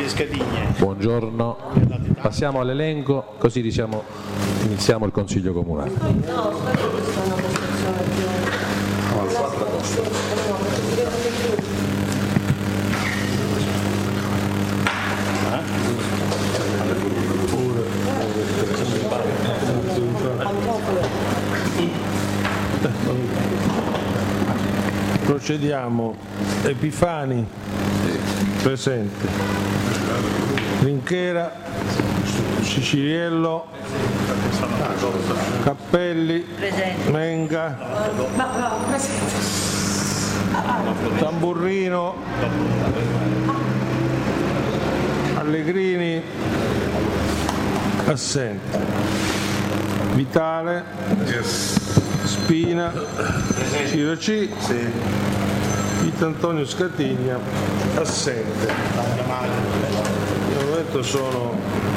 Buongiorno, passiamo all'elenco così iniziamo il Consiglio Comunale. Procediamo. Epifani presente, Rinchera, Siciliello, Cappelli presente. Menga, Tamburrino, Allegrini assente, Vitale, Spina, Ciro C, Antonio Scatigna assente. Al momento sono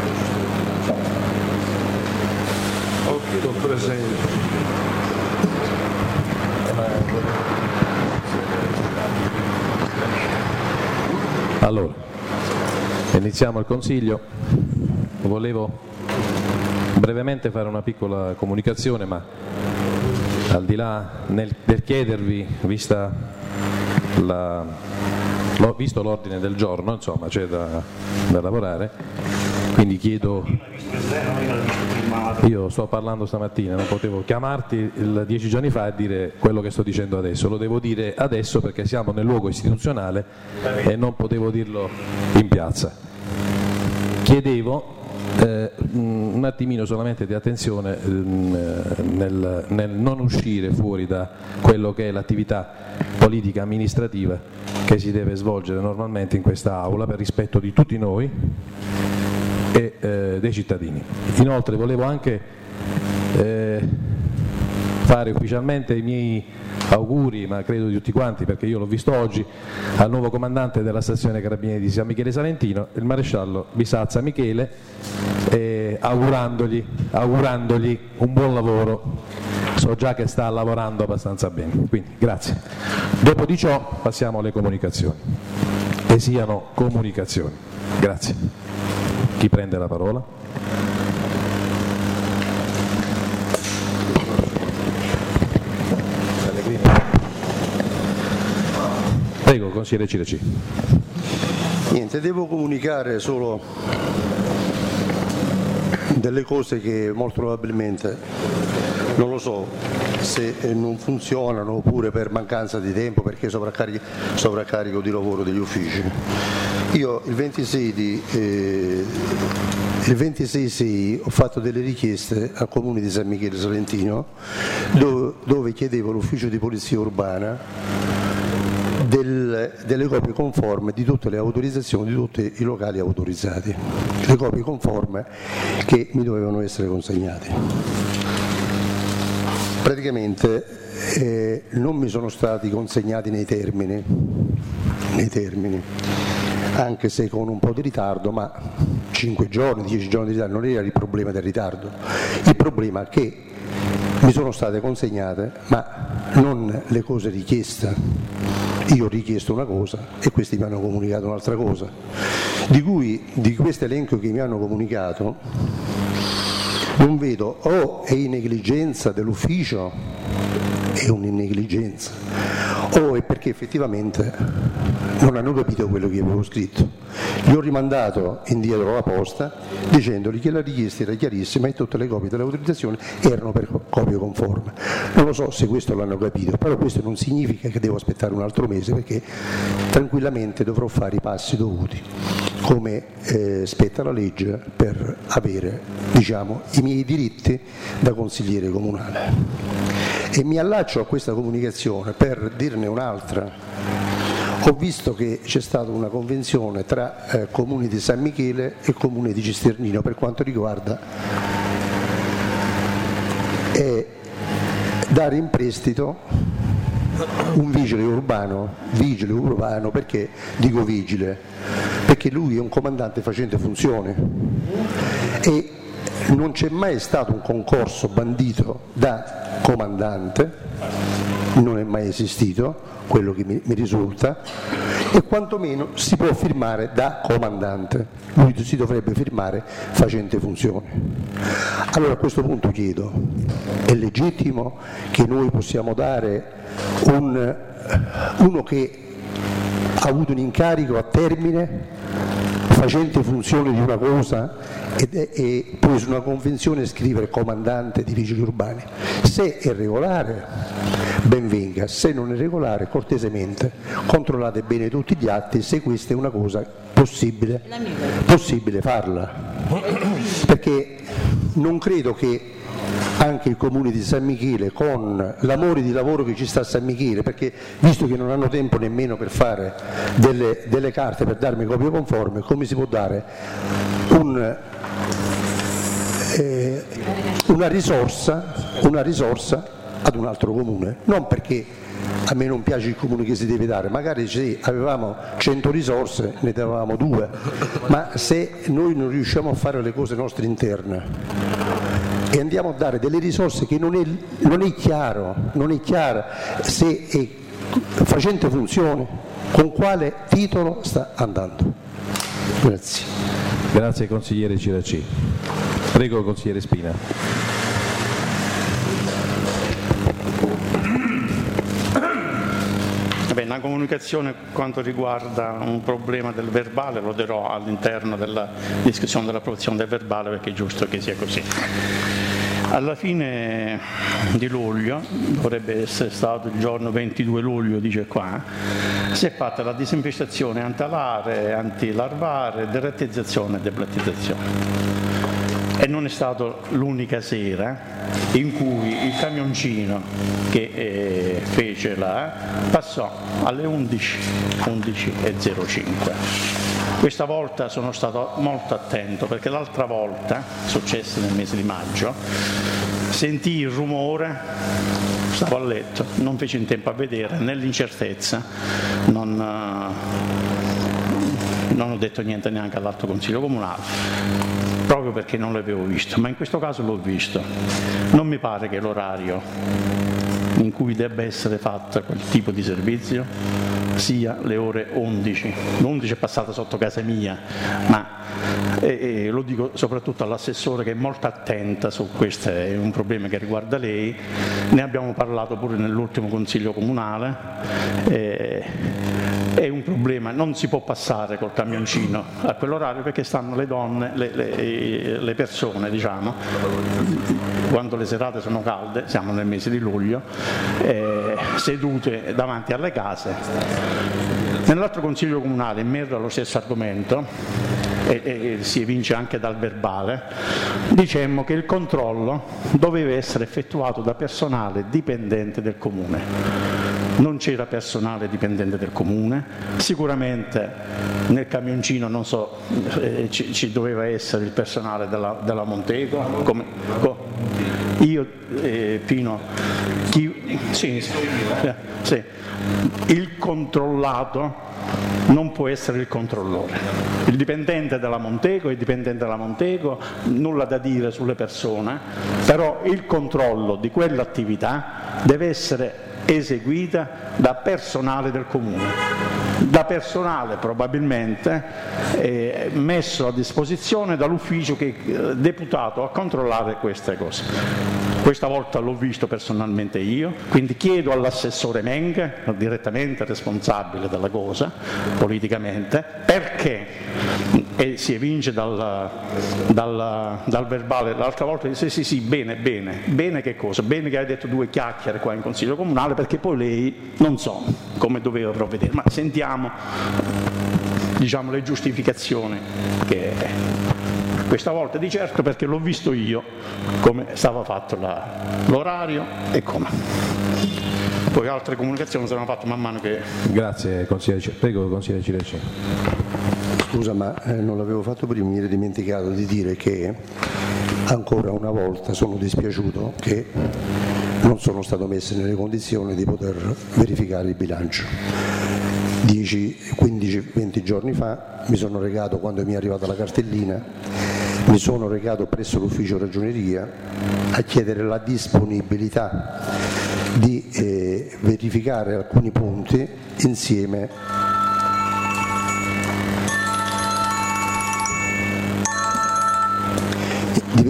8 presenti. Allora, iniziamo il Consiglio. Volevo brevemente fare una piccola comunicazione, ma al di là del chiedervi, visto l'ordine del giorno, insomma c'è da lavorare, quindi chiedo, io sto parlando stamattina, non potevo chiamarti 10 giorni fa e dire quello che sto dicendo adesso, lo devo dire adesso perché siamo nel luogo istituzionale e non potevo dirlo in piazza. Chiedevo un attimino solamente di attenzione nel non uscire fuori da quello che è l'attività politica amministrativa che si deve svolgere normalmente in questa aula per rispetto di tutti noi e dei cittadini. Inoltre volevo anche fare ufficialmente i miei auguri, ma credo di tutti quanti perché io l'ho visto oggi, al nuovo comandante della stazione Carabinieri di San Michele Salentino, il maresciallo Bisazza Michele, augurandogli un buon lavoro. So già che sta lavorando abbastanza bene, quindi grazie. Dopo di ciò passiamo alle comunicazioni, che siano comunicazioni. Grazie. Chi prende la parola? Prego, consigliere Cireci. Niente, devo comunicare solo delle cose che molto probabilmente non lo so se non funzionano oppure per mancanza di tempo, perché sovraccarico di lavoro degli uffici. Io il 26/6 ho fatto delle richieste al comune di San Michele Salentino dove chiedevo all'ufficio di polizia urbana delle copie conforme di tutte le autorizzazioni di tutti i locali autorizzati, le copie conforme che mi dovevano essere consegnate. Praticamente non mi sono stati consegnati nei termini, anche se con un po' di ritardo, ma 5 giorni, 10 giorni di ritardo non era il problema del ritardo, il problema è che mi sono state consegnate ma non le cose richieste. Io ho richiesto una cosa e questi mi hanno comunicato un'altra cosa, di questo elenco che mi hanno comunicato non vedo o è negligenza dell'ufficio, è un'innegligenza, o è perché effettivamente non hanno capito quello che avevo scritto. Gli ho rimandato indietro la posta dicendogli che la richiesta era chiarissima e tutte le copie dell'autorizzazione erano per copia conforme. Non lo so se questo l'hanno capito, però questo non significa che devo aspettare un altro mese, perché tranquillamente dovrò fare i passi dovuti, come spetta la legge per avere, diciamo, i miei diritti da consigliere comunale. E mi allaccio a questa comunicazione per dirne un'altra. Ho visto che c'è stata una convenzione tra Comune di San Michele e Comune di Cisternino per quanto riguarda dare in prestito un vigile urbano, perché dico vigile? Perché lui è un comandante facente funzione e non c'è mai stato un concorso bandito da comandante, non è mai esistito, quello che mi risulta, e quantomeno si può firmare da comandante, lui si dovrebbe firmare facente funzione. Allora a questo punto chiedo, è legittimo che noi possiamo dare uno che ha avuto un incarico a termine facente funzione di una cosa e poi su una convenzione scrivere comandante di vigili urbani? Se è regolare ben venga, se non è regolare cortesemente controllate bene tutti gli atti se questa è una cosa possibile farla, perché non credo che anche il comune di San Michele, con l'amore di lavoro che ci sta a San Michele, perché visto che non hanno tempo nemmeno per fare delle carte per darmi copia conforme, come si può dare una risorsa ad un altro comune? Non perché a me non piace il comune che si deve dare, magari se avevamo 100 risorse ne davamo 2, ma se noi non riusciamo a fare le cose nostre interne e andiamo a dare delle risorse che non è chiaro se è facente funzione, con quale titolo sta andando. Grazie. Grazie consigliere Ciraci. Prego consigliere Spina. Una comunicazione quanto riguarda un problema del verbale lo darò all'interno della discussione dell'approvazione del verbale, perché è giusto che sia così. Alla fine di luglio, dovrebbe essere stato il giorno 22 luglio, dice qua, si è fatta la disinfestazione antialare, antilarvare, derattizzazione e deblattizzazione. E non è stata l'unica sera in cui il camioncino che fece là passò alle 11:05. Questa volta sono stato molto attento, perché l'altra volta, successo nel mese di maggio, sentii il rumore, stavo a letto, non feci in tempo a vedere, nell'incertezza non ho detto niente neanche all'Alto Consiglio Comunale, proprio perché non l'avevo visto, ma in questo caso l'ho visto. Non mi pare che l'orario in cui debba essere fatto quel tipo di servizio sia le ore 11. L'11 è passata sotto casa mia, ma lo dico soprattutto all'assessore che è molto attenta su questo, è un problema che riguarda lei, ne abbiamo parlato pure nell'ultimo Consiglio Comunale. È un problema, non si può passare col camioncino a quell'orario, perché stanno le donne, le persone, diciamo, quando le serate sono calde, siamo nel mese di luglio, sedute davanti alle case. Nell'altro Consiglio Comunale, in merito allo stesso argomento, e si evince anche dal verbale, dicemmo che il controllo doveva essere effettuato da personale dipendente del Comune. Non c'era personale dipendente del Comune, sicuramente nel camioncino non so, ci doveva essere il personale della Montego, io Pino, sì, il controllato non può essere il controllore. Il dipendente della Montego è il dipendente della Montego, nulla da dire sulle persone, però il controllo di quell'attività deve essere eseguita da personale del Comune, da personale probabilmente messo a disposizione dall'ufficio che è deputato a controllare queste cose. Questa volta l'ho visto personalmente io, quindi chiedo all'assessore Meng, direttamente responsabile della cosa, politicamente, perché, e si evince dal verbale, l'altra volta dice sì, bene che cosa? Bene che hai detto 2 chiacchiere qua in Consiglio Comunale, perché poi lei, non so come doveva provvedere, ma sentiamo, diciamo, le giustificazioni che questa volta di certo, perché l'ho visto io come stava fatto l'orario e come. Poi altre comunicazioni saranno fatte man mano che... Grazie consigliere. Prego consigliere Ciraci. Scusa, ma non l'avevo fatto prima, mi ero dimenticato di dire che ancora una volta sono dispiaciuto che non sono stato messo nelle condizioni di poter verificare il bilancio. 10, 15, 20 giorni fa mi sono recato, quando mi è arrivata la cartellina, mi sono recato presso l'ufficio ragioneria a chiedere la disponibilità di verificare alcuni punti insieme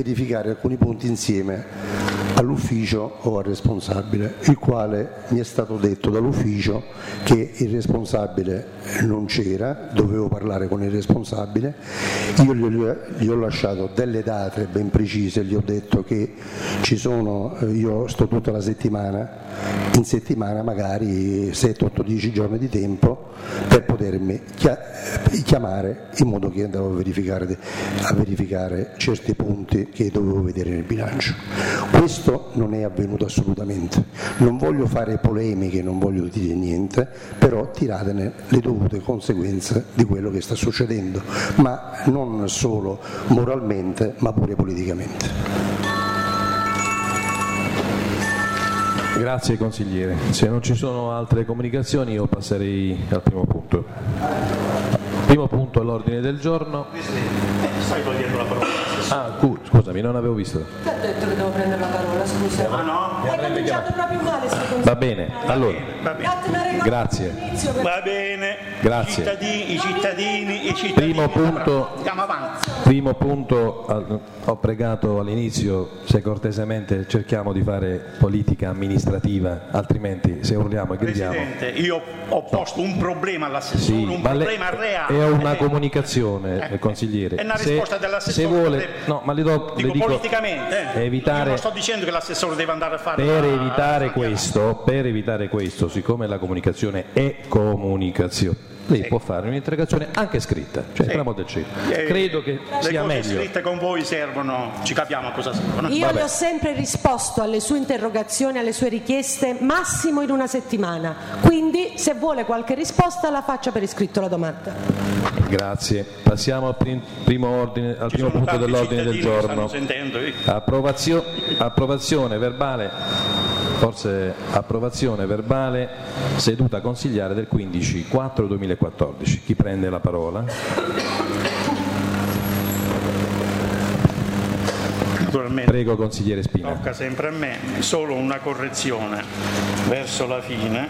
verificare alcuni punti insieme all'ufficio o al responsabile, il quale mi è stato detto dall'ufficio che il responsabile non c'era, dovevo parlare con il responsabile, io gli ho lasciato delle date ben precise, gli ho detto che io sto tutta la settimana, in settimana magari 7, 8, 10 giorni di tempo per potermi chiamare in modo che andavo a verificare certi punti che dovevo vedere nel bilancio. Questo non è avvenuto assolutamente, non voglio fare polemiche, non voglio dire niente, però tiratene le dovute conseguenze di quello che sta succedendo, ma non solo moralmente ma pure politicamente. Grazie consigliere. Se non ci sono altre comunicazioni io passerei al primo punto. Primo punto all'ordine del giorno. Stai togliendo la parola. Scusami, non avevo visto. Ti ha detto che devo prendere la parola, scusa. Ah no? Hai cominciato proprio male, Va bene, allora. Grazie. Va bene. Grazie. I cittadini. Primo punto. Andiamo avanti. Primo punto, ho pregato all'inizio se cortesemente cerchiamo di fare politica amministrativa, altrimenti se urliamo e gridiamo. Presidente, io ho posto un problema all'assessore, un problema reale. È una comunicazione, consigliere. È una risposta dell'assessore. Se vuole, no, ma le dico politicamente. Evitare, io non sto dicendo che l'assessore deve andare a fare. Per evitare questo, siccome la comunicazione è comunicazione. Lei può fare un'interrogazione anche scritta, cioè per l'amor del cielo. Credo che sia meglio. Le cose scritte con voi servono, ci capiamo a cosa servono. Io le ho sempre risposto alle sue interrogazioni, alle sue richieste, massimo in una settimana. Quindi se vuole qualche risposta la faccia per iscritto la domanda. Grazie. Passiamo al primo punto dell'ordine del giorno. Approvazione verbale. Approvazione verbale seduta consigliare del 15/4/2014. Chi prende la parola? Naturalmente. Prego consigliere Spina. Tocca sempre a me, solo una correzione verso la fine.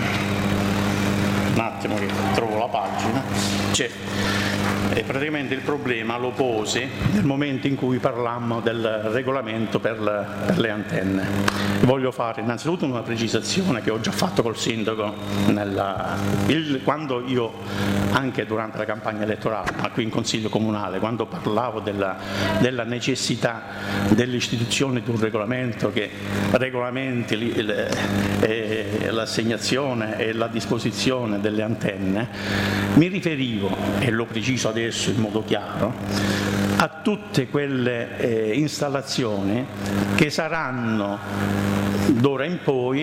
Un attimo che trovo la pagina. E praticamente il problema lo posi nel momento in cui parlammo del regolamento per le antenne. Voglio fare innanzitutto una precisazione che ho già fatto col sindaco quando io, anche durante la campagna elettorale, ma qui in Consiglio Comunale, quando parlavo della necessità dell'istituzione di un regolamento che regolamenti l'assegnazione e la disposizione delle antenne, mi riferivo, e lo preciso adesso in modo chiaro, a tutte quelle installazioni che saranno d'ora in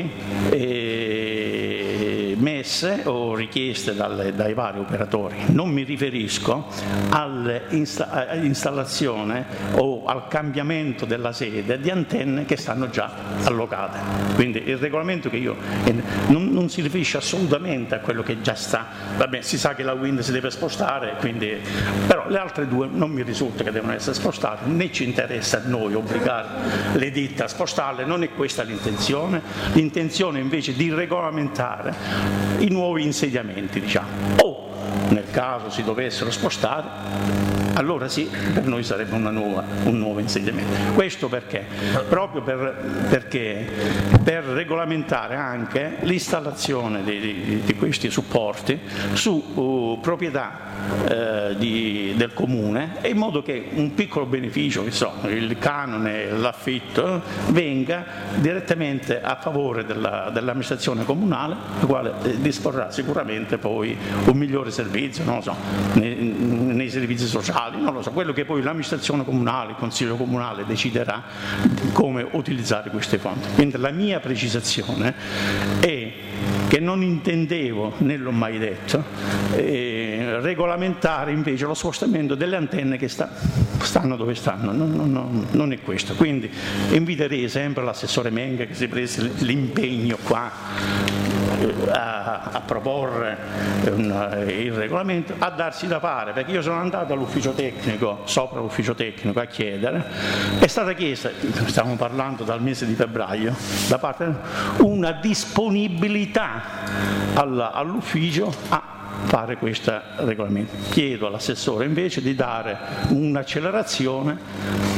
poi messe o richieste dai vari operatori. Non mi riferisco all'installazione o al cambiamento della sede di antenne che stanno già allocate. Quindi il regolamento che io non si riferisce assolutamente a quello che già sta. Vabbè, si sa che la Wind si deve spostare, quindi, però le altre due non mi risulta che devono essere spostate, né ci interessa a noi obbligare le ditte a spostarle, non è questa l'intenzione. L'intenzione invece di regolamentare i nuovi insediamenti, diciamo, o nel caso si dovessero spostare, allora sì, per noi sarebbe un nuovo insediamento. Questo perché? Proprio perché per regolamentare anche l'installazione di questi supporti su proprietà del comune, in modo che un piccolo beneficio, il canone, l'affitto, venga direttamente a favore dell'amministrazione comunale, la quale disporrà sicuramente poi un migliore servizio, non lo so, nei servizi sociali, non lo so, quello che poi l'amministrazione comunale, il consiglio comunale deciderà come utilizzare questi fondi. Quindi la mia precisazione è che non intendevo, né l'ho mai detto, regolamentare invece lo spostamento delle antenne che stanno dove stanno, non è questo. Quindi inviterei sempre l'assessore Menga, che si prese l'impegno qua a proporre il regolamento, a darsi da fare, perché io sono andato all'ufficio tecnico, sopra l'ufficio tecnico, a chiedere, è stata chiesta, stiamo parlando dal mese di febbraio, da parte una disponibilità all'ufficio a fare questo regolamento. Chiedo all'assessore invece di dare un'accelerazione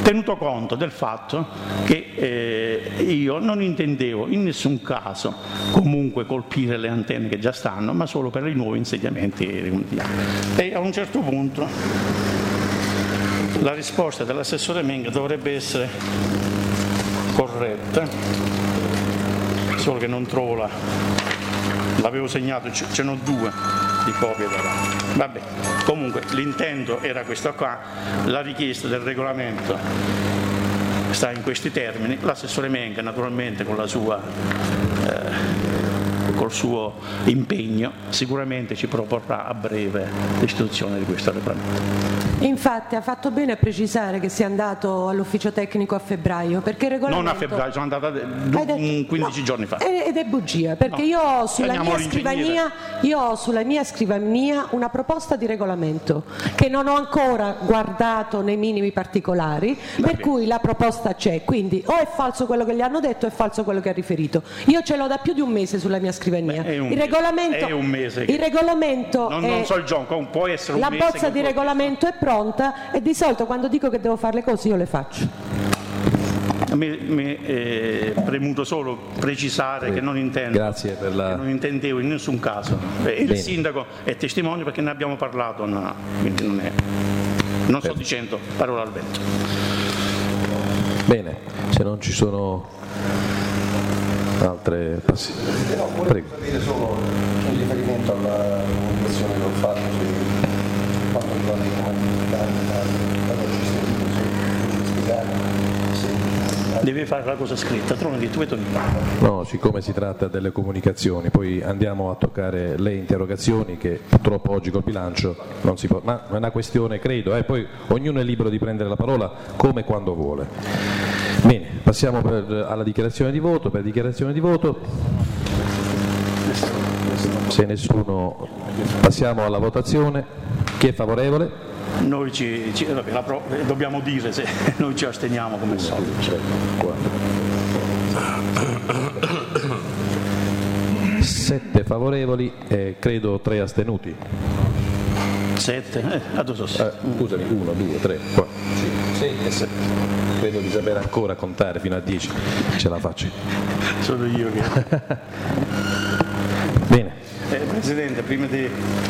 tenuto conto del fatto che io non intendevo in nessun caso comunque colpire le antenne che già stanno, ma solo per i nuovi insediamenti. E a un certo punto la risposta dell'assessore Menga dovrebbe essere corretta, solo che non trovo l'avevo segnato, ce n'ho due di copie davanti. Vabbè, comunque l'intento era questo qua, la richiesta del regolamento sta in questi termini, l'assessore Menga naturalmente con la sua col suo impegno sicuramente ci proporrà a breve l'istituzione di questo regolamento. Infatti ha fatto bene a precisare che sia andato all'ufficio tecnico a febbraio, perché il regolamento... Non a febbraio, sono andata 15 giorni fa. Ed è bugia, perché io ho sulla mia scrivania una proposta di regolamento che non ho ancora guardato nei minimi particolari, per cui la proposta c'è, quindi o è falso quello che gli hanno detto o è falso quello che ha riferito. Io ce l'ho da più di un mese sulla mia scrivania. Il regolamento, è un mese. Il regolamento non so il gioco, può essere un la mese. La bozza di regolamento è pronta e di solito quando dico che devo fare le cose io le faccio. Mi è premuto solo precisare che non intendo, Grazie per la... che non intendevo in nessun caso. Il sindaco è testimone perché ne abbiamo parlato, quindi non sto dicendo parole al vento. Bene, se non ci sono altre passi. Volevo sapere solo in riferimento alla comunicazione che ho fatto quando riguarda i comandi la logistica di spiegare. Devi fare la cosa scritta, tu non hai detto No, siccome si tratta delle comunicazioni, poi andiamo a toccare le interrogazioni che purtroppo oggi col bilancio non si può, ma è una questione, credo, poi ognuno è libero di prendere la parola come e quando vuole. Bene, passiamo alla dichiarazione di voto. Per dichiarazione di voto, se nessuno, passiamo alla votazione. Chi è favorevole? Noi dobbiamo dire se noi ci asteniamo come solito. 7 favorevoli e credo 3 astenuti. 7? Scusami, 1, 2, 3, 4, 5, 6 e 7. Credo di sapere ancora contare fino a 10. Ce la faccio. Sono io che... Bene. Presidente, prima di...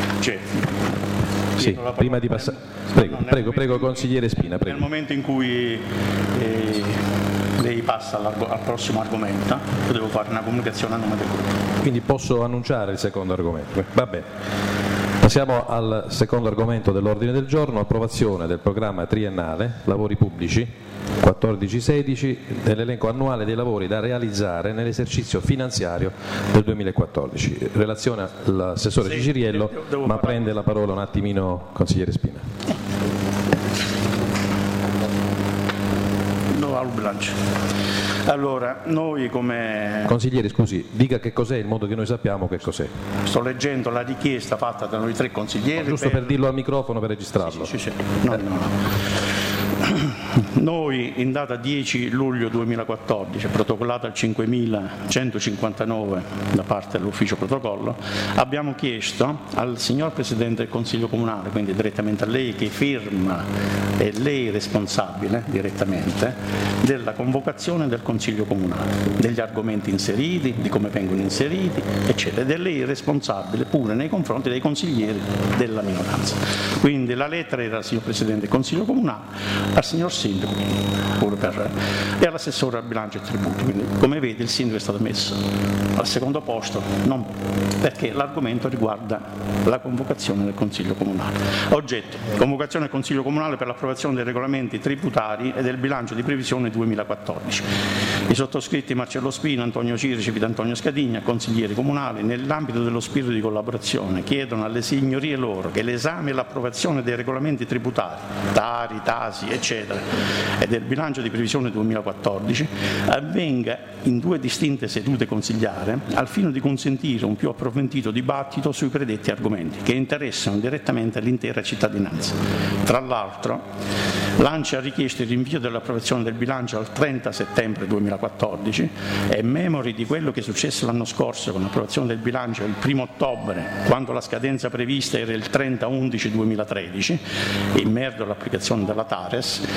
Sì, prima di passare. Prego, consigliere Spina. Prego. Nel momento in cui lei passa al prossimo argomento, io devo fare una comunicazione a nome del gruppo. Quindi posso annunciare il secondo argomento. Va bene. Passiamo al secondo argomento dell'ordine del giorno, approvazione del programma triennale lavori pubblici 14-16 dell'elenco annuale dei lavori da realizzare nell'esercizio finanziario del 2014. Relazione all'assessore Ciciriello, ma prende la parola un attimino consigliere Spina. No, al bilancio. Allora, noi come... Consigliere, scusi, dica che cos'è in modo che noi sappiamo che cos'è. Sto leggendo la richiesta fatta da noi 3 consiglieri. Giusto per dirlo al microfono, per registrarlo. Sì. No. Noi in data 10 luglio 2014, protocollata al 5159 da parte dell'ufficio protocollo, abbiamo chiesto al signor Presidente del Consiglio Comunale, quindi direttamente a lei che firma e lei responsabile direttamente, della convocazione del Consiglio Comunale, degli argomenti inseriti, di come vengono inseriti, eccetera, ed è lei responsabile pure nei confronti dei consiglieri della minoranza. Quindi la lettera era al signor Presidente del Consiglio Comunale, al signor Sindaco e all'assessore al bilancio e tributo. Quindi, come vede, il Sindaco è stato messo al secondo posto, non perché l'argomento riguarda la convocazione del Consiglio Comunale. Oggetto: convocazione del Consiglio Comunale per l'approvazione dei regolamenti tributari e del bilancio di previsione 2014. I sottoscritti Marcello Spina, Antonio Cirici, Vito Antonio Scadigna, consiglieri comunali, nell'ambito dello spirito di collaborazione, chiedono alle signorie loro che l'esame e l'approvazione dei regolamenti tributari, Tari, Tasi, eccetera, e del bilancio di previsione 2014 avvenga in 2 distinte sedute consigliare al fine di consentire un più approfondito dibattito sui predetti argomenti che interessano direttamente l'intera cittadinanza. Tra l'altro, l'ANCI ha richiesto il rinvio dell'approvazione del bilancio al 30 settembre 2014 e memori di quello che è successo l'anno scorso con l'approvazione del bilancio il 1 ottobre, quando la scadenza prevista era il 30/11/2013, in merito all'applicazione della TARES, suggerisce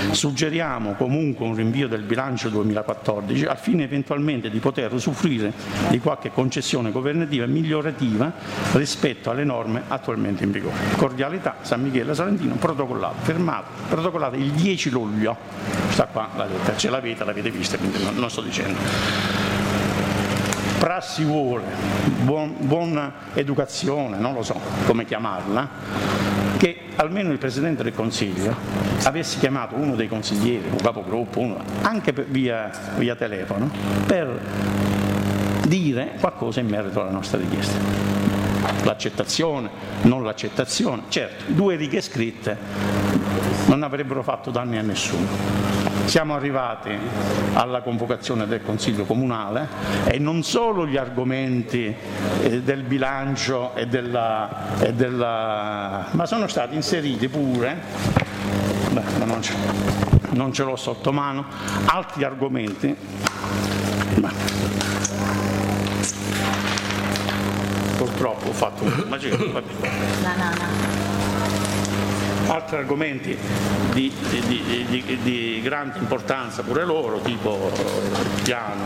suggeriamo comunque un rinvio del bilancio 2014 al fine eventualmente di poter usufruire di qualche concessione governativa migliorativa rispetto alle norme attualmente in vigore. Cordialità, San Michele Salentino, protocollato il 10 luglio. Sta qua la lettera, ce l'avete vista, quindi non sto dicendo. Prassi vuole, buona educazione, non lo so come chiamarla, che almeno il Presidente del Consiglio avesse chiamato uno dei consiglieri, un capogruppo, anche via telefono, per dire qualcosa in merito alla nostra richiesta. L'accettazione, non l'accettazione, certo, 2 righe scritte non avrebbero fatto danni a nessuno. Siamo arrivati alla convocazione del Consiglio Comunale e non solo gli argomenti del bilancio ma sono stati inseriti pure, ma non ce l'ho sotto mano, altri argomenti. Purtroppo ho fatto altri argomenti di grande importanza pure loro, tipo il piano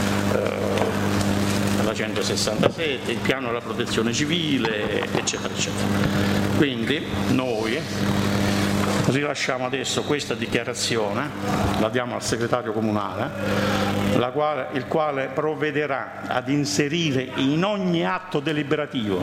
la 167, il piano della protezione civile, eccetera, eccetera. Quindi noi rilasciamo adesso questa dichiarazione, la diamo al segretario comunale, il quale provvederà ad inserire in ogni atto deliberativo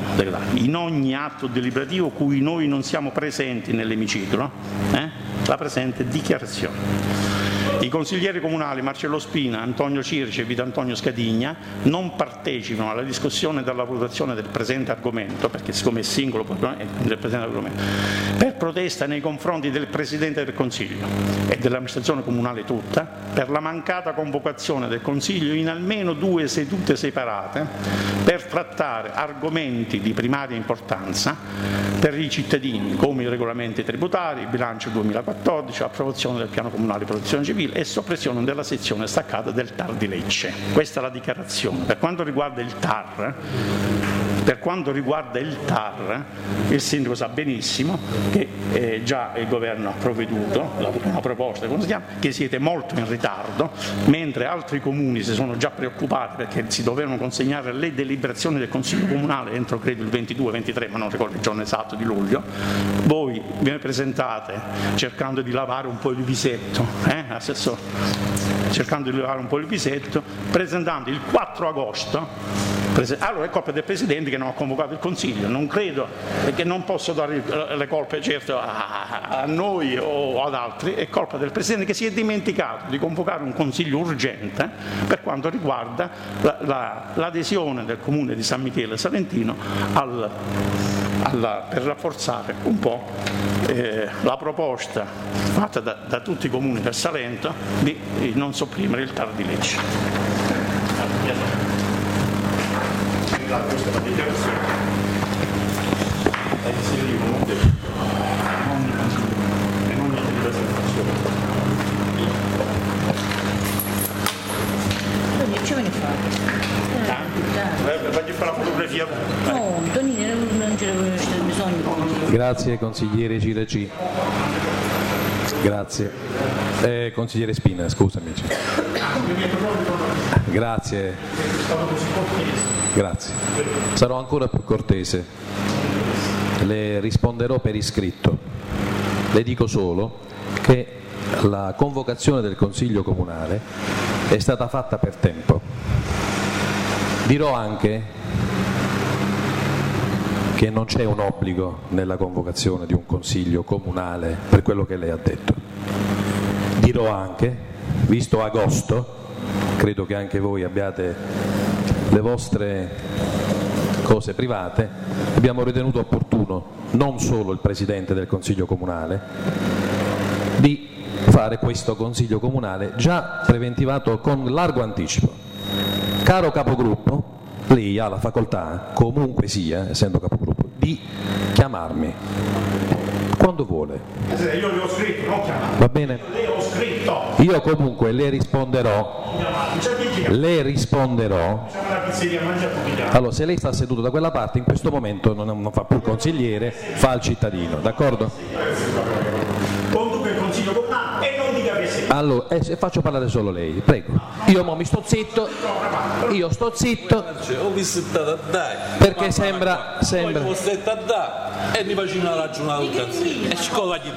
cui noi non siamo presenti nell'emiciclo, la presente dichiarazione. I consiglieri comunali Marcello Spina, Antonio Circe e Vito Antonio Scadigna non partecipano alla discussione e alla valutazione del presente argomento, perché siccome è singolo del presente argomento, per protesta nei confronti del Presidente del Consiglio e dell'amministrazione comunale tutta, per la mancata convocazione del Consiglio in almeno 2 sedute separate per trattare argomenti di primaria importanza per i cittadini, come i regolamenti tributari, il bilancio 2014, l'approvazione del piano comunale di protezione civile e soppressione della sezione staccata del TAR di Lecce. Questa è la dichiarazione. Per quanto riguarda il TAR, il sindaco sa benissimo che già il governo ha provveduto, una proposta che siete molto in ritardo, mentre altri comuni si sono già preoccupati perché si dovevano consegnare le deliberazioni del Consiglio Comunale entro credo il 22-23, ma non ricordo il giorno esatto di luglio. Voi vi presentate cercando di lavare un po' il visetto, assessore, cercando di lavare un po' il visetto, presentando il 4 agosto. Allora è colpa del Presidente che non ha convocato il Consiglio, non credo, perché non posso dare le colpe certo a noi o ad altri, è colpa del Presidente che si è dimenticato di convocare un Consiglio urgente per quanto riguarda l'adesione del Comune di San Michele Salentino per rafforzare un po' la proposta fatta da tutti i comuni del Salento di non sopprimere il TAR di Lecce. Questa è la dichiarazione da inserire comunque in ogni presentazione. Che me ne fai? Voglio fare la fotografia. No, Tonino non c'era bisogno. Grazie consigliere Cireci. Grazie. Consigliere Spina, scusami. Grazie. Grazie. Sarò ancora più cortese. Le risponderò per iscritto. Le dico solo che la convocazione del Consiglio Comunale è stata fatta per tempo. Dirò anche che non c'è un obbligo nella convocazione di un Consiglio Comunale per quello che lei ha detto. Dirò anche, visto agosto, credo che anche voi abbiate le vostre cose private, abbiamo ritenuto opportuno, non solo il Presidente del Consiglio Comunale, di fare questo Consiglio Comunale già preventivato con largo anticipo. Caro capogruppo, lei ha la facoltà, comunque sia, essendo capogruppo, di chiamarmi quando vuole. Io le ho scritto, non chiamare. Va bene? Le ho scritto. Io comunque le risponderò. Allora, se lei sta seduto da quella parte, in questo momento non fa più il consigliere, fa il cittadino, d'accordo? Conduca il Consiglio Comunale e non dica che sei Allora, faccio parlare solo lei, prego. Io mo mi sto zitto, Ho visto dai. perché sembra... Poi ho stretto a dai e mi faccio una ragionata e scuola gli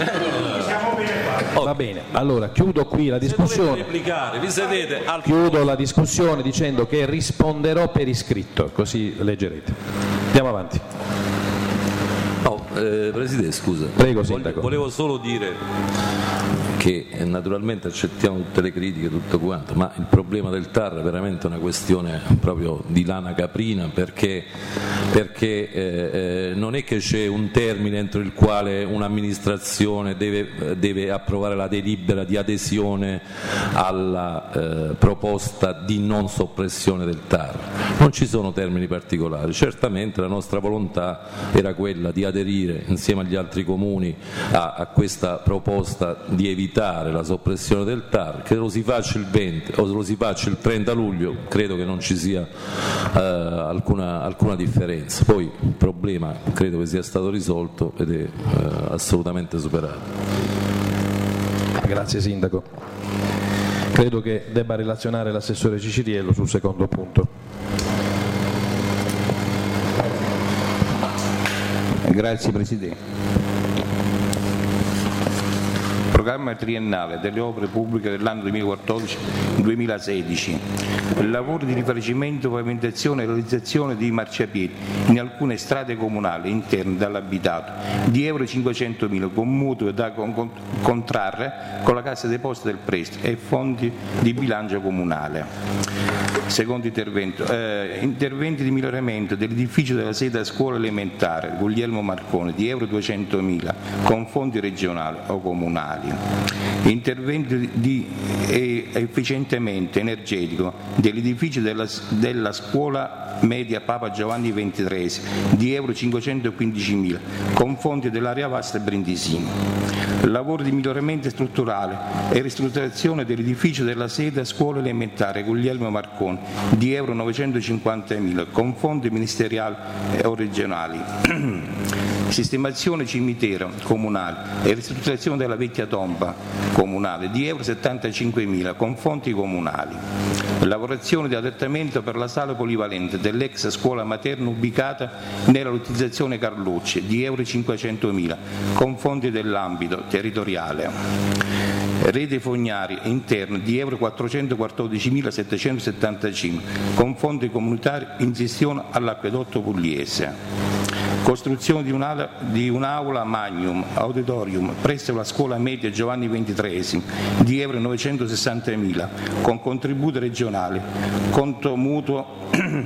Va bene, allora chiudo qui la discussione. replicare, vi sedete al Chiudo la discussione dicendo che risponderò per iscritto, così leggerete. Andiamo avanti. Presidente, scusa. Prego, Sindaco. Volevo solo dire che naturalmente accettiamo tutte le critiche, tutto quanto, ma il problema del TAR è veramente una questione proprio di lana caprina, perché non è che c'è un termine entro il quale un'amministrazione deve approvare la delibera di adesione alla proposta di non soppressione del TAR. Non ci sono termini particolari. Certamente la nostra volontà era quella di aderire insieme agli altri comuni a questa proposta di evitare la soppressione del TAR. Che lo si faccia il 20 o lo si faccia il 30 luglio credo che non ci sia alcuna differenza. Poi il problema credo che sia stato risolto ed è assolutamente superato. Grazie Sindaco. Credo che debba relazionare l'assessore Ciciriello sul secondo punto. Grazie Presidente. Programma triennale delle opere pubbliche dell'anno 2014-2016, lavori di rifacimento, pavimentazione e realizzazione di marciapiedi in alcune strade comunali interne dall'abitato di euro 500.000 con mutuo da contrarre con la Cassa Depositi del Prestito e fondi di bilancio comunale. Secondo intervento, interventi di miglioramento dell'edificio della sede a scuola elementare Guglielmo Marconi di euro 200.000 con fondi regionali o comunali. Interventi di efficientamento energetico dell'edificio della scuola media Papa Giovanni XXIII di euro 515.000 con fondi dell'area vasta Brindisino. Lavori di miglioramento strutturale e ristrutturazione dell'edificio della sede a scuola elementare Guglielmo Marconi di euro 950.000 con fondi ministeriali o regionali. Sistemazione cimitero comunale e ristrutturazione della vecchia tomba comunale di euro 75.000 con fondi comunali. Lavorazione di adattamento per la sala polivalente dell'ex scuola materna ubicata nella localizzazione Carlucci di euro 500.000 con fondi dell'ambito territoriale. Rete fognaria interna di euro 414.775 con fondi comunitari in gestione all'acquedotto pugliese. Costruzione di un'aula magnum auditorium presso la scuola media Giovanni XXIII di euro 960.000 con contributo regionale, conto mutuo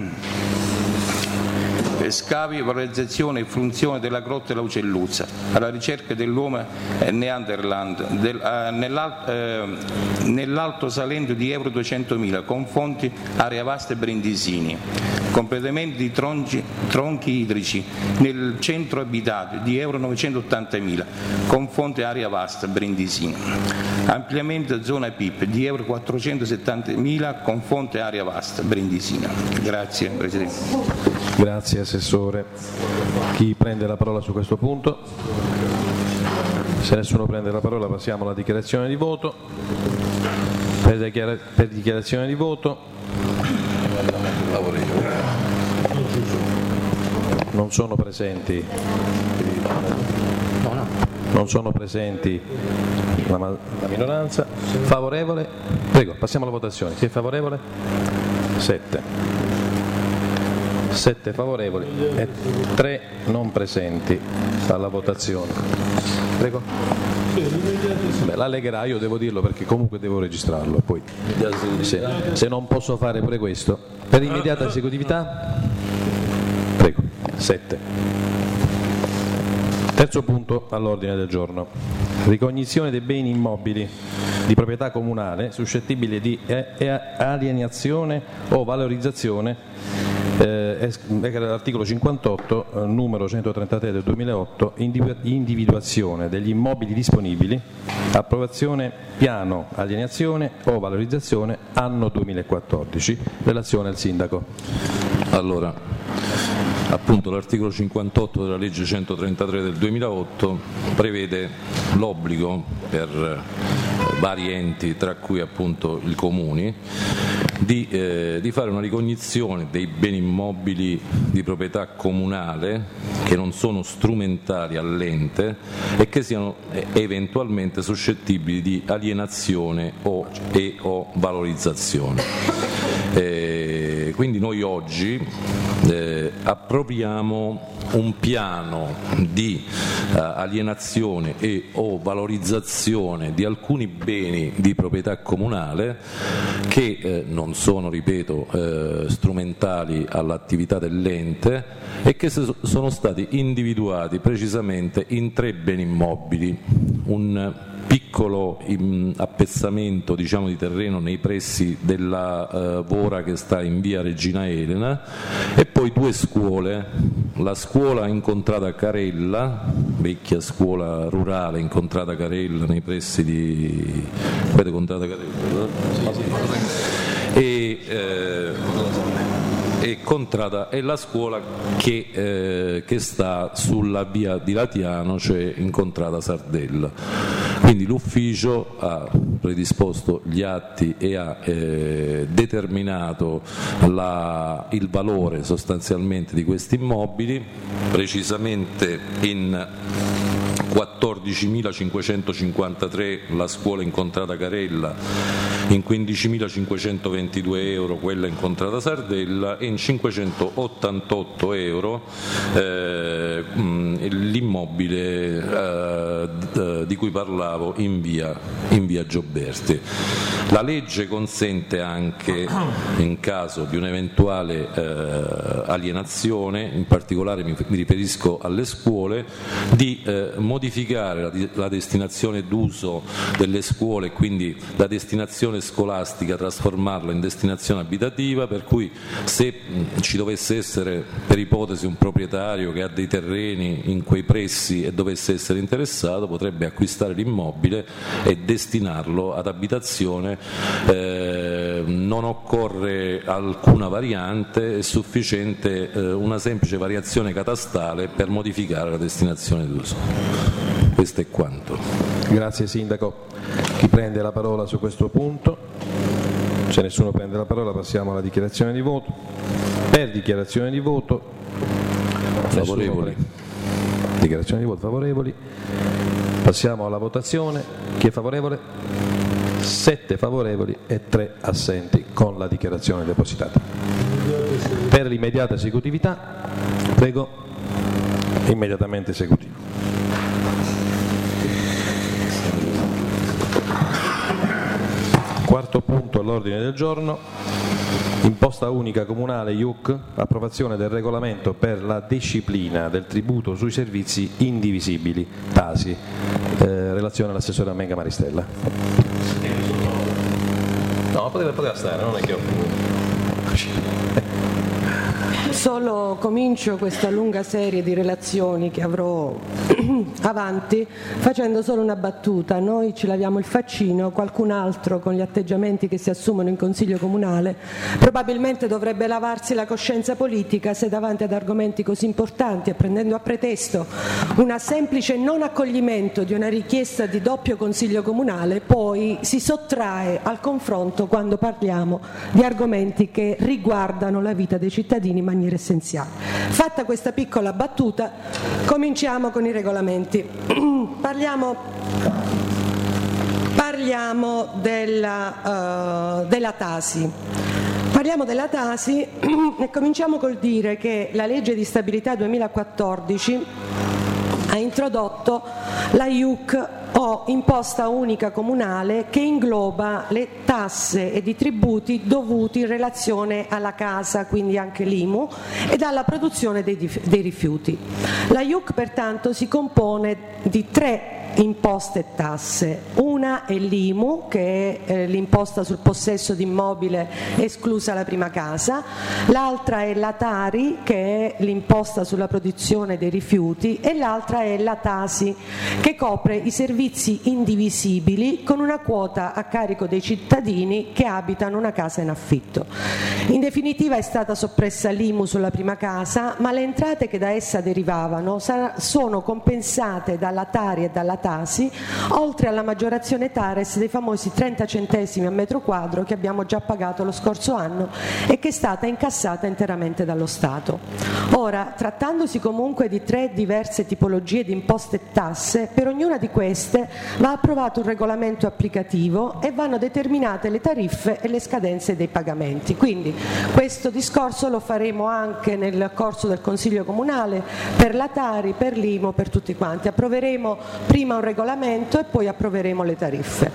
scavi, valorizzazione e fruizione della grotta della Ucelluzza alla ricerca dell'uomo Neanderland nell'Alto Salento di euro 200.000 con fonti area vasta e Brindisini. Completamento di tronchi idrici nel centro abitato di euro 980.000 con fonte area vasta Brindisino. Ampliamento zona PIP di euro 470.000 con fonte area vasta Brindisino. Grazie Presidente. Grazie Assessore. Chi prende la parola su questo punto? Se nessuno prende la parola passiamo alla dichiarazione di voto. Per dichiarazione di voto non sono presenti la minoranza. Favorevole? Prego, passiamo alla votazione. Chi è favorevole? 7 favorevoli e 3 non presenti alla votazione. Prego. Beh, la legherà, io devo dirlo perché comunque devo registrarlo. Poi, se non posso fare pure questo. Per immediata esecutività? Prego. 7. Terzo punto all'ordine del giorno. Ricognizione dei beni immobili di proprietà comunale suscettibili di alienazione o valorizzazione. L'articolo 58, numero 133 del 2008, individuazione degli immobili disponibili, approvazione piano alienazione o valorizzazione anno 2014. Relazione al Sindaco. Allora, appunto l'articolo 58 della legge 133 del 2008 prevede l'obbligo per vari enti, tra cui appunto i comuni, di fare una ricognizione dei beni immobili di proprietà comunale che non sono strumentali all'ente e che siano eventualmente suscettibili di alienazione o valorizzazione. Quindi noi oggi approviamo un piano di alienazione e o valorizzazione di alcuni beni di proprietà comunale che non sono, ripeto, strumentali all'attività dell'ente e che sono stati individuati precisamente in 3 beni immobili: un piccolo appezzamento, diciamo, di terreno nei pressi della Vora che sta in via Regina Elena, e poi 2 scuole, la scuola incontrata Carella, vecchia scuola rurale incontrata Carella nei pressi di Contrada Carella, e la scuola che sta sulla via di Latiano, cioè in Contrada Sardella. Quindi l'ufficio ha predisposto gli atti e ha determinato il valore sostanzialmente di questi immobili, precisamente in 14.553 la scuola incontrata Carella, in 15.522 euro quella incontrata Sardella e in 588 euro l'immobile di cui parlavo in via Gioberti. La legge consente anche, in caso di un'eventuale alienazione, in particolare mi riferisco alle scuole, di modificare la destinazione d'uso delle scuole, quindi la destinazione scolastica, trasformarla in destinazione abitativa, per cui se ci dovesse essere per ipotesi un proprietario che ha dei terreni in quei pressi e dovesse essere interessato, potrebbe acquistare l'immobile e destinarlo ad abitazione. Non occorre alcuna variante, è sufficiente una semplice variazione catastale per modificare la destinazione d'uso. Questo è quanto. Grazie Sindaco. Chi prende la parola su questo punto? Se nessuno prende la parola passiamo alla dichiarazione di voto. Per dichiarazione di voto favorevoli. Dichiarazione di voto favorevoli. Passiamo alla votazione. Chi è favorevole? 7 favorevoli e 3 assenti con la dichiarazione depositata. Per l'immediata esecutività, prego, immediatamente esecutivo. Quarto punto all'ordine del giorno, imposta unica comunale IUC, approvazione del regolamento per la disciplina del tributo sui servizi indivisibili, TASI. Relazione all'assessore Amenga Maristella. No, poteva stare, non è che Solo comincio questa lunga serie di relazioni che avrò avanti facendo solo una battuta. Noi ci laviamo il faccino, qualcun altro con gli atteggiamenti che si assumono in Consiglio Comunale probabilmente dovrebbe lavarsi la coscienza politica se davanti ad argomenti così importanti e prendendo a pretesto una semplice non accoglimento di una richiesta di doppio Consiglio Comunale poi si sottrae al confronto quando parliamo di argomenti che riguardano la vita dei cittadini in maniera essenziale. Fatta questa piccola battuta, cominciamo con i regolamenti. Parliamo della TASI. Parliamo della TASI e cominciamo col dire che la legge di stabilità 2014 ha introdotto la IUC o imposta unica comunale che ingloba le tasse ed i tributi dovuti in relazione alla casa, quindi anche l'IMU, ed alla produzione dei rifiuti. La IUC pertanto si compone di 3 imposte e tasse. Una è l'IMU, che è l'imposta sul possesso di immobile esclusa la prima casa, l'altra è la TARI, che è l'imposta sulla produzione dei rifiuti, e l'altra è la TASI, che copre i servizi indivisibili con una quota a carico dei cittadini che abitano una casa in affitto. In definitiva è stata soppressa l'IMU sulla prima casa, ma le entrate che da essa derivavano sono compensate dalla TARI e dalla TASI Tasi, oltre alla maggiorazione TARES dei famosi 30 centesimi a metro quadro che abbiamo già pagato lo scorso anno e che è stata incassata interamente dallo Stato. Ora, trattandosi comunque di 3 diverse tipologie di imposte e tasse, per ognuna di queste va approvato un regolamento applicativo e vanno determinate le tariffe e le scadenze dei pagamenti. Quindi questo discorso lo faremo anche nel corso del Consiglio Comunale per la Tari, per l'IMU, per tutti quanti. Approveremo prima un regolamento e poi approveremo le tariffe.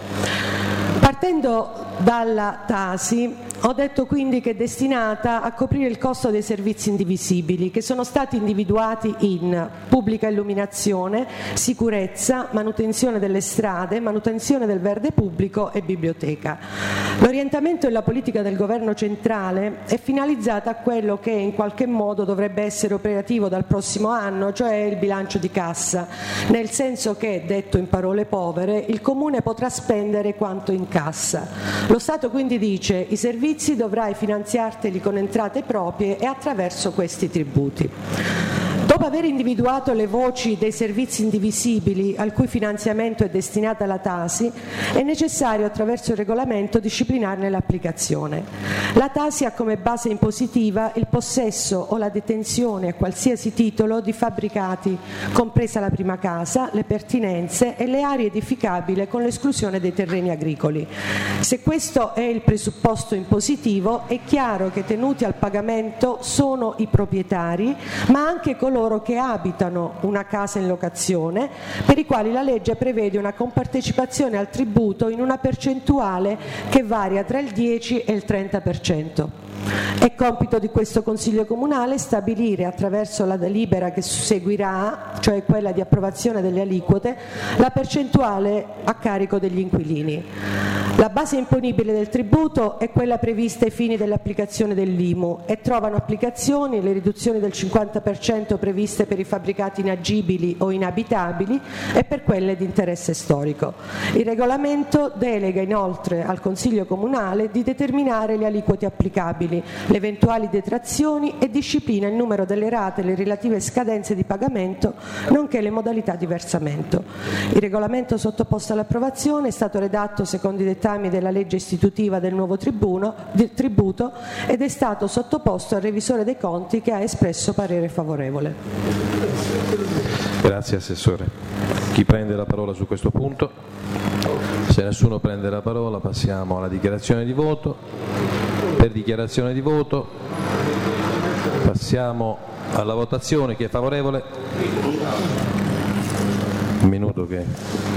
Partendo dalla Tasi, ho detto quindi che è destinata a coprire il costo dei servizi indivisibili che sono stati individuati in pubblica illuminazione, sicurezza, manutenzione delle strade, manutenzione del verde pubblico e biblioteca. L'orientamento e la politica del governo centrale è finalizzata a quello che in qualche modo dovrebbe essere operativo dal prossimo anno, cioè il bilancio di cassa, nel senso che, detto in parole povere, il Comune potrà spendere quanto incassa. Lo Stato quindi dice: i servizi dovrai finanziarteli con entrate proprie e attraverso questi tributi. Dopo aver individuato le voci dei servizi indivisibili al cui finanziamento è destinata la Tasi, è necessario attraverso il regolamento disciplinarne l'applicazione. La Tasi ha come base impositiva il possesso o la detenzione a qualsiasi titolo di fabbricati, compresa la prima casa, le pertinenze e le aree edificabili con l'esclusione dei terreni agricoli. Se questo è il presupposto impositivo, è chiaro che tenuti al pagamento sono i proprietari, ma anche coloro che abitano una casa in locazione, per i quali la legge prevede una compartecipazione al tributo in una percentuale che varia tra il 10 e il 30%. È compito di questo Consiglio Comunale stabilire, attraverso la delibera che seguirà, cioè quella di approvazione delle aliquote, la percentuale a carico degli inquilini. La base imponibile del tributo è quella prevista ai fini dell'applicazione dell'IMU e trovano applicazioni le riduzioni del 50% previste per i fabbricati inagibili o inabitabili e per quelle di interesse storico. Il regolamento delega inoltre al Consiglio Comunale di determinare le aliquote applicabili, le eventuali detrazioni e disciplina il numero delle rate e le relative scadenze di pagamento, nonché le modalità di versamento. Il regolamento sottoposto all'approvazione è stato redatto secondo i dettami della legge istitutiva del nuovo tributo ed è stato sottoposto al revisore dei conti che ha espresso parere favorevole. Grazie Assessore. Chi prende la parola su questo punto? Se nessuno prende la parola passiamo alla dichiarazione di voto. Per dichiarazione di voto passiamo alla votazione. Chi è favorevole? Un minuto che...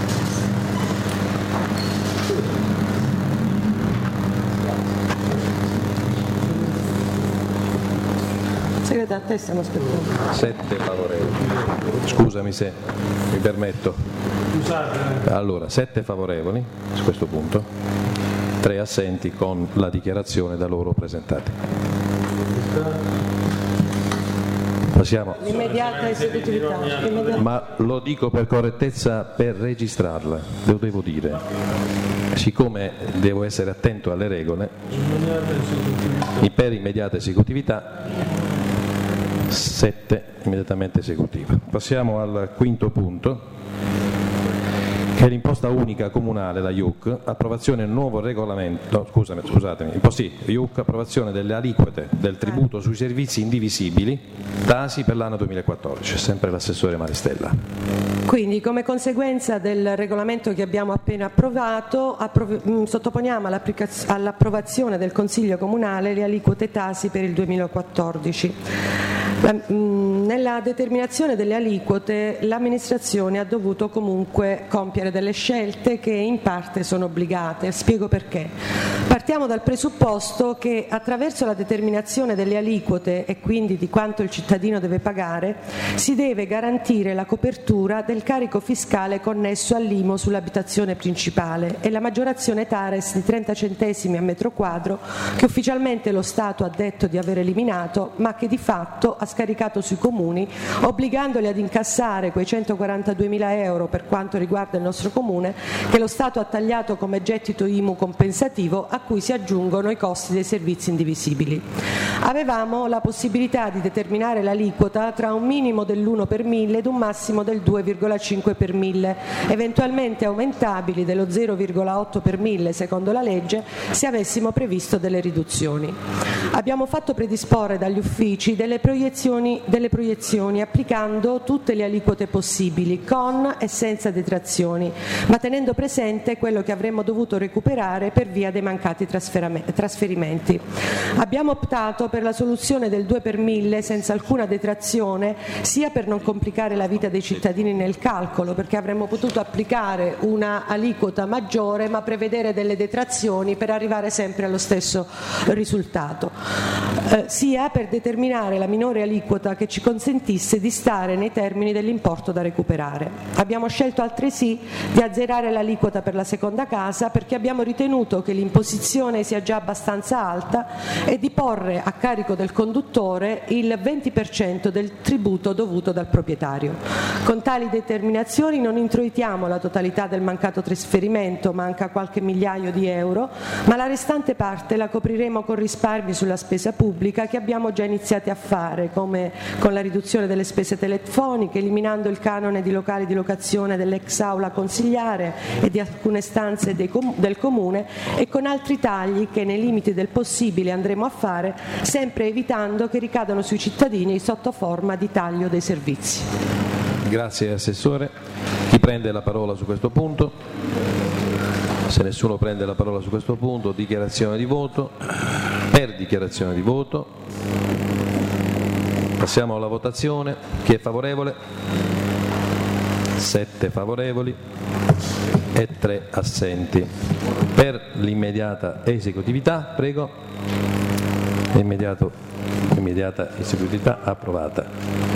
A te stiamo aspettando. 7 favorevoli. Scusami se mi permetto. Allora, 7 favorevoli su questo punto, 3 assenti con la dichiarazione da loro presentata. Passiamo. Immediata esecutività. Ma lo dico per correttezza, per registrarla, lo devo dire. Siccome devo essere attento alle regole, per immediata esecutività 7 immediatamente esecutiva. Passiamo al quinto punto, che è l'imposta unica comunale, la IUC, approvazione del nuovo regolamento, IUC, approvazione delle aliquote del tributo sui servizi indivisibili, Tasi per l'anno 2014, sempre l'assessore Maristella. Quindi, come conseguenza del regolamento che abbiamo appena approvato, sottoponiamo all'approvazione del Consiglio Comunale le aliquote Tasi per il 2014. Nella determinazione delle aliquote l'amministrazione ha dovuto comunque compiere delle scelte che in parte sono obbligate. Spiego perché. Partiamo dal presupposto che attraverso la determinazione delle aliquote e quindi di quanto il cittadino deve pagare si deve garantire la copertura del carico fiscale connesso all'IMU sull'abitazione principale e la maggiorazione TARES di 30 centesimi a metro quadro che ufficialmente lo Stato ha detto di aver eliminato, ma che di fatto ha scaricato sui comuni, obbligandoli ad incassare quei 142.000 euro per quanto riguarda il nostro comune, che lo Stato ha tagliato come gettito IMU compensativo, a cui si aggiungono i costi dei servizi indivisibili. Avevamo la possibilità di determinare l'aliquota tra un minimo dell'1 per 1000 ed un massimo del 2,5 per 1000, eventualmente aumentabili dello 0,8 per 1000 secondo la legge se avessimo previsto delle riduzioni. Abbiamo fatto predisporre dagli uffici delle proiezioni applicando tutte le aliquote possibili, con e senza detrazioni, ma tenendo presente quello che avremmo dovuto recuperare per via dei mancati trasferimenti. Abbiamo optato per la soluzione del 2 per 1000 senza alcuna detrazione, sia per non complicare la vita dei cittadini nel calcolo, perché avremmo potuto applicare una aliquota maggiore ma prevedere delle detrazioni per arrivare sempre allo stesso risultato, sia per determinare la minore aliquota che ci consentisse di stare nei termini dell'importo da recuperare. Abbiamo scelto altresì di azzerare l'aliquota per la seconda casa, perché abbiamo ritenuto che l'imposizione sia già abbastanza alta, e di porre a carico del conduttore il 20% del tributo dovuto dal proprietario. Con tali determinazioni non introitiamo la totalità del mancato trasferimento, manca qualche migliaio di euro, ma la restante parte la copriremo con risparmi sulla spesa pubblica che abbiamo già iniziati a fare, come con la riduzione delle spese telefoniche, eliminando il canone di locali di locazione dell'ex aula consigliare e di alcune stanze del comune, e con altri tagli che nei limiti del possibile andremo a fare, sempre evitando che ricadano sui cittadini sotto forma di taglio dei servizi. Grazie Assessore. Chi prende la parola su questo punto? Se nessuno prende la parola su questo punto, dichiarazione di voto. Per dichiarazione di voto. Passiamo alla votazione. Chi è favorevole? 7 favorevoli e 3 assenti. Per l'immediata esecutività, prego. Immediata esecutività approvata.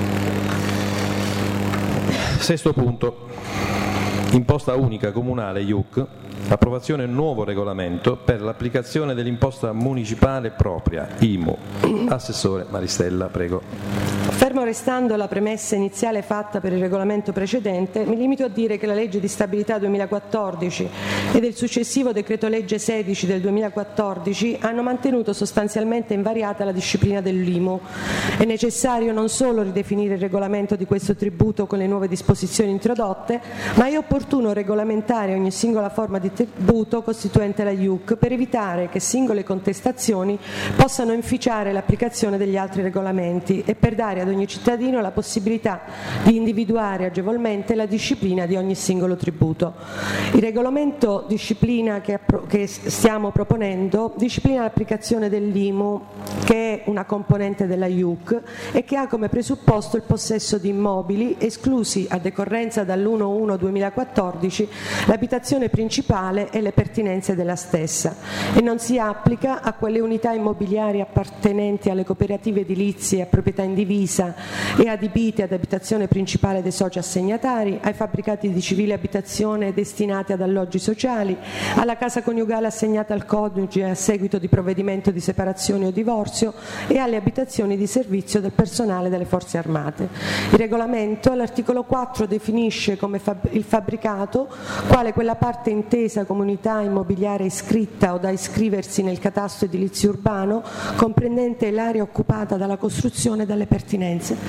Sesto punto. Imposta unica comunale IUC. Approvazione nuovo regolamento per l'applicazione dell'imposta municipale propria, IMU. Assessore Maristella, prego. Fermo restando la premessa iniziale fatta per il regolamento precedente, mi limito a dire che la legge di stabilità 2014 ed il successivo decreto legge 16 del 2014 hanno mantenuto sostanzialmente invariata la disciplina dell'IMU. È necessario non solo ridefinire il regolamento di questo tributo con le nuove disposizioni introdotte, ma è opportuno regolamentare ogni singola forma di tributo costituente la IUC per evitare che singole contestazioni possano inficiare l'applicazione degli altri regolamenti e per dare ad ogni cittadino la possibilità di individuare agevolmente la disciplina di ogni singolo tributo. Il regolamento disciplina che stiamo proponendo disciplina l'applicazione dell'IMU, che è una componente della IUC e che ha come presupposto il possesso di immobili, esclusi a decorrenza dall'1/1/2014 l'abitazione principale e le pertinenze della stessa, e non si applica a quelle unità immobiliari appartenenti alle cooperative edilizie a proprietà indivisa e adibite ad abitazione principale dei soci assegnatari, ai fabbricati di civile abitazione destinati ad alloggi sociali, alla casa coniugale assegnata al coniuge a seguito di provvedimento di separazione o divorzio e alle abitazioni di servizio del personale delle forze armate. Il regolamento all'articolo 4 definisce come il fabbricato quale quella parte intesa come unità immobiliare iscritta o da iscriversi nel catasto edilizio urbano comprendente l'area occupata dalla costruzione e dalle pertinenze.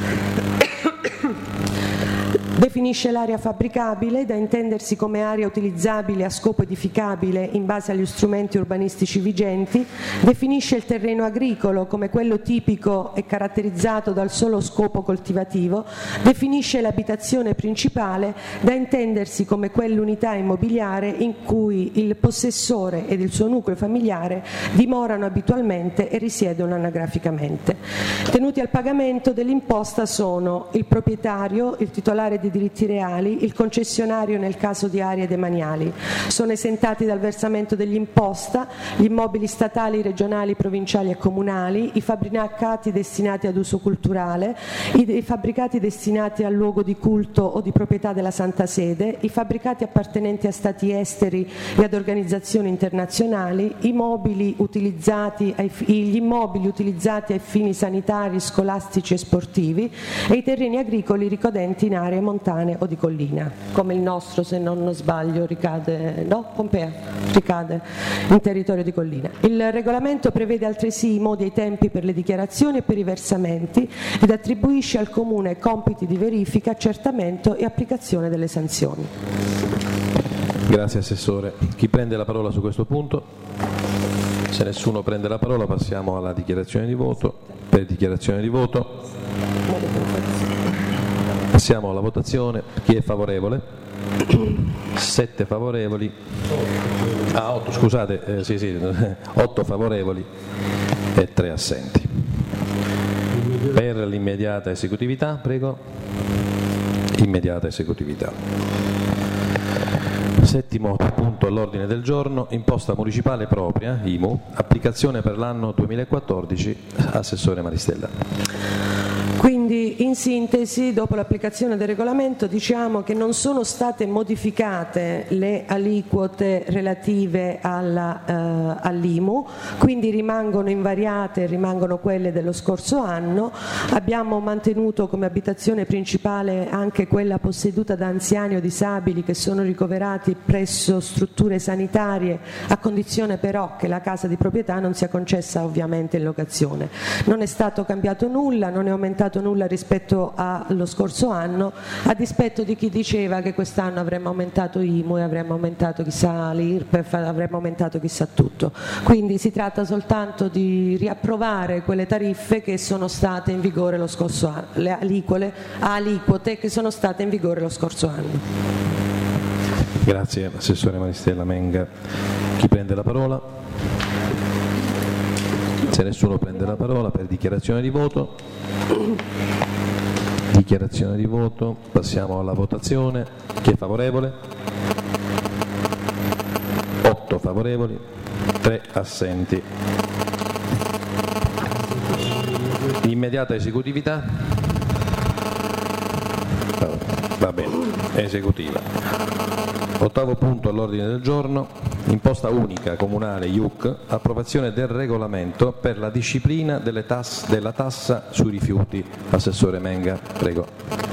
Definisce l'area fabbricabile, da intendersi come area utilizzabile a scopo edificabile in base agli strumenti urbanistici vigenti. Definisce il terreno agricolo come quello tipico e caratterizzato dal solo scopo coltivativo. Definisce l'abitazione principale, da intendersi come quell'unità immobiliare in cui il possessore ed il suo nucleo familiare dimorano abitualmente e risiedono anagraficamente. Tenuti al pagamento dell'imposta sono il proprietario, il titolare di diritti reali, il concessionario nel caso di aree demaniali. Sono esentati dal versamento dell'imposta gli immobili statali, regionali, provinciali e comunali, i fabbricati destinati ad uso culturale, i fabbricati destinati al luogo di culto o di proprietà della Santa Sede, i fabbricati appartenenti a stati esteri e ad organizzazioni internazionali, gli immobili utilizzati ai fini sanitari, scolastici e sportivi e i terreni agricoli ricadenti in aree montane o di collina, come il nostro, se non sbaglio, ricade in territorio di collina. Il regolamento prevede altresì i modi e i tempi per le dichiarazioni e per i versamenti ed attribuisce al Comune compiti di verifica, accertamento e applicazione delle sanzioni. Grazie Assessore. Chi prende la parola su questo punto? Se nessuno prende la parola passiamo alla dichiarazione di voto. Per dichiarazione di voto passiamo alla votazione. Chi è favorevole? 7 favorevoli. 8, scusate, 8 favorevoli e 3 assenti. Per l'immediata esecutività, prego. Immediata esecutività. Settimo punto all'ordine del giorno, imposta municipale propria, IMU, applicazione per l'anno 2014, Assessore Maristella. Quindi in sintesi, dopo l'applicazione del regolamento, diciamo che non sono state modificate le aliquote relative all'IMU, quindi rimangono invariate, rimangono quelle dello scorso anno. Abbiamo mantenuto come abitazione principale anche quella posseduta da anziani o disabili che sono ricoverati presso strutture sanitarie, a condizione però che la casa di proprietà non sia concessa ovviamente in locazione. Non è stato cambiato nulla, non è aumentato nulla rispetto allo scorso anno, a dispetto di chi diceva che quest'anno avremmo aumentato IMU e avremmo aumentato chissà l'IRPEF, avremmo aumentato chissà tutto. Quindi si tratta soltanto di riapprovare quelle tariffe che sono state in vigore lo scorso anno, le aliquote che sono state in vigore lo scorso anno. Grazie Assessore Maristella Menga. Chi prende la parola? Se nessuno prende la parola, per dichiarazione di voto. Dichiarazione di voto, passiamo alla votazione. Chi è favorevole? 8 favorevoli, 3 assenti. Immediata esecutività? Va bene, esecutiva. Ottavo punto all'ordine del giorno, imposta unica comunale IUC, approvazione del regolamento per la disciplina della tassa sui rifiuti. Assessore Menga, prego.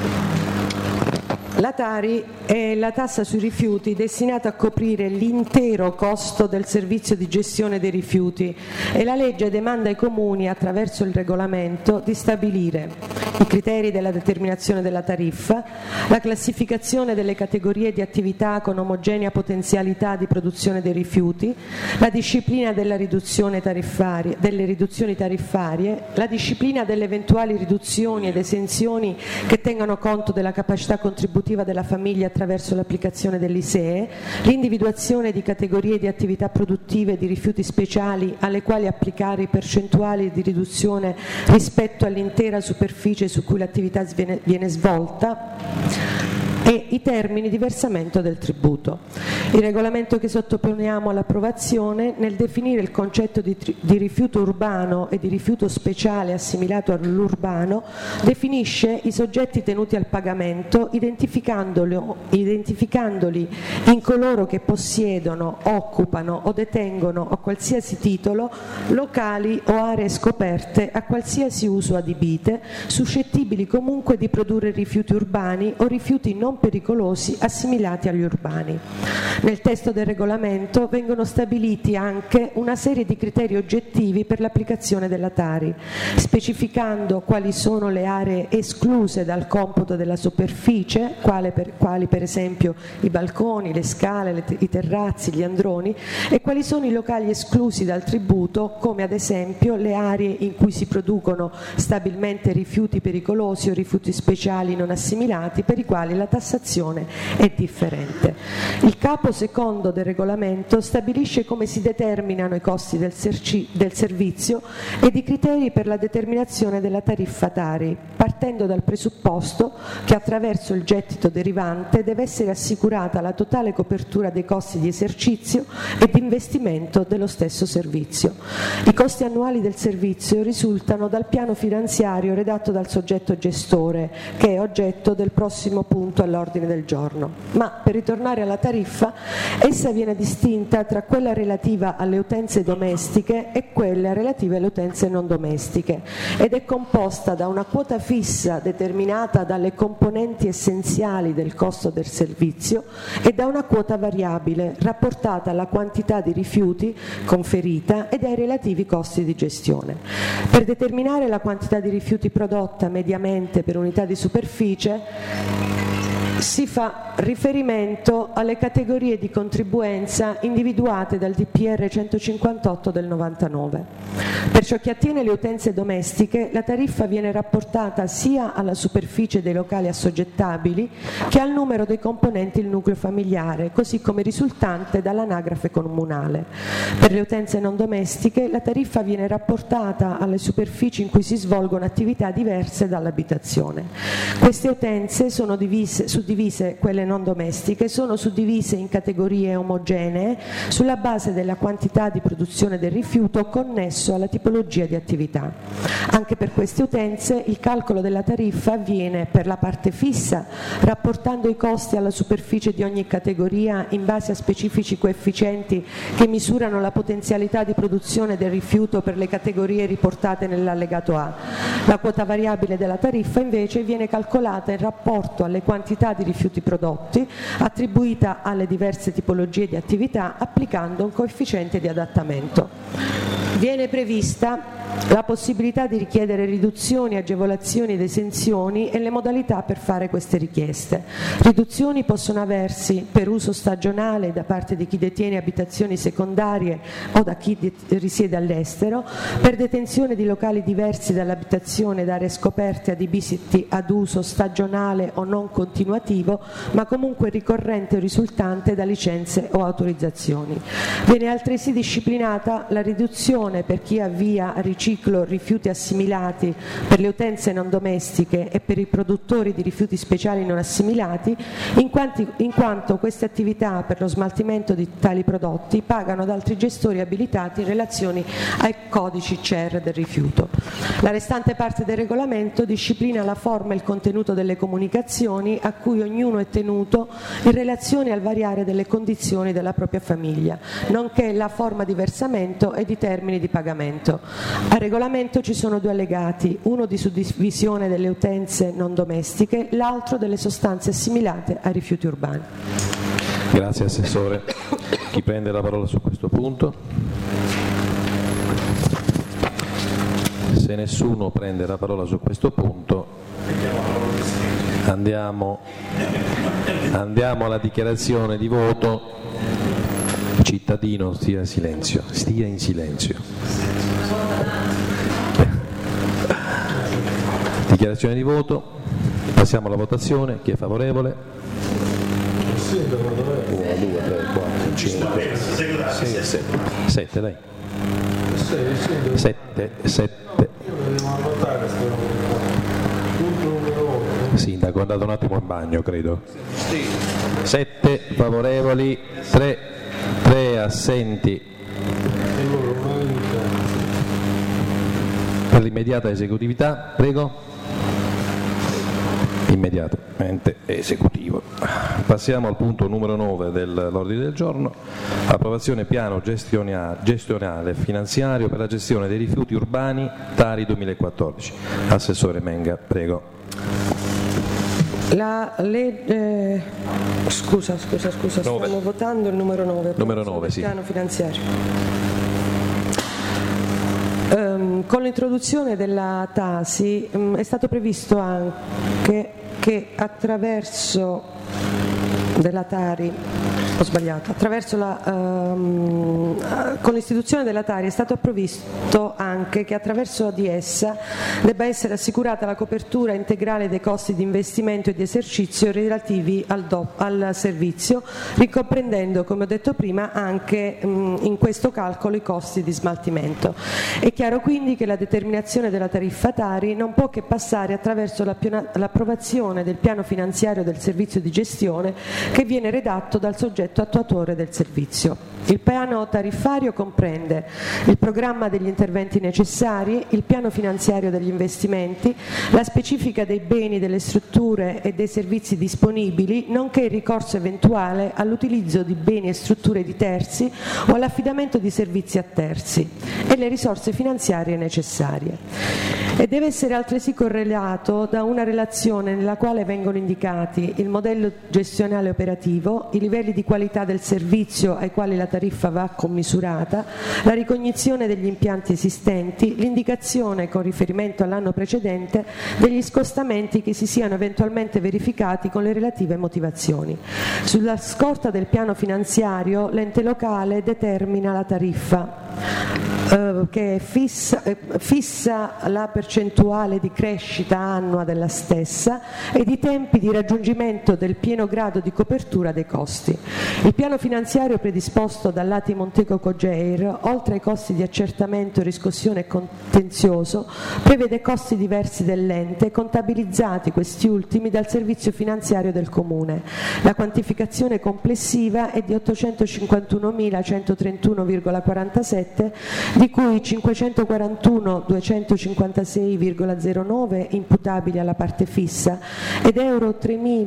La Tari è la tassa sui rifiuti destinata a coprire l'intero costo del servizio di gestione dei rifiuti e la legge demanda ai comuni, attraverso il regolamento, di stabilire i criteri della determinazione della tariffa, la classificazione delle categorie di attività con omogenea potenzialità di produzione dei rifiuti, la disciplina delle riduzioni tariffarie, la disciplina delle eventuali riduzioni ed esenzioni che tengano conto della capacità contributiva della famiglia attraverso l'applicazione dell'ISEE, l'individuazione di categorie di attività produttive di rifiuti speciali alle quali applicare i percentuali di riduzione rispetto all'intera superficie su cui l'attività viene svolta e i termini di versamento del tributo. Il regolamento che sottoponiamo all'approvazione, nel definire il concetto di rifiuto urbano e di rifiuto speciale assimilato all'urbano, definisce i soggetti tenuti al pagamento, identificandoli in coloro che possiedono, occupano o detengono a qualsiasi titolo locali o aree scoperte a qualsiasi uso adibite, suscettibili comunque di produrre rifiuti urbani o rifiuti non pericolosi assimilati agli urbani. Nel testo del regolamento vengono stabiliti anche una serie di criteri oggettivi per l'applicazione della Tari, specificando quali sono le aree escluse dal computo della superficie, quali per esempio i balconi, le scale, i terrazzi, gli androni, e quali sono i locali esclusi dal tributo, come ad esempio le aree in cui si producono stabilmente rifiuti pericolosi o rifiuti speciali non assimilati, per i quali la tassazione tassazione è differente. Il capo secondo del regolamento stabilisce come si determinano i costi del servizio ed i criteri per la determinazione della tariffa Tari, partendo dal presupposto che attraverso il gettito derivante deve essere assicurata la totale copertura dei costi di esercizio e di investimento dello stesso servizio. I costi annuali del servizio risultano dal piano finanziario redatto dal soggetto gestore, che è oggetto del prossimo punto all'ordine del giorno. Ma per ritornare alla tariffa, essa viene distinta tra quella relativa alle utenze domestiche e quelle relative alle utenze non domestiche ed è composta da una quota fissa determinata dalle componenti essenziali del costo del servizio e da una quota variabile rapportata alla quantità di rifiuti conferita ed ai relativi costi di gestione. Per determinare la quantità di rifiuti prodotta mediamente per unità di superficie si fa riferimento alle categorie di contribuenza individuate dal DPR 158 del 99. Per ciò che attiene le utenze domestiche, la tariffa viene rapportata sia alla superficie dei locali assoggettabili che al numero dei componenti il nucleo familiare, così come risultante dall'anagrafe comunale. Per le utenze non domestiche, la tariffa viene rapportata alle superfici in cui si svolgono attività diverse dall'abitazione. Queste utenze sono suddivise, quelle non domestiche, sono suddivise in categorie omogenee sulla base della quantità di produzione del rifiuto connesso alla tipologia di attività. Anche per queste utenze il calcolo della tariffa avviene per la parte fissa, rapportando i costi alla superficie di ogni categoria in base a specifici coefficienti che misurano la potenzialità di produzione del rifiuto per le categorie riportate nell'allegato A. La quota variabile della tariffa invece viene calcolata in rapporto alle quantità di rifiuti prodotti, attribuita alle diverse tipologie di attività applicando un coefficiente di adattamento. Viene prevista la possibilità di richiedere riduzioni, agevolazioni ed esenzioni e le modalità per fare queste richieste. Riduzioni possono aversi per uso stagionale da parte di chi detiene abitazioni secondarie o da chi risiede all'estero, per detenzione di locali diversi dall'abitazione ed aree scoperte adibiti ad uso stagionale o non continuativo, ma comunque ricorrente o risultante da licenze o autorizzazioni. Viene altresì disciplinata la riduzione per chi avvia a riciclo rifiuti assimilati per le utenze non domestiche e per i produttori di rifiuti speciali non assimilati, in quanto queste attività per lo smaltimento di tali prodotti pagano ad altri gestori abilitati in relazione ai codici CER del rifiuto. La restante parte del regolamento disciplina la forma e il contenuto delle comunicazioni a cui ognuno è tenuto in relazione al variare delle condizioni della propria famiglia, nonché la forma di versamento e di termini di pagamento. Al regolamento ci sono due allegati, uno di suddivisione delle utenze non domestiche, l'altro delle sostanze assimilate ai rifiuti urbani. Grazie Assessore. Chi prende la parola su questo punto? Se nessuno prende la parola su questo punto, andiamo alla dichiarazione di voto. Cittadino, stia in silenzio. Dichiarazione di voto, passiamo alla votazione. Chi è favorevole? 1, 2, 3, 4, 5, 6, 7. 7, dai. 7. Sindaco, è andato un attimo in bagno, credo. 7 favorevoli, 3 assenti. Per l'immediata esecutività, prego. Immediatamente esecutivo. Passiamo al punto numero 9 dell'ordine del giorno, approvazione piano gestionale finanziario per la gestione dei rifiuti urbani Tari 2014. Assessore Menga, prego. La legge, scusa, stiamo votando il numero 9. Numero 9, sì. Piano finanziario. Con l'introduzione della Tasi è stato previsto anche che attraverso della Tari ho sbagliato, con l'istituzione della Tari è stato previsto anche che attraverso di essa debba essere assicurata la copertura integrale dei costi di investimento e di esercizio relativi al servizio, ricomprendendo, come ho detto prima, anche in questo calcolo i costi di smaltimento. È chiaro quindi che la determinazione della tariffa Tari non può che passare attraverso l'approvazione del piano finanziario del servizio di gestione che viene redatto dal soggetto attuatore del servizio. Il piano tariffario comprende il programma degli interventi necessari, il piano finanziario degli investimenti, la specifica dei beni, delle strutture e dei servizi disponibili, nonché il ricorso eventuale all'utilizzo di beni e strutture di terzi o all'affidamento di servizi a terzi e le risorse finanziarie necessarie. E deve essere altresì correlato da una relazione nella quale vengono indicati il modello gestionale operativo, i livelli di qualità del servizio ai quali la tariffa va commisurata, la ricognizione degli impianti esistenti, l'indicazione con riferimento all'anno precedente degli scostamenti che si siano eventualmente verificati con le relative motivazioni. Sulla scorta del piano finanziario l'ente locale determina la tariffa che fissa la percentuale di crescita annua della stessa ed i tempi di raggiungimento del pieno grado di copertura dei costi. Il piano finanziario predisposto dall'Ati Montego Cogeir, oltre ai costi di accertamento, riscossione e contenzioso, prevede costi diversi dell'ente, contabilizzati questi ultimi dal servizio finanziario del Comune. La quantificazione complessiva è di 851.131,47, di cui 541.256,09 imputabili alla parte fissa ed euro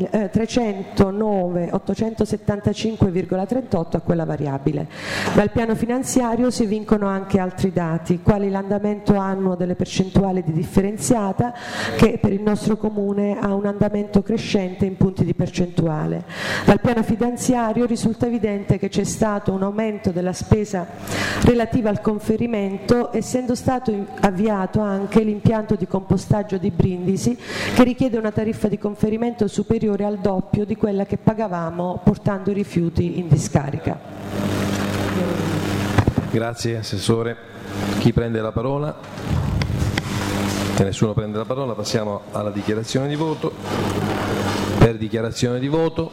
309.875,38 a quella variabile. Dal piano finanziario si evincono anche altri dati, quali l'andamento annuo delle percentuali di differenziata, che per il nostro Comune ha un andamento crescente in punti di percentuale. Dal piano finanziario risulta evidente che c'è stato un aumento della spesa relativa al conferimento, essendo stato avviato anche l'impianto di compostaggio di Brindisi, che richiede una tariffa di conferimento superiore al doppio di quella che pagavamo portando i rifiuti in discarica. Grazie Assessore. Chi prende la parola? Se nessuno prende la parola passiamo alla dichiarazione di voto. Per dichiarazione di voto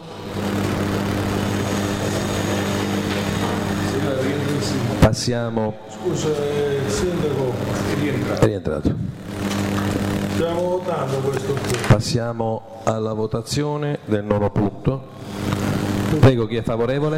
passiamo. Scusa, il sindaco È rientrato. stiamo votando questo qui. Passiamo alla votazione del nuovo punto. Prego, chi è favorevole?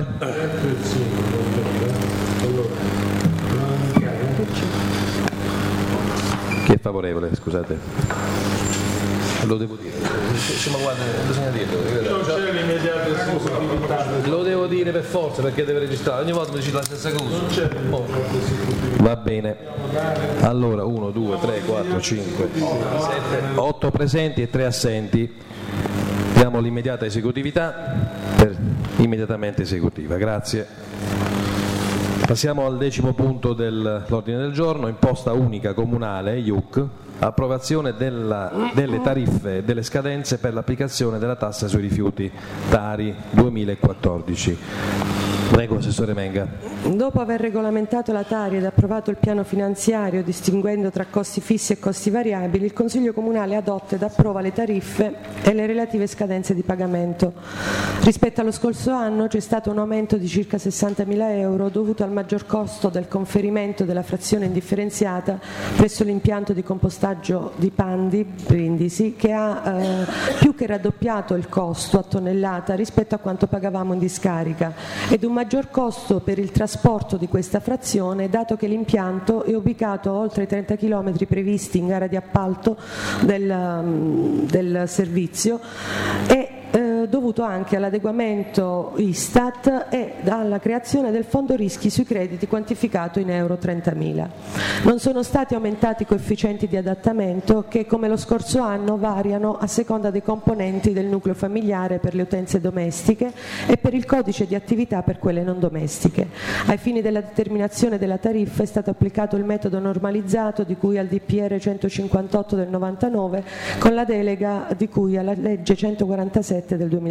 Chi è favorevole, scusate? Lo devo dire. Ma guarda, bisogna dirlo. Non c'è l'immediata esecutività. Lo devo dire per forza perché deve registrare. Ogni volta mi dici la stessa cosa. Non c'è l'immediata esecutività. Va bene. Allora, 1, 2, 3, 4, 5, 7, 8 presenti e 3 assenti. Diamo l'immediata esecutività per immediatamente esecutiva. Grazie. Passiamo al 10° punto dell'ordine del giorno, imposta unica comunale, IUC, approvazione delle tariffe e delle scadenze per l'applicazione della tassa sui rifiuti Tari 2014. Prego, Assessore Menga. Dopo aver regolamentato la Tari ed approvato il piano finanziario distinguendo tra costi fissi e costi variabili, il Consiglio Comunale adotta ed approva le tariffe e le relative scadenze di pagamento. Rispetto allo scorso anno c'è stato un aumento di circa 60.000 euro dovuto al maggior costo del conferimento della frazione indifferenziata presso l'impianto di compostaggio di Pandi, Brindisi, che ha più che raddoppiato il costo a tonnellata rispetto a quanto pagavamo in discarica, ed un maggior costo per il trasporto di questa frazione, dato che l'impianto è ubicato oltre i 30 km previsti in gara di appalto del servizio e dovuto anche all'adeguamento Istat e alla creazione del fondo rischi sui crediti quantificato in euro 30.000. Non sono stati aumentati i coefficienti di adattamento che, come lo scorso anno, variano a seconda dei componenti del nucleo familiare per le utenze domestiche e per il codice di attività per quelle non domestiche. Ai fini della determinazione della tariffa è stato applicato il metodo normalizzato di cui al DPR 158 del 99 con la delega di cui alla legge 147 del 2004.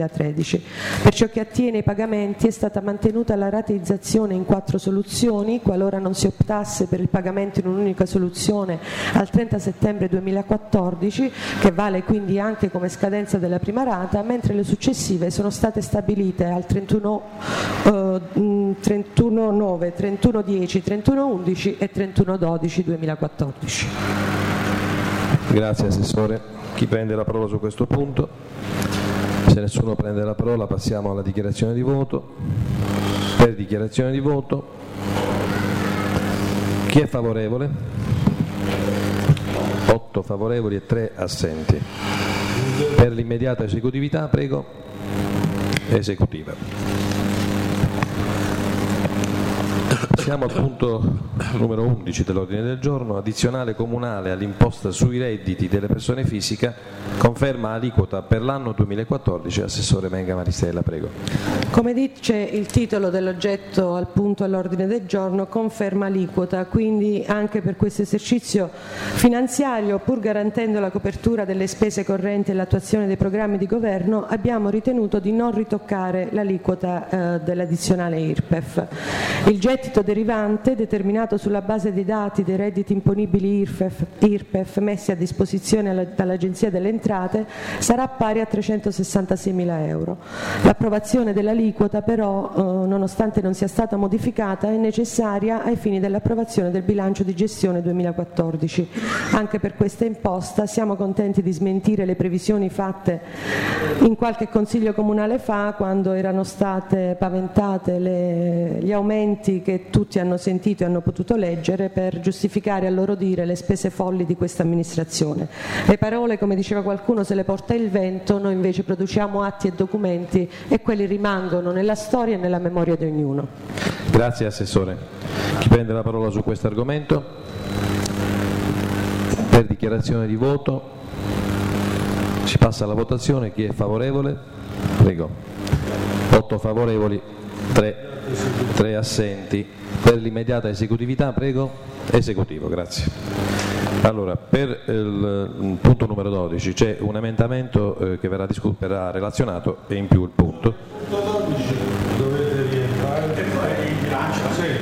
2013. Per ciò che attiene ai pagamenti è stata mantenuta la rateizzazione in 4 soluzioni, qualora non si optasse per il pagamento in un'unica soluzione al 30 settembre 2014, che vale quindi anche come scadenza della prima rata, mentre le successive sono state stabilite al 31/9, 31/10, 31/11 e 31/12 2014. Grazie Assessore. Chi prende la parola su questo punto? Se nessuno prende la parola passiamo alla dichiarazione di voto. Per dichiarazione di voto, chi è favorevole? 8 favorevoli e 3 assenti. Per l'immediata esecutività, prego. Esecutiva. Siamo al punto numero 11 dell'ordine del giorno, addizionale comunale all'imposta sui redditi delle persone fisiche, conferma aliquota per l'anno 2014. Assessore Menga Maristella, prego. Come dice il titolo dell'oggetto al punto all'ordine del giorno, conferma aliquota, quindi anche per questo esercizio finanziario, pur garantendo la copertura delle spese correnti e l'attuazione dei programmi di governo, abbiamo ritenuto di non ritoccare l'aliquota dell'addizionale IRPEF. Il gettito derivante, determinato sulla base dei dati dei redditi imponibili IRPEF messi a disposizione dall'Agenzia delle Entrate, sarà pari a 366.000 euro. L'approvazione dell'aliquota però, nonostante non sia stata modificata, è necessaria ai fini dell'approvazione del bilancio di gestione 2014. Anche per questa imposta siamo contenti di smentire le previsioni fatte in qualche consiglio comunale fa, quando erano state paventate gli aumenti che tutti hanno sentito e hanno potuto leggere per giustificare a loro dire le spese folli di questa amministrazione. Le parole, come diceva qualcuno, se le porta il vento, noi invece produciamo atti e documenti e quelli rimangono nella storia e nella memoria di ognuno. Grazie Assessore. Chi prende la parola su questo argomento? Per dichiarazione di voto si passa alla votazione. Chi è favorevole? Prego. 8 favorevoli, 3 assenti. Per l'immediata esecutività, prego. Esecutivo, grazie. Allora, per il punto numero 12 c'è un emendamento che verrà relazionato e in più il punto. Punto 12 dovete rientrare il bilancio.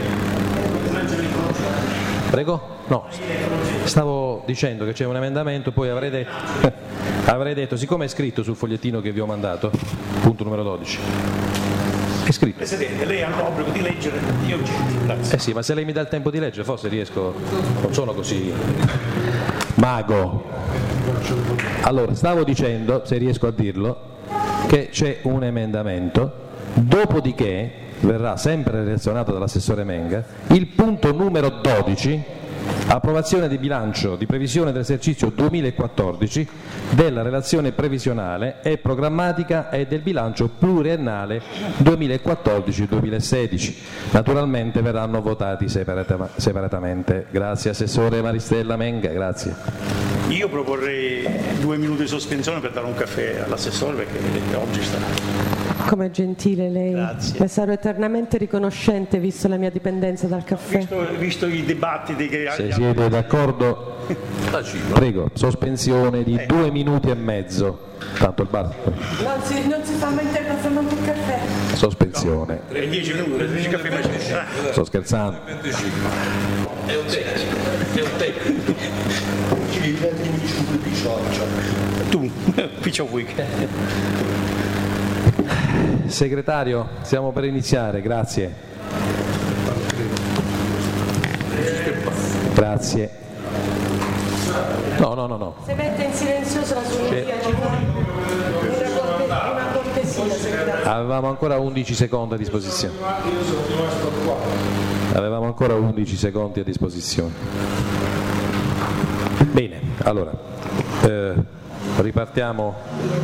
Prego? No, stavo dicendo che c'è un emendamento, poi avrei detto, siccome è scritto sul fogliettino che vi ho mandato, punto numero 12. È scritto. Presidente, lei ha l'obbligo di leggere gli oggetti. Grazie. Sì, ma se lei mi dà il tempo di leggere forse riesco, non sono così mago. Allora, stavo dicendo, se riesco a dirlo, che c'è un emendamento, dopodiché verrà sempre relazionato dall'assessore Menga il punto numero 12, approvazione di bilancio di previsione dell'esercizio 2014, della relazione previsionale e programmatica e del bilancio pluriennale 2014-2016. Naturalmente verranno votati separatamente. Grazie Assessore Maristella Menga, grazie. Io proporrei 2 minuti di sospensione per dare un caffè all'assessore, perché vedete oggi sta... Come gentile lei. Grazie. Le sarò eternamente riconoscente visto la mia dipendenza dal caffè. Visto i dibattiti che... Se siete d'accordo, prego, sospensione di 2 minuti e mezzo. Tanto il bar. Non si fa mai tempo a fare manco il caffè. Sospensione. 10 minuti, 10 caffè mai. Sto scherzando. È un tecnico. Tu, piccio week. Segretario, stiamo per iniziare, grazie. Grazie. No. Se mette in silenzioso la sua via, ci fa una cortesia, segretario. Avevamo ancora 11 secondi a disposizione. Io sono rimasto qua. Avevamo ancora 11 secondi a disposizione. Bene, allora, ripartiamo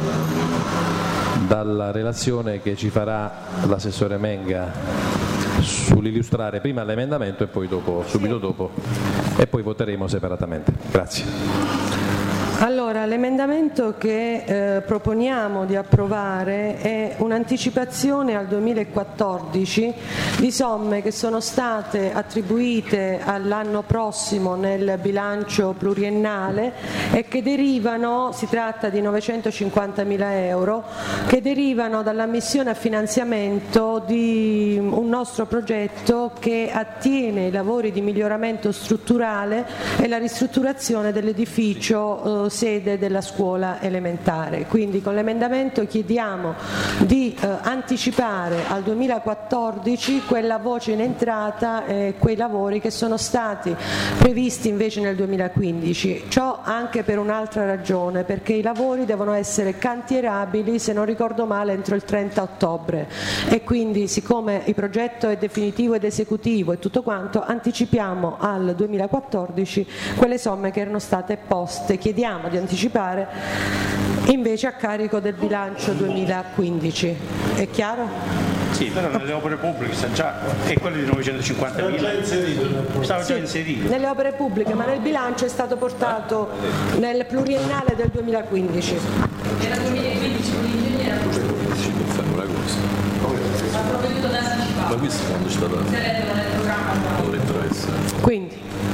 dalla relazione che ci farà l'assessore Menga sull'illustrare prima l'emendamento e poi dopo, subito dopo, e poi voteremo separatamente. Grazie. Allora, l'emendamento che proponiamo di approvare è un'anticipazione al 2014 di somme che sono state attribuite all'anno prossimo nel bilancio pluriennale e che derivano, si tratta di 950.000 euro, che derivano dall'ammissione a finanziamento di un nostro progetto che attiene i lavori di miglioramento strutturale e la ristrutturazione dell'edificio sede della scuola elementare. Quindi con l'emendamento chiediamo di anticipare al 2014 quella voce in entrata e quei lavori che sono stati previsti invece nel 2015. Ciò anche per un'altra ragione, perché i lavori devono essere cantierabili, se non ricordo male, entro il 30 ottobre e quindi, siccome il progetto è definitivo ed esecutivo e tutto quanto, anticipiamo al 2014 quelle somme che erano state poste. Chiediamo di anticipare invece a carico del bilancio 2015. È chiaro? Sì, però nelle opere pubbliche sta già, e quello di 950.000 stava già inserito. Nelle opere pubbliche, ma nel bilancio è stato portato nel pluriennale del 2015. Era 2015 con l'ingegnere Fanno una cosa. ha provveduto ad anticipare. Ma questo quando è stata Nel programma. dovrebbero essere. Quindi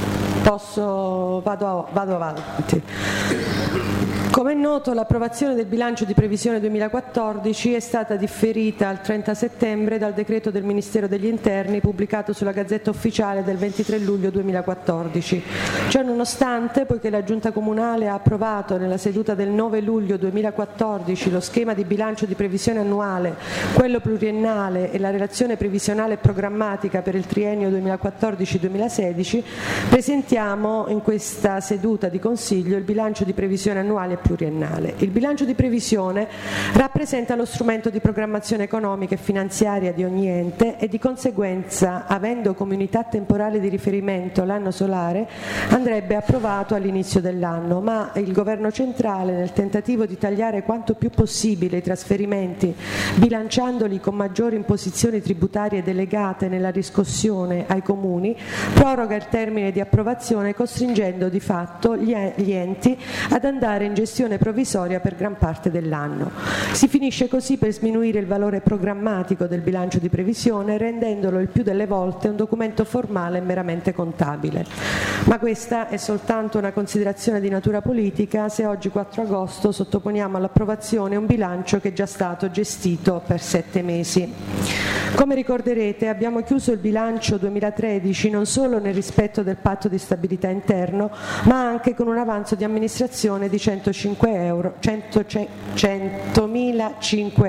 vado avanti. Come è noto, l'approvazione del bilancio di previsione 2014 è stata differita al 30 settembre dal decreto del Ministero degli Interni pubblicato sulla Gazzetta Ufficiale del 23 luglio 2014. Ciò nonostante, poiché la Giunta Comunale ha approvato nella seduta del 9 luglio 2014 lo schema di bilancio di previsione annuale, quello pluriennale e la relazione previsionale e programmatica per il triennio 2014-2016, presentiamo in questa seduta di Consiglio il bilancio di previsione annuale e pluriennale. Il bilancio di previsione rappresenta lo strumento di programmazione economica e finanziaria di ogni ente e di conseguenza, avendo come unità temporale di riferimento l'anno solare, andrebbe approvato all'inizio dell'anno, ma il Governo centrale, nel tentativo di tagliare quanto più possibile i trasferimenti, bilanciandoli con maggiori imposizioni tributarie delegate nella riscossione ai comuni, proroga il termine di approvazione, costringendo di fatto gli enti ad andare in gestione provvisoria per gran parte dell'anno. Si finisce così per sminuire il valore programmatico del bilancio di previsione, rendendolo il più delle volte un documento formale e meramente contabile. Ma questa è soltanto una considerazione di natura politica se oggi 4 agosto sottoponiamo all'approvazione un bilancio che è già stato gestito per 7 mesi. Come ricorderete, abbiamo chiuso il bilancio 2013 non solo nel rispetto del patto di stabilità interno, ma anche con un avanzo di amministrazione di 100.005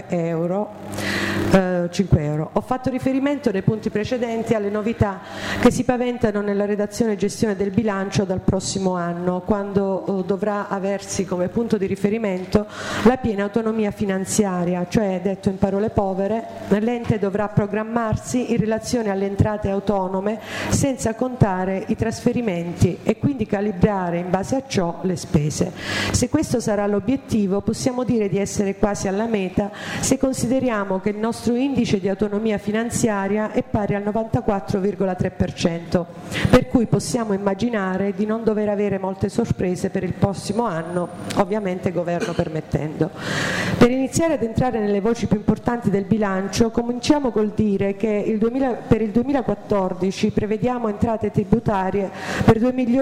euro. Ho fatto riferimento nei punti precedenti alle novità che si paventano nella redazione e gestione del bilancio dal prossimo anno, quando dovrà aversi come punto di riferimento la piena autonomia finanziaria, cioè, detto in parole povere, l'ente dovrà programmarsi in relazione alle entrate autonome senza contare i trasferimenti e quindi calibrare in base a ciò le spese. Se questo sarà l'obiettivo, possiamo dire di essere quasi alla meta se consideriamo che il nostro indice di autonomia finanziaria è pari al 94,3%, per cui possiamo immaginare di non dover avere molte sorprese per il prossimo anno, ovviamente governo permettendo. Per iniziare ad entrare nelle voci più importanti del bilancio, cominciamo col dire che per il 2014 prevediamo entrate tributarie per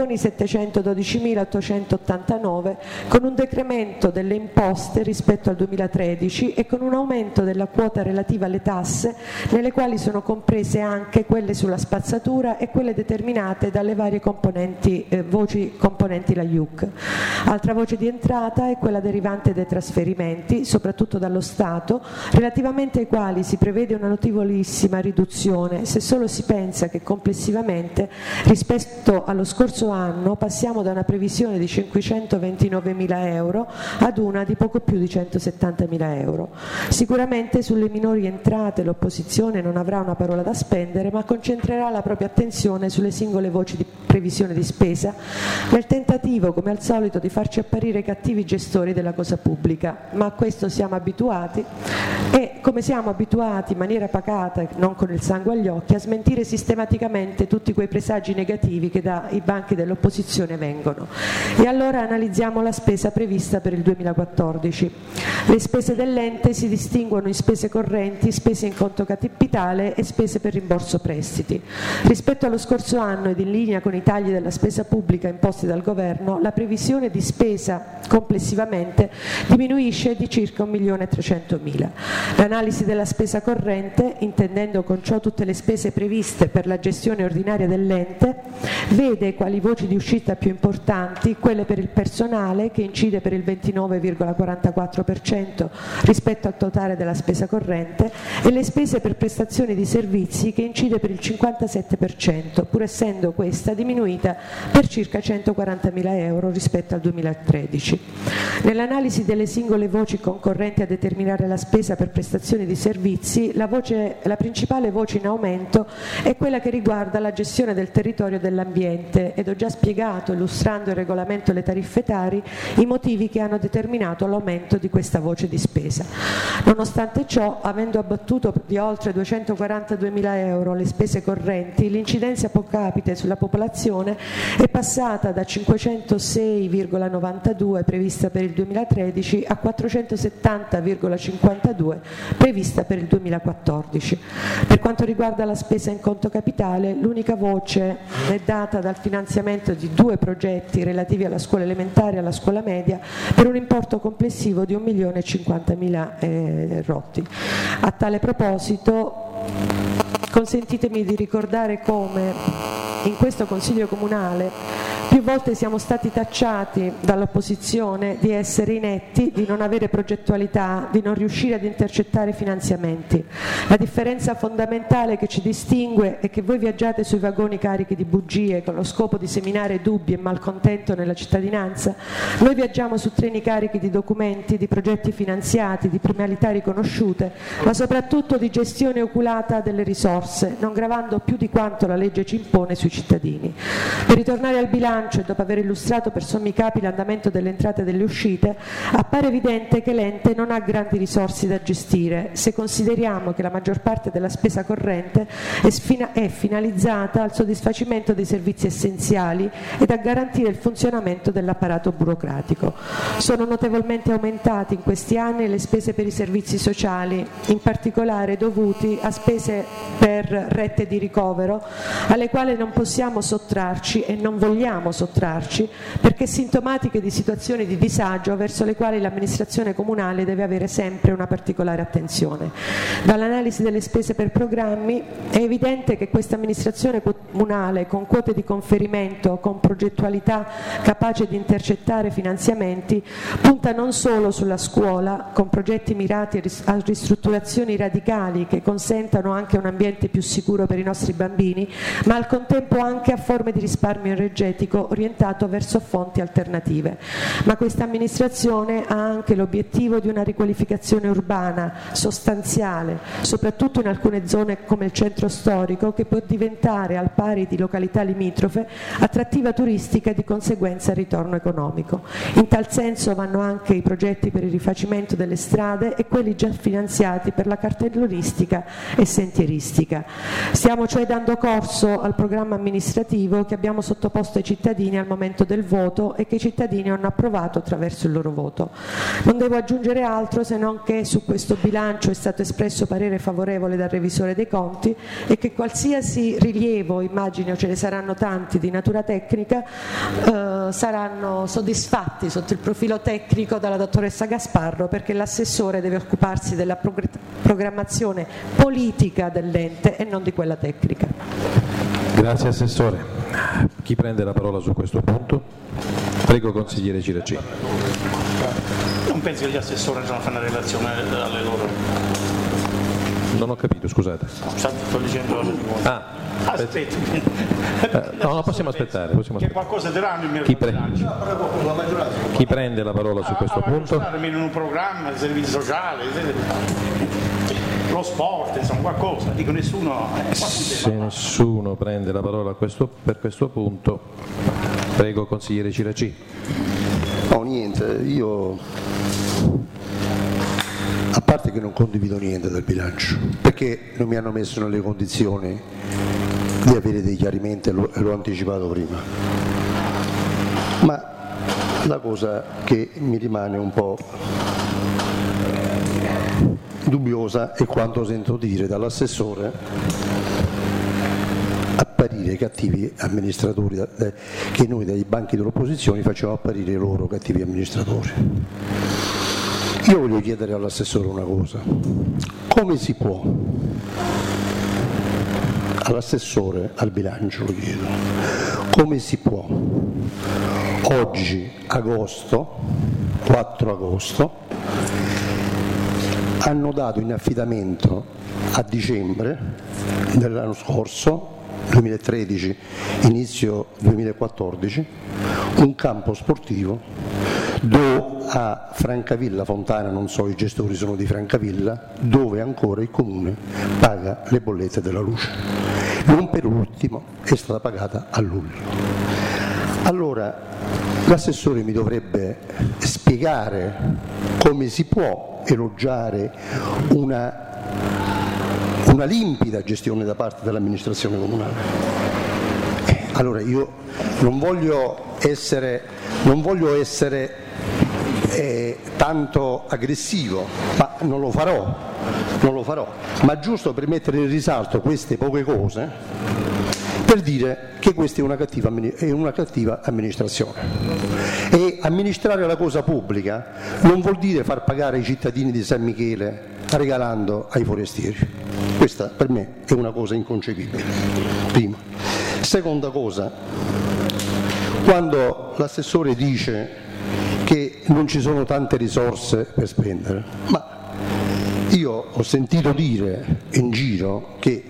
2.712.889, con un decremento delle imposte rispetto al 2013 e con un aumento della quota relativa alle tasse, nelle quali sono comprese anche quelle sulla spazzatura e quelle determinate dalle varie voci componenti la IUC. Altra voce di entrata è quella derivante dai trasferimenti, soprattutto dallo Stato, relativamente ai quali si prevede una notevolissima riduzione, se solo si pensa che complessivamente rispetto allo scorso anno passiamo da una previsione di 529.000 euro ad una di poco più di 170.000 euro. Sicuramente sulle minori entrate l'opposizione non avrà una parola da spendere, ma concentrerà la propria attenzione sulle singole voci previsione di spesa, nel tentativo, come al solito, di farci apparire cattivi gestori della cosa pubblica, ma a questo siamo abituati e come siamo abituati in maniera pacata, non con il sangue agli occhi, a smentire sistematicamente tutti quei presagi negativi che dai banchi dell'opposizione vengono. E allora analizziamo la spesa prevista per il 2014. Le spese dell'ente si distinguono in spese correnti, spese in conto capitale e spese per rimborso prestiti. Rispetto allo scorso anno ed in linea con i tagli della spesa pubblica imposti dal governo, la previsione di spesa complessivamente diminuisce di circa 1.300.000. L'analisi della spesa corrente, intendendo con ciò tutte le spese previste per la gestione ordinaria dell'ente, vede quali voci di uscita più importanti quelle per il personale, che incide per il 29,44% rispetto al totale della spesa corrente, e le spese per prestazioni di servizi, che incide per il 57%, pur essendo questa diminuita per circa 140.000 euro rispetto al 2013. Nell'analisi delle singole voci concorrenti a determinare la spesa per prestazioni di servizi, la principale voce in aumento è quella che riguarda la gestione del territorio e dell'ambiente, ed ho già spiegato, illustrando il regolamento e le tariffe Tari, i motivi che hanno determinato l'aumento di questa voce di spesa. Nonostante ciò, avendo abbattuto di oltre 242.000 euro le spese correnti, l'incidenza pro capite sulla popolazione è passata da 506,92 prevista per il 2013 a 470,52 prevista per il 2014. Per quanto riguarda la spesa in conto capitale, l'unica voce è data dal finanziamento di 2 progetti relativi alla scuola elementare e alla scuola media per un importo complessivo di 1.050.000 rotti. A tale proposito, consentitemi di ricordare come in questo Consiglio Comunale più volte siamo stati tacciati dall'opposizione di essere inetti, di non avere progettualità, di non riuscire ad intercettare finanziamenti. La differenza fondamentale che ci distingue è che voi viaggiate sui vagoni carichi di bugie con lo scopo di seminare dubbi e malcontento nella cittadinanza. Noi viaggiamo su treni carichi di documenti, di progetti finanziati, di premialità riconosciute, ma soprattutto di gestione oculata delle risorse, non gravando più di quanto la legge ci impone sui cittadini. Per ritornare al bilancio, e dopo aver illustrato per sommi capi l'andamento delle entrate e delle uscite, appare evidente che l'ente non ha grandi risorse da gestire, se consideriamo che la maggior parte della spesa corrente è finalizzata al soddisfacimento dei servizi essenziali ed a garantire il funzionamento dell'apparato burocratico. Sono notevolmente aumentati in questi anni le spese per i servizi sociali, in particolare dovuti a spese per rette di ricovero, alle quali non possiamo sottrarci e non vogliamo sottrarci, perché sintomatiche di situazioni di disagio verso le quali l'amministrazione comunale deve avere sempre una particolare attenzione. Dall'analisi delle spese per programmi è evidente che questa amministrazione comunale, con quote di conferimento, con progettualità capace di intercettare finanziamenti, punta non solo sulla scuola, con progetti mirati a ristrutturazioni radicali che consentano anche un ambiente più sicuro per i nostri bambini, ma al contempo anche a forme di risparmio energetico orientato verso fonti alternative. Ma questa amministrazione ha anche l'obiettivo di una riqualificazione urbana sostanziale, soprattutto in alcune zone come il centro storico, che può diventare, al pari di località limitrofe, attrattiva turistica e di conseguenza ritorno economico. In tal senso vanno anche i progetti per il rifacimento delle strade e quelli già finanziati per la cartellonistica e sentieristica. Stiamo cioè dando corso al programma amministrativo che abbiamo sottoposto ai cittadini al momento del voto e che i cittadini hanno approvato attraverso il loro voto. Non devo aggiungere altro se non che su questo bilancio è stato espresso parere favorevole dal revisore dei conti e che qualsiasi rilievo, immagino ce ne saranno tanti di natura tecnica, saranno soddisfatti sotto il profilo tecnico dalla dottoressa Gasparro, perché l'assessore deve occuparsi della programmazione politica dell'ente e non di quella tecnica. Grazie Assessore. Chi prende la parola su questo punto? Prego consigliere Ciraccini. Non penso che gli assessori devono fare una relazione alle loro. Non ho capito, scusate. Sto dicendo aspetta. No, possiamo aspettare. Che qualcosa diranno in merito. Chi prende la parola su questo punto? In un programma di servizi sociali. lo sport, insomma qualcosa, dico nessuno. Se nessuno prende la parola per questo punto, prego consigliere Ciraci. No, niente, io a parte che non condivido niente del bilancio, perché non mi hanno messo nelle condizioni di avere dei chiarimenti, e l'ho anticipato prima, ma la cosa che mi rimane un po' dubbiosa è quanto sento dire dall'assessore apparire cattivi amministratori, che noi dai banchi dell'opposizione facciamo apparire loro cattivi amministratori. Io voglio chiedere all'assessore una cosa: come si può, all'assessore al bilancio lo chiedo, come si può oggi, agosto, 4 agosto, hanno dato in affidamento a dicembre dell'anno scorso, 2013, inizio 2014, un campo sportivo a Francavilla Fontana, non so, i gestori sono di Francavilla, dove ancora il comune paga le bollette della luce. Non per ultimo è stata pagata a luglio. Allora l'assessore mi dovrebbe spiegare come si può elogiare una limpida gestione da parte dell'amministrazione comunale. Allora io non voglio essere tanto aggressivo, ma non lo farò, ma giusto per mettere in risalto queste poche cose, per dire che questa è una cattiva amministrazione. E amministrare la cosa pubblica non vuol dire far pagare i cittadini di San Michele regalando ai forestieri. Questa per me è una cosa inconcepibile. Prima. Seconda cosa, quando l'assessore dice che non ci sono tante risorse per spendere, ma io ho sentito dire in giro che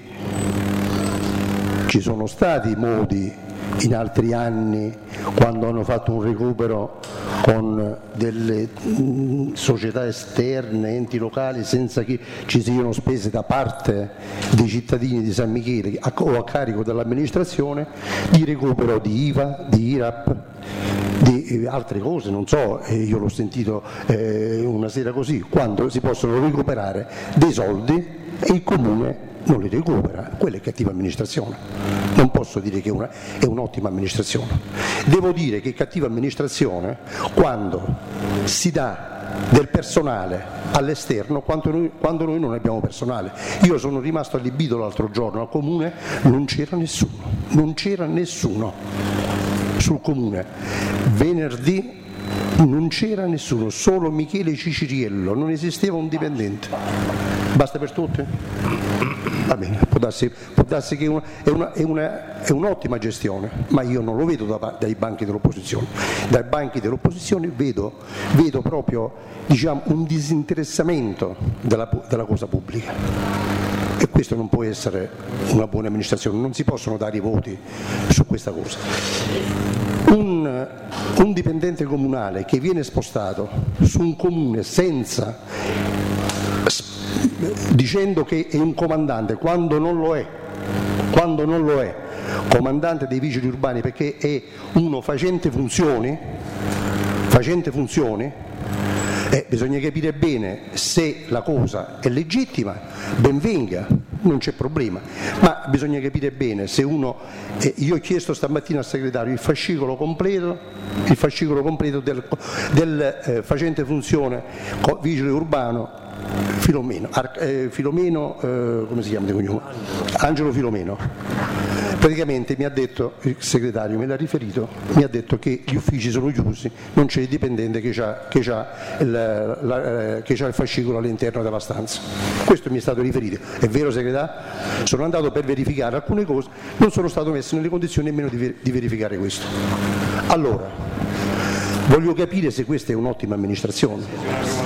ci sono stati modi in altri anni, quando hanno fatto un recupero con delle società esterne, enti locali, senza che ci siano spese da parte dei cittadini di San Michele o a carico dell'amministrazione, di recupero di IVA, di IRAP, di altre cose, non so, io l'ho sentito una sera così, quando si possono recuperare dei soldi e il comune non li recupera. Quella è cattiva amministrazione. Non posso dire che è un'ottima amministrazione. Devo dire che è cattiva amministrazione quando si dà del personale all'esterno quando noi non abbiamo personale. Io sono rimasto allibito l'altro giorno al comune, non c'era nessuno sul comune. Venerdì non c'era nessuno, solo Michele Ciciriello, non esisteva un dipendente. Basta per tutti? Va bene, può darsi che è un'ottima gestione, ma io non lo vedo dai banchi dell'opposizione. Dai banchi dell'opposizione vedo proprio, diciamo, un disinteressamento della cosa pubblica. E questo non può essere una buona amministrazione, non si possono dare i voti su questa cosa. Un dipendente comunale che viene spostato su un comune dicendo che è un comandante quando non lo è, comandante dei vigili urbani, perché è uno facente funzioni, bisogna capire bene se la cosa è legittima, ben venga, non c'è problema, ma bisogna capire bene se uno, io ho chiesto stamattina al segretario il fascicolo completo del facente funzione vigile urbano Filomeno, come si chiama di cognome? Angelo Filomeno. Praticamente mi ha detto, il segretario me l'ha riferito, mi ha detto che gli uffici sono chiusi, non c'è il dipendente che ha il fascicolo all'interno della stanza. Questo mi è stato riferito. È vero, segretario? Sono andato per verificare alcune cose, non sono stato messo nelle condizioni nemmeno di verificare questo. Allora, voglio capire se questa è un'ottima amministrazione.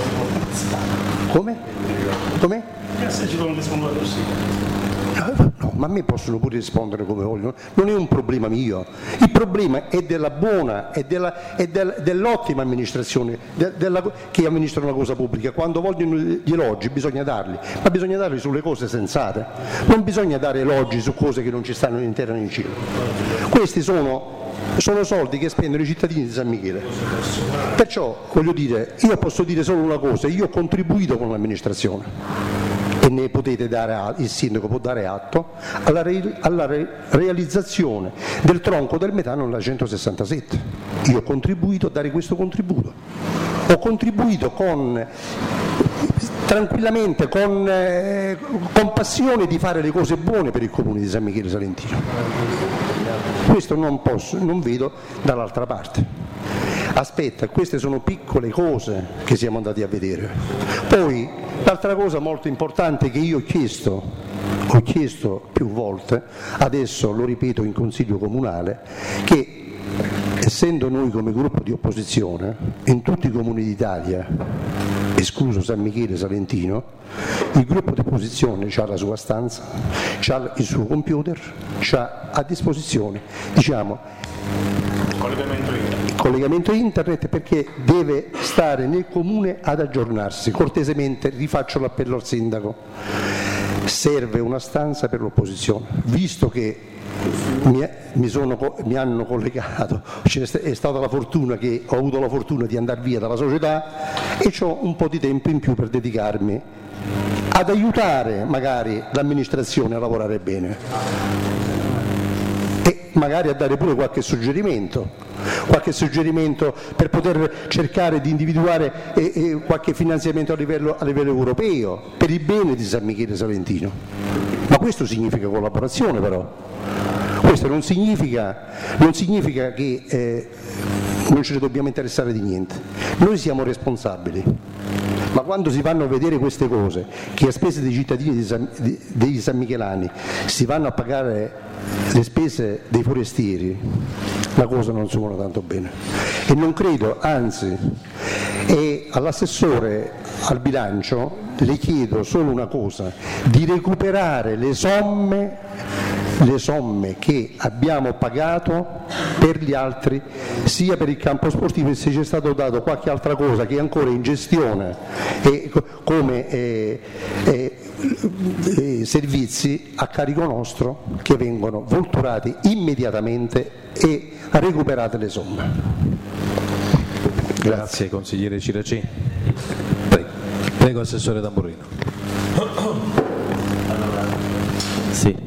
Come? Non rispondo così. No, ma a me possono pure rispondere come vogliono, non è un problema mio, il problema è della buona e dell'ottima amministrazione che amministrano la cosa pubblica. Quando vogliono gli elogi bisogna darli, ma bisogna darli sulle cose sensate, non bisogna dare elogi su cose che non ci stanno all'interno in cielo. Questi sono soldi che spendono i cittadini di San Michele. Perciò voglio dire, io posso dire solo una cosa: io ho contribuito con l'amministrazione e ne potete dare, il sindaco può dare atto, alla realizzazione del tronco del metano nella 167. Io ho contribuito a dare questo contributo, ho contribuito tranquillamente, con passione, di fare le cose buone per il comune di San Michele Salentino. Questo non vedo dall'altra parte. Aspetta, queste sono piccole cose che siamo andati a vedere. Poi l'altra cosa molto importante che io ho chiesto più volte, adesso lo ripeto in consiglio comunale, che essendo noi come gruppo di opposizione in tutti i comuni d'Italia, escluso San Michele Salentino, il gruppo di opposizione ha la sua stanza, ha il suo computer, ha a disposizione, diciamo, il collegamento internet, perché deve stare nel comune ad aggiornarsi. Cortesemente rifaccio l'appello al sindaco: serve una stanza per l'opposizione, visto che mi hanno collegato, è stata la fortuna che ho avuto la fortuna di andare via dalla società e ho un po' di tempo in più per dedicarmi ad aiutare magari l'amministrazione a lavorare bene e magari a dare pure qualche suggerimento per poter cercare di individuare qualche finanziamento a livello europeo per il bene di San Michele Salentino. Ma questo significa collaborazione, però. Questo non significa che non ce ne dobbiamo interessare di niente. Noi siamo responsabili, ma quando si vanno a vedere queste cose, che a spese dei cittadini dei Sanmichelani si vanno a pagare le spese dei forestieri, la cosa non suona tanto bene. E non credo, anzi, e all'assessore al bilancio le chiedo solo una cosa: di recuperare le somme che abbiamo pagato per gli altri, sia per il campo sportivo, e se c'è stato dato qualche altra cosa che è ancora in gestione come servizi a carico nostro, che vengono volturati immediatamente e recuperate le somme. Grazie consigliere Ciracini. Prego assessore Tamburrino. Sì.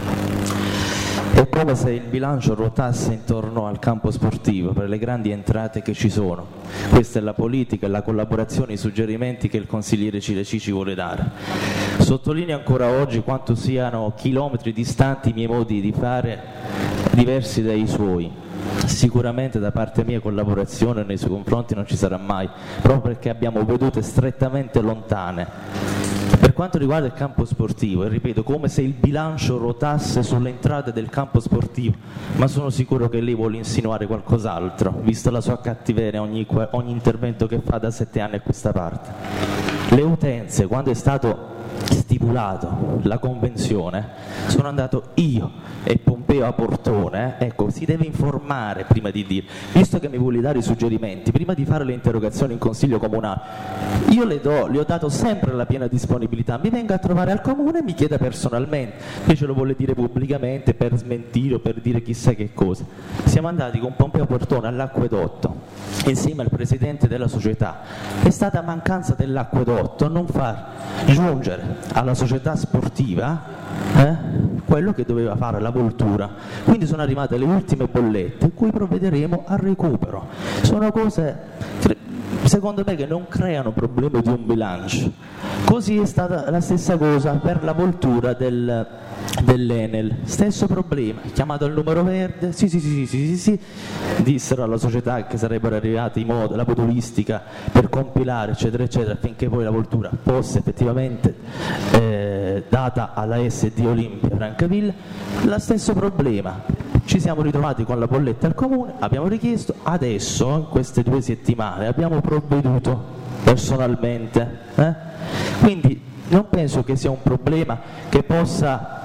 È come se il bilancio ruotasse intorno al campo sportivo per le grandi entrate che ci sono. Questa è la politica, la collaborazione, i suggerimenti che il consigliere Ciracini ci vuole dare. Sottolineo ancora oggi quanto siano chilometri distanti i miei modi di fare diversi dai suoi. Sicuramente da parte mia collaborazione nei suoi confronti non ci sarà mai, proprio perché abbiamo vedute strettamente lontane. Per quanto riguarda il campo sportivo, e ripeto, come se il bilancio ruotasse sulle entrate del campo sportivo, ma sono sicuro che lei vuole insinuare qualcos'altro, vista la sua cattiveria ogni intervento che fa da 7 anni a questa parte. Le utenze, quando è stato stipulato la convenzione, sono andato io e Pompeo a Portone, ecco, si deve informare prima di dire, visto che mi vuole dare i suggerimenti, prima di fare le interrogazioni in consiglio comunale, io le ho dato sempre la piena disponibilità, mi venga a trovare al comune e mi chieda personalmente, invece lo vuole dire pubblicamente per smentire o per dire chissà che cosa. Siamo andati con Pompeo a Portone all'acquedotto insieme al presidente della società. È stata mancanza dell'acquedotto non far giungere alla società sportiva quello che doveva fare la voltura, quindi sono arrivate le ultime bollette, cui provvederemo al recupero. Sono cose secondo me che non creano problemi di un bilancio. Così è stata la stessa cosa per la voltura dell'Enel, stesso problema, chiamato il numero verde, sì, dissero alla società che sarebbero arrivati i modi, la modulistica per compilare eccetera eccetera, affinché poi la voltura fosse effettivamente data alla SD Olimpia Francavilla. Lo stesso problema, ci siamo ritrovati con la bolletta al comune, abbiamo richiesto, adesso in queste 2 settimane abbiamo provveduto personalmente, quindi non penso che sia un problema che possa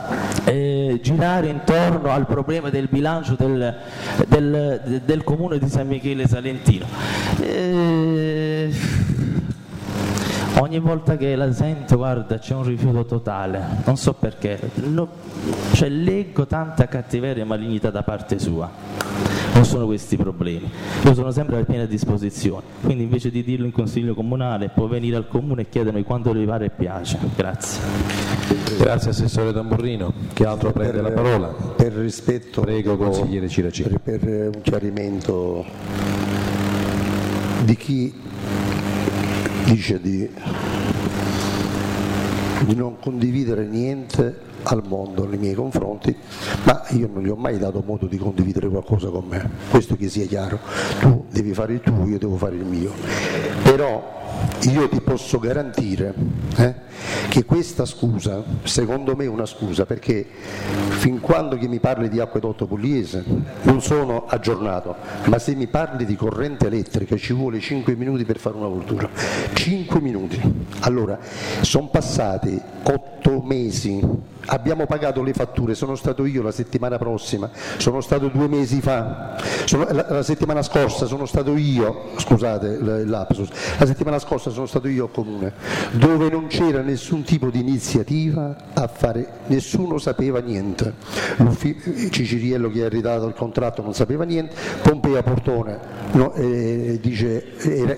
girare intorno al problema del bilancio del comune di San Michele Salentino. Ogni volta che la sento, guarda, c'è un rifiuto totale, non so perché, leggo tanta cattiveria e malignità da parte sua. Non sono questi problemi, io sono sempre a piena disposizione, quindi invece di dirlo in consiglio comunale può venire al comune e chiedermi quanto le pare e piace. Grazie. Grazie Assessore Tamburrino. Chi altro prende la parola? Per rispetto, prego consigliere Ciraci. Per un chiarimento di chi dice di non condividere niente al mondo nei miei confronti, ma io non gli ho mai dato modo di condividere qualcosa con me, questo che sia chiaro. Tu devi fare il tuo, io devo fare il mio, però io ti posso garantire che questa scusa, secondo me è una scusa, perché fin quando che mi parli di acquedotto pugliese non sono aggiornato, ma se mi parli di corrente elettrica ci vuole 5 minuti per fare una cultura, 5 minuti. Allora, sono passati 8 mesi, abbiamo pagato le fatture, sono stato io la settimana prossima, sono stato 2 mesi fa, la settimana scorsa sono stato io, scusate l'apsus, la settimana scorsa sono stato io al comune, dove non c'era nessun tipo di iniziativa a fare, nessuno sapeva niente, Ciciriello che ha ridato il contratto non sapeva niente, Pompea Portone dice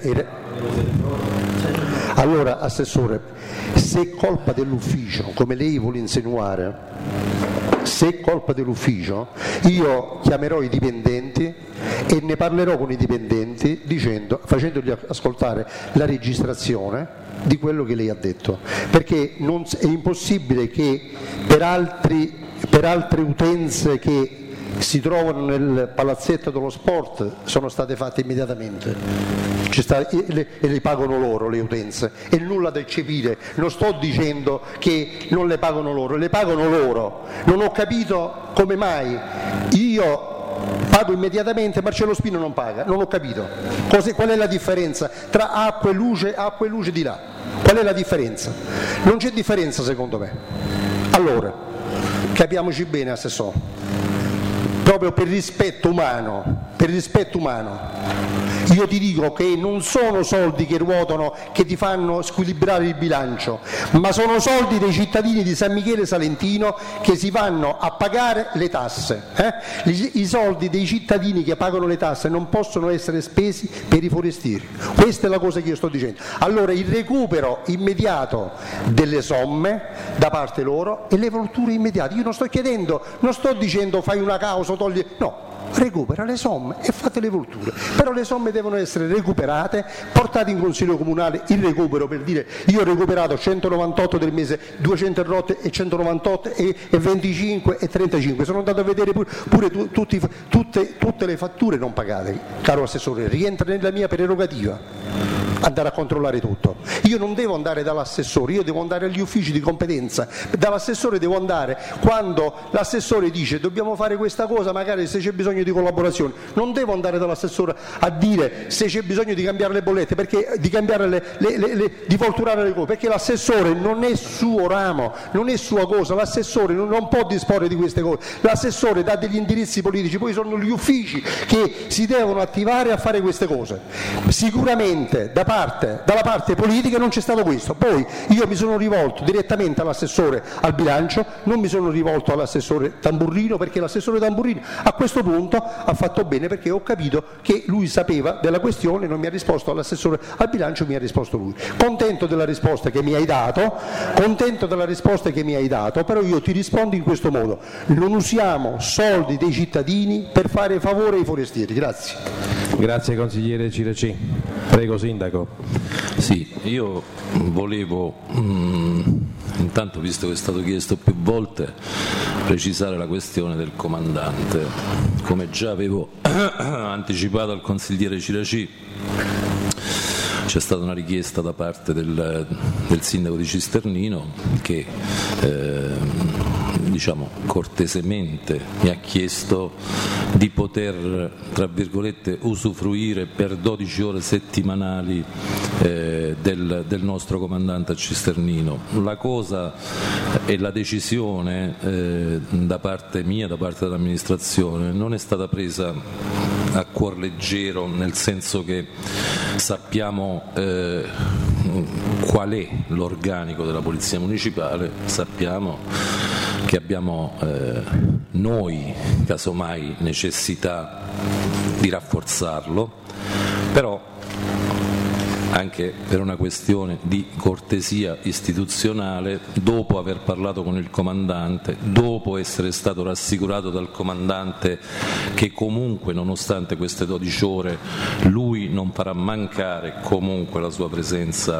allora Assessore, se è colpa dell'ufficio, come lei vuole insinuare, se è colpa dell'ufficio, io chiamerò i dipendenti e ne parlerò con i dipendenti facendogli ascoltare la registrazione di quello che lei ha detto, perché è impossibile che per altre utenze che si trovano nel palazzetto dello sport sono state fatte immediatamente e le pagano loro le utenze e nulla da eccepire. Non sto dicendo che non le pagano loro, le pagano loro. Non ho capito come mai io pago immediatamente, Marcello Spino non paga, non ho capito qual è la differenza tra acqua e luce di là, qual è la differenza? Non c'è differenza secondo me. Allora capiamoci bene, Assessore, proprio per rispetto umano, io ti dico che non sono soldi che ruotano, che ti fanno squilibrare il bilancio, ma sono soldi dei cittadini di San Michele Salentino che si vanno a pagare le tasse. I soldi dei cittadini che pagano le tasse non possono essere spesi per i forestieri. Questa è la cosa che io sto dicendo. Allora il recupero immediato delle somme da parte loro e le volture immediate. Io non sto dicendo fai una causa, togli, no. Recupera le somme e fate le volture, però le somme devono essere recuperate, portate in consiglio comunale il recupero, per dire io ho recuperato 198 del mese, 200 rotte e 198 e 25 e 35, sono andato a vedere pure tutte le fatture non pagate, caro Assessore, rientra nella mia prerogativa andare a controllare tutto. Io non devo andare dall'assessore, io devo andare agli uffici di competenza, dall'assessore devo andare quando l'assessore dice dobbiamo fare questa cosa, magari se c'è bisogno di collaborazione, non devo andare dall'assessore a dire se c'è bisogno di cambiare le bollette, perché di cambiare di volturare le cose, perché l'assessore non è suo ramo, non è sua cosa, l'assessore non può disporre di queste cose, l'assessore dà degli indirizzi politici, poi sono gli uffici che si devono attivare a fare queste cose. Sicuramente dalla parte politica non c'è stato questo, poi io mi sono rivolto direttamente all'assessore al bilancio, non mi sono rivolto all'assessore Tamburrino, perché l'assessore Tamburrino a questo punto ha fatto bene, perché ho capito che lui sapeva della questione, non mi ha risposto all'assessore al bilancio, mi ha risposto lui. Contento della risposta che mi hai dato, però io ti rispondo in questo modo: non usiamo soldi dei cittadini per fare favore ai forestieri. Grazie. Grazie consigliere Ciraci. Prego Sindaco. Sì, io volevo intanto, visto che è stato chiesto più volte, precisare la questione del comandante. Come già avevo anticipato al consigliere Ciraci, c'è stata una richiesta da parte del sindaco di Cisternino che cortesemente mi ha chiesto di poter, tra virgolette, usufruire per 12 ore settimanali del nostro comandante a Cisternino. La cosa e la decisione da parte mia, da parte dell'amministrazione, non è stata presa a cuor leggero, nel senso che sappiamo qual è l'organico della Polizia Municipale, sappiamo che abbiamo noi casomai necessità di rafforzarlo, però anche per una questione di cortesia istituzionale, dopo aver parlato con il comandante, dopo essere stato rassicurato dal comandante che comunque, nonostante queste 12 ore, lui non farà mancare comunque la sua presenza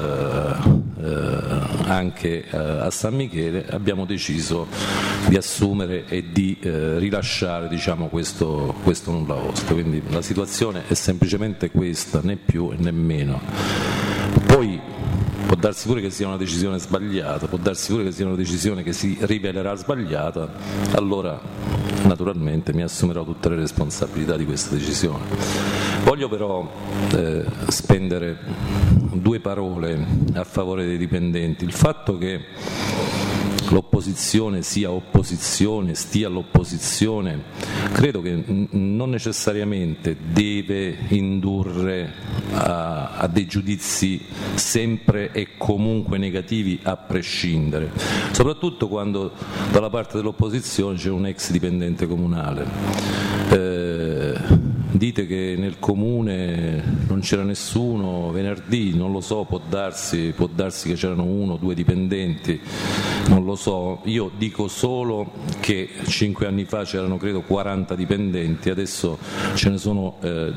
anche a San Michele, abbiamo deciso di assumere e di rilasciare questo nulla osta. Quindi la situazione è semplicemente questa, né più né meno. Poi può darsi pure che sia una decisione sbagliata, può darsi pure che sia una decisione che si rivelerà sbagliata, allora naturalmente mi assumerò tutte le responsabilità di questa decisione. Voglio però spendere 2 parole a favore dei dipendenti. Il fatto che l'opposizione sia opposizione, stia all'opposizione, credo che non necessariamente deve indurre a dei giudizi sempre e comunque negativi a prescindere, soprattutto quando dalla parte dell'opposizione c'è un ex dipendente comunale. Dite che nel comune non c'era nessuno venerdì, non lo so, può darsi che c'erano 1 o 2 dipendenti, non lo so. Io dico solo che 5 anni fa c'erano credo 40 dipendenti, adesso ce ne sono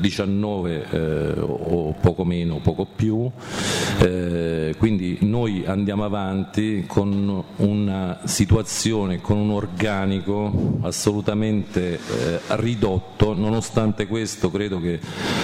19 o poco meno, poco più, quindi noi andiamo avanti con una situazione, con un organico assolutamente ridotto. Nonostante questo credo che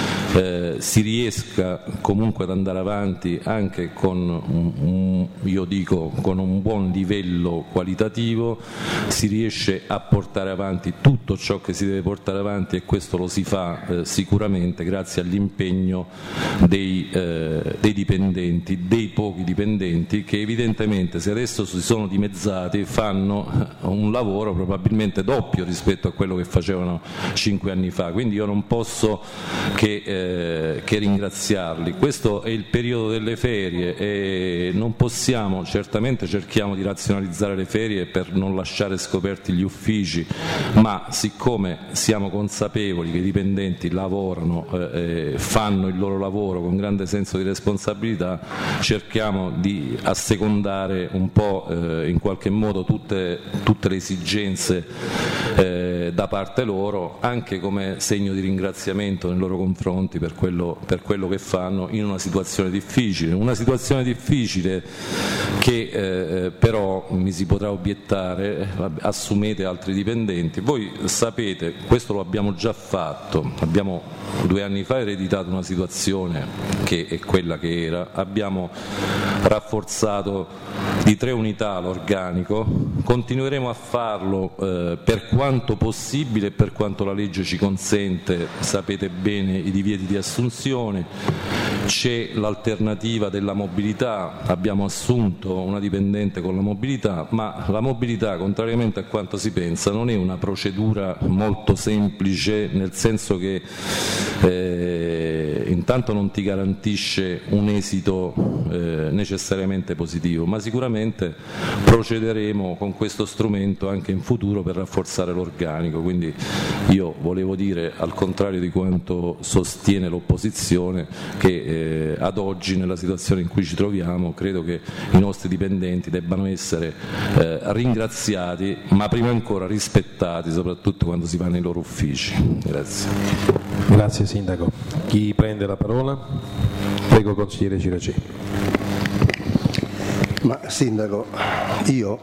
si riesca comunque ad andare avanti anche con con un buon livello qualitativo, si riesce a portare avanti tutto ciò che si deve portare avanti, e questo lo si fa sicuramente grazie all'impegno dei dipendenti, dei pochi dipendenti che evidentemente, se adesso si sono dimezzati, fanno un lavoro probabilmente doppio rispetto a quello che facevano 5 anni fa, quindi io non posso che ringraziarli. Questo è il periodo delle ferie e non possiamo, certamente cerchiamo di razionalizzare le ferie per non lasciare scoperti gli uffici, ma siccome siamo consapevoli che i dipendenti lavorano, fanno il loro lavoro con grande senso di responsabilità, cerchiamo di assecondare un po' in qualche modo tutte le esigenze da parte loro, anche come segno di ringraziamento nei loro confronti per quello che fanno in una situazione difficile che però mi si potrà obiettare: assumete altri dipendenti. Voi sapete, questo lo abbiamo già fatto, abbiamo 2 anni fa ereditato una situazione che è quella che era, abbiamo rafforzato di 3 unità l'organico, continueremo a farlo per quanto possibile e per quanto la legge ci consente. Sapete bene i divieti di assunzione, c'è l'alternativa della mobilità, abbiamo assunto una dipendente con la mobilità, ma la mobilità, contrariamente a quanto si pensa, non è una procedura molto semplice, nel senso che intanto non ti garantisce un esito necessariamente positivo, ma sicuramente procederemo con questo strumento anche in futuro per rafforzare l'organico. Quindi io volevo dire, al contrario di quanto sostiene l'opposizione, che ad oggi, nella situazione in cui ci troviamo, credo che i nostri dipendenti debbano essere ringraziati, ma prima ancora rispettati, soprattutto quando si va nei loro uffici. Grazie. Grazie Sindaco. Chi prende la parola? Prego, consigliere Ciracè. Ma Sindaco, io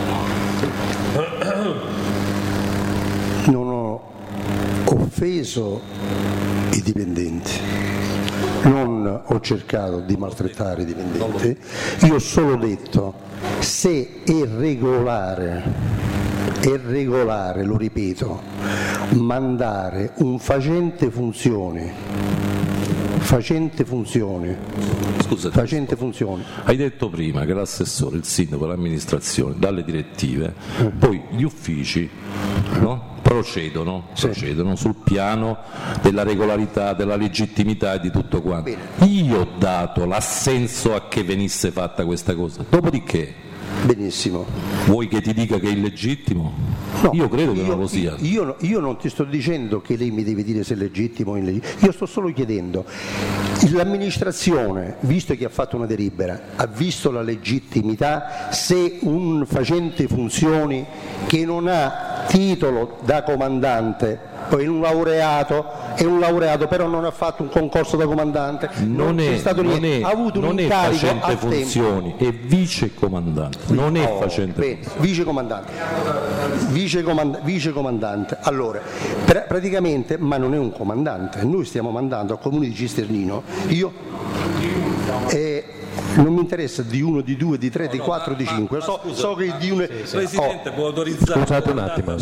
non ho offeso i dipendenti, non ho cercato di maltrattare i dipendenti, io ho solo detto: se è regolare è regolare, lo ripeto, mandare un facente funzioni. Scusa, hai detto prima che l'assessore, il sindaco, l'amministrazione, dalle direttive, poi gli uffici, no? procedono sul piano della regolarità, della legittimità e di tutto quanto. Io ho dato l'assenso a che venisse fatta questa cosa, dopodiché benissimo. Vuoi che ti dica che è illegittimo? No, io credo che non lo sia. Io non ti sto dicendo che lei mi deve dire se è legittimo o illegittimo, io sto solo chiedendo, l'amministrazione, visto che ha fatto una delibera, ha visto la legittimità se un facente funzioni che non ha titolo da comandante, poi è un laureato però non ha fatto un concorso da comandante, ha avuto un incarico facente funzioni, è vice comandante, non è facente vice comandante. Allora, praticamente, ma non è un comandante, noi stiamo mandando al comune di Cisternino, non mi interessa di 1, di 2, di 3, di 4, di 5. So che di uno. Presidente, può autorizzare. Scusate un attimo.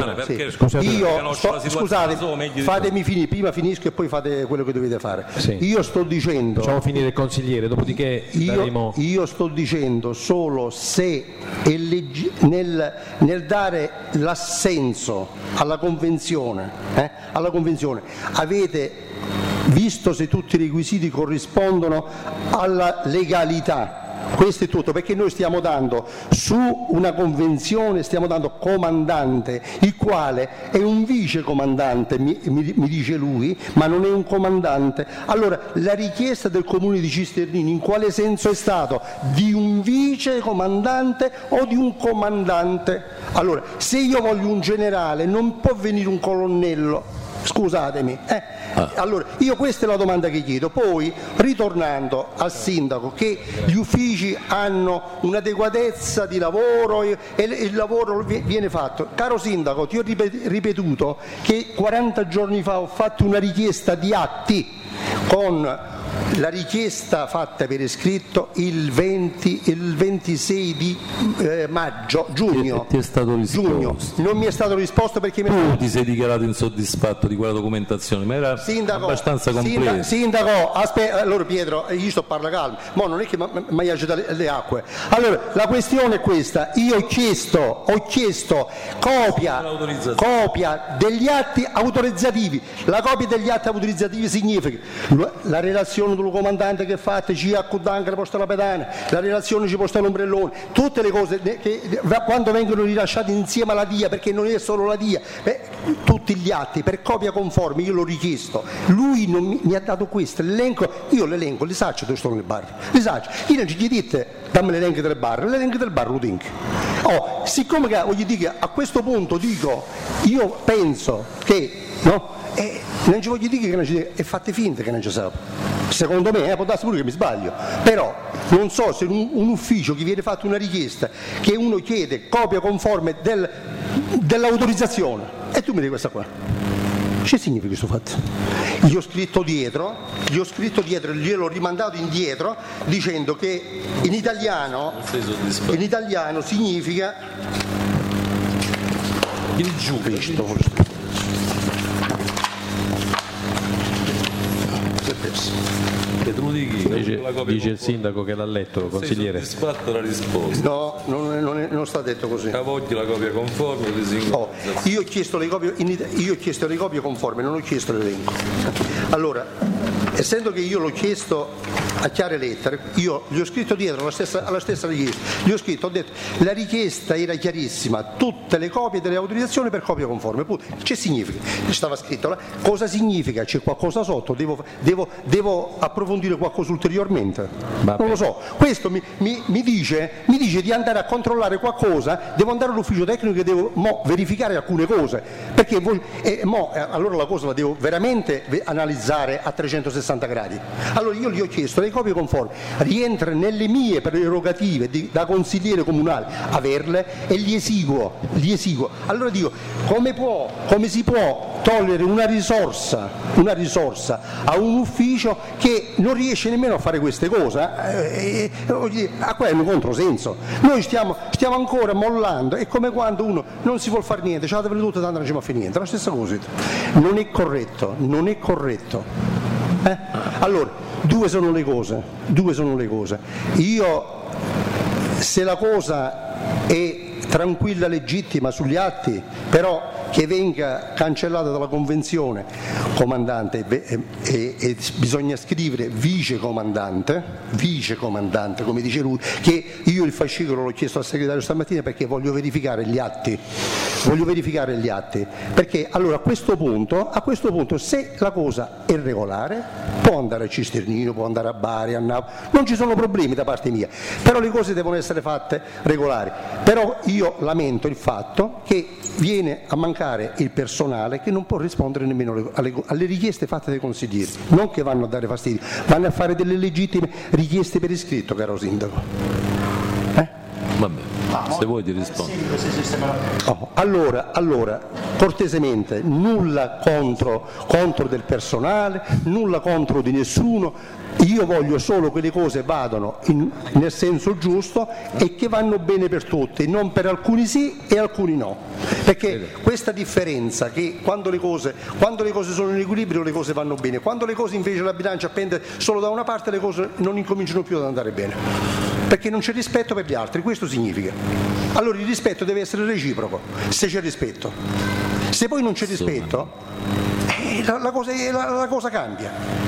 Scusate, fatemi finire, prima finisco e poi fate quello che dovete fare. Sì. Io sto dicendo. Facciamo finire il consigliere, dopodiché daremo. Io sto dicendo solo se nel dare l'assenso alla convenzione, avete visto se tutti i requisiti corrispondono alla legalità. Questo è tutto, perché noi stiamo dando su una convenzione, stiamo dando comandante, il quale è un vice comandante, mi dice lui, ma non è un comandante. Allora, la richiesta del comune di Cisternino in quale senso è stato? Di un vice comandante o di un comandante? Allora, se io voglio un generale, non può venire un colonnello. Scusatemi, Allora, io questa è la domanda che chiedo. Poi, ritornando al sindaco, che gli uffici hanno un'adeguatezza di lavoro e il lavoro viene fatto. Caro sindaco, ti ho ripetuto che 40 giorni fa ho fatto una richiesta di atti con la richiesta fatta per iscritto il 26 di giugno. Ti è stato risposto. Non mi è stato risposto perché tu ti sei dichiarato insoddisfatto di quella documentazione, ma era abbastanza complessa. Sindaco, aspetta, allora Pietro, io sto a parlare calmo, ma non è che mi agita le acque. Allora, la questione è questa, io ho chiesto copia degli atti autorizzativi. La copia degli atti autorizzativi significa la relazione del comandante che fate, ci accudanca la posta la pedana, la relazione ci posta l'ombrellone, tutte le cose che quando vengono rilasciate insieme alla DIA, perché non è solo la DIA, tutti gli atti per copia conforme, io l'ho richiesto, lui non mi ha dato questo, l'elenco, io l'elenco, li saccio dove sto nel bar, li saccio, io non ci dite dammi l'elenco del bar lo tengo. Siccome che voglio dire che a questo punto dico, io penso che non ci voglio dire che non ci e fate finta che non ci sa. Secondo me, può darsi pure che mi sbaglio, però non so se un ufficio che viene fatta una richiesta, che uno chiede copia conforme dell'autorizzazione, e tu mi dici questa qua. Che significa questo fatto? Gli ho scritto dietro, gliel'ho rimandato indietro dicendo che in italiano significa il giudice. Che tu dighi, dice il sindaco che l'ha letto, consigliere. Sei soddisfatto la risposta? No, non sta detto così. Cavogli la copia conforme o disinconforme? Io ho chiesto le copie conformi, non ho chiesto l'elenco. Allora, essendo che io l'ho chiesto a chiare lettere, io gli ho scritto dietro alla stessa richiesta, gli ho scritto, ho detto la richiesta era chiarissima, tutte le copie delle autorizzazioni per copia conforme. Che significa? Stava scritto là. Cosa significa? C'è qualcosa sotto? Devo approfondire qualcosa ulteriormente? Non lo so. Questo mi dice di andare a controllare qualcosa, devo andare all'ufficio tecnico e devo verificare alcune cose, perché allora la cosa la devo veramente analizzare a 360 gradi. Allora io gli ho chiesto le copie conformi, rientra nelle mie prerogative da consigliere comunale averle e gli esiguo. Allora dico, come si può togliere una risorsa a un ufficio che non riesce nemmeno a fare questo? queste cose, a quello è un controsenso. Noi stiamo ancora mollando, è come quando uno non si vuol fare niente, ce l'avete tutte, tanto non ci fa finire niente, la stessa cosa. Non è corretto. Allora, due sono le cose. Io, se la cosa è tranquilla, legittima sugli atti, però che venga cancellata dalla convenzione comandante e bisogna scrivere vice comandante, come dice lui, che io il fascicolo l'ho chiesto al segretario stamattina perché voglio verificare gli atti, perché allora a questo punto se la cosa è regolare può andare a Cisternino, può andare a Bari, a Napoli, non ci sono problemi da parte mia, però le cose devono essere fatte regolari. Però io lamento il fatto che viene a mancare il personale che non può rispondere nemmeno alle richieste fatte dai consiglieri, non che vanno a dare fastidio, vanno a fare delle legittime richieste per iscritto, caro sindaco. Vabbè, se vuoi ti rispondo. Allora, cortesemente, nulla contro del personale, nulla contro di nessuno. Io voglio solo che le cose vadano nel senso giusto e che vanno bene per tutti, non per alcuni sì e alcuni no, perché questa differenza che quando le cose sono in equilibrio le cose vanno bene, quando le cose invece la bilancia pende solo da una parte le cose non incominciano più ad andare bene, perché non c'è rispetto per gli altri, questo significa. Allora il rispetto deve essere reciproco, se c'è rispetto. Se poi non c'è rispetto, la cosa cambia.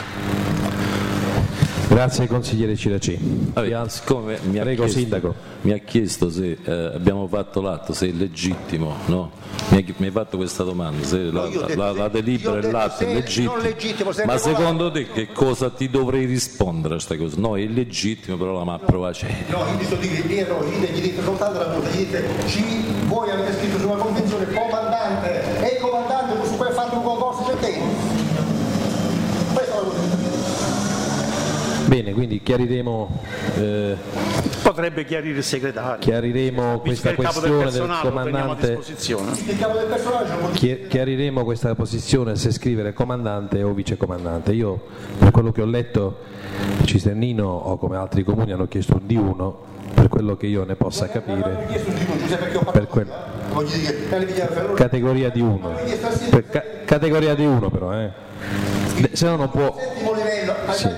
Grazie consigliere Ciraci. Siccome Sindaco. Mi ha chiesto se abbiamo fatto l'atto, se è legittimo, no? Mi hai fatto questa domanda, se la delibera e l'atto è legittimo, ma secondo te che cosa ti dovrei rispondere a questa cosa? No, è legittimo, però la approvazione. No, io gli dite soltanto la cosa, gli dite voi avete scritto su una convenzione comandante, e il comandante su cui ha fatto un concorso c'è te. Questa è la cosa. Bene, quindi chiariremo. Potrebbe chiarire il segretario. Chiariremo questa questione del comandante. Chiariremo questa posizione se scrivere comandante o vicecomandante. Io, per quello che ho letto, Cisternino o come altri comuni hanno chiesto un D1, per quello che io ne possa capire. Categoria D1. Categoria D1 però, se no non può. Settimo livello, sì.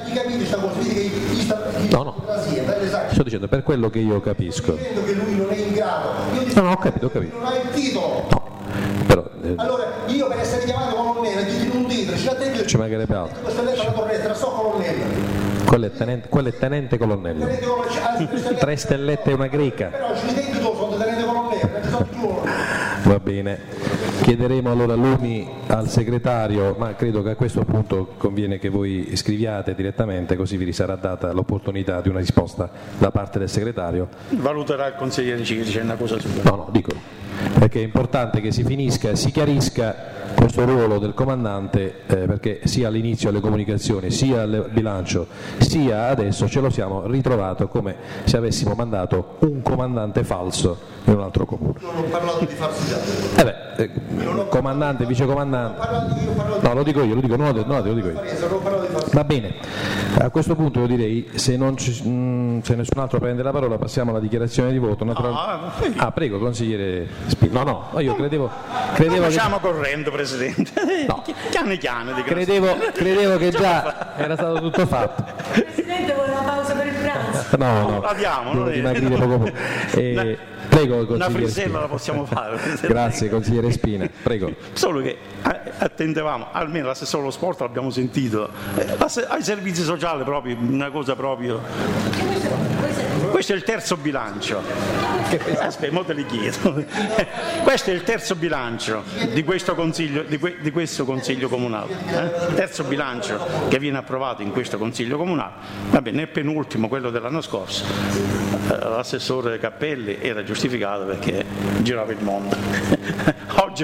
No, sto dicendo per quello che io capisco. Dicendo che lui non è in grado. No, ho capito. Non ha il titolo. No, però, allora io per essere chiamato colonnello gli un titolo, ci mancherebbe altro. Questa lettera la corretta, so colonnello. Quello è tenente colonnello. 3 stellette e una greca. Però ci ritendi tu, sono tenente colonnello. Va bene. Chiederemo allora lumi al segretario, ma credo che a questo punto conviene che voi scriviate direttamente, così vi sarà data l'opportunità di una risposta da parte del segretario. Valuterà il consigliere Cirici, c'è una cosa su. No, dico, perché è importante che si chiarisca questo ruolo del comandante, perché sia all'inizio alle comunicazioni, sia al bilancio, sia adesso ce lo siamo ritrovato come se avessimo mandato un comandante falso in un altro comune. Non ho parlato di falsità. Comandante, vicecomandante. No, lo dico io, lo dico io. Va bene, a questo punto io direi, se nessun altro prende la parola, passiamo alla dichiarazione di voto. Prego, consigliere Spina. No, io credevo facciamo correndo, Presidente. No. Chiane. Credevo che già era stato tutto fatto. Presidente, vuole una pausa per il pranzo? No. Abbiamo, dimagrire poco. Prego, consigliere una frisella Spina. la possiamo fare. Grazie, consigliere Spina. Prego. Solo che attendevamo, almeno l'assessore allo sport l'abbiamo sentito, ai servizi sociali proprio, una cosa proprio. Questo è il terzo bilancio. Aspetta, mo te li chiedo. Questo è il terzo bilancio di questo consiglio comunale. Il terzo bilancio che viene approvato in questo consiglio comunale. Vabbè, nel penultimo, quello dell'anno scorso, l'assessore Cappelli era giustificato perché girava il mondo. Oggi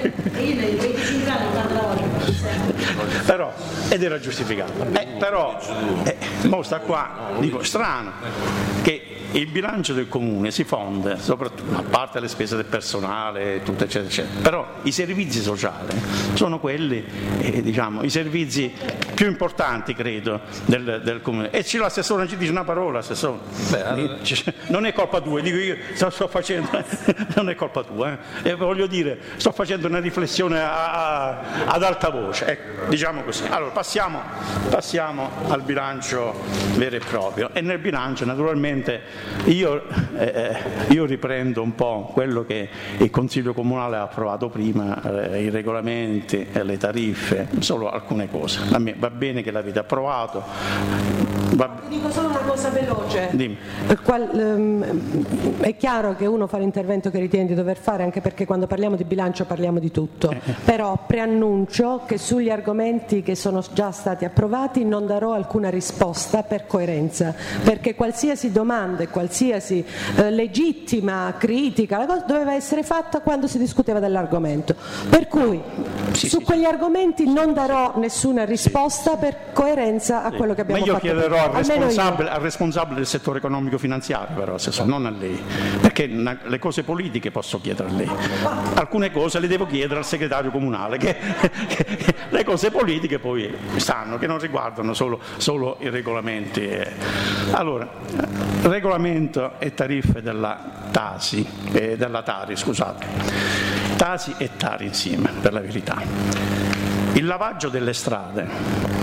però ed era giustificato. Però mo sta qua, dico, strano che il bilancio del comune si fonda soprattutto, a parte le spese del personale, tutto eccetera, eccetera, però i servizi sociali sono quelli, diciamo, i servizi più importanti, credo, del comune. E l'assessore non ci dice una parola, assessore. Non è colpa tua, dico io, sto facendo, non è colpa tua, e voglio dire, sto facendo una riflessione ad alta voce, ecco, diciamo così. Allora passiamo al bilancio vero e proprio, e nel bilancio naturalmente io riprendo un po' quello che il Consiglio Comunale ha approvato prima, i regolamenti, le tariffe, solo alcune cose. A me va bene che l'avete approvato. Dico solo una cosa veloce. Dimmi. È chiaro che uno fa l'intervento che ritiene di dover fare, anche perché quando parliamo di bilancio parliamo di tutto, però preannuncio che sugli argomenti che sono già stati approvati non darò alcuna risposta per coerenza, perché qualsiasi domanda e qualsiasi legittima critica la cosa doveva essere fatta quando si discuteva dell'argomento, per cui su quegli argomenti non darò nessuna risposta per coerenza a quello che abbiamo fatto. Ma io chiederò al responsabile del settore economico finanziario, però, non a lei, perché le cose politiche posso chiedere a lei, alcune cose le devo chiedere al segretario comunale, che le cose politiche poi sanno che non riguardano solo i regolamenti. Allora, regolamento e tariffe della Tasi, della Tari, scusate, Tasi e Tari insieme, per la verità. Il lavaggio delle strade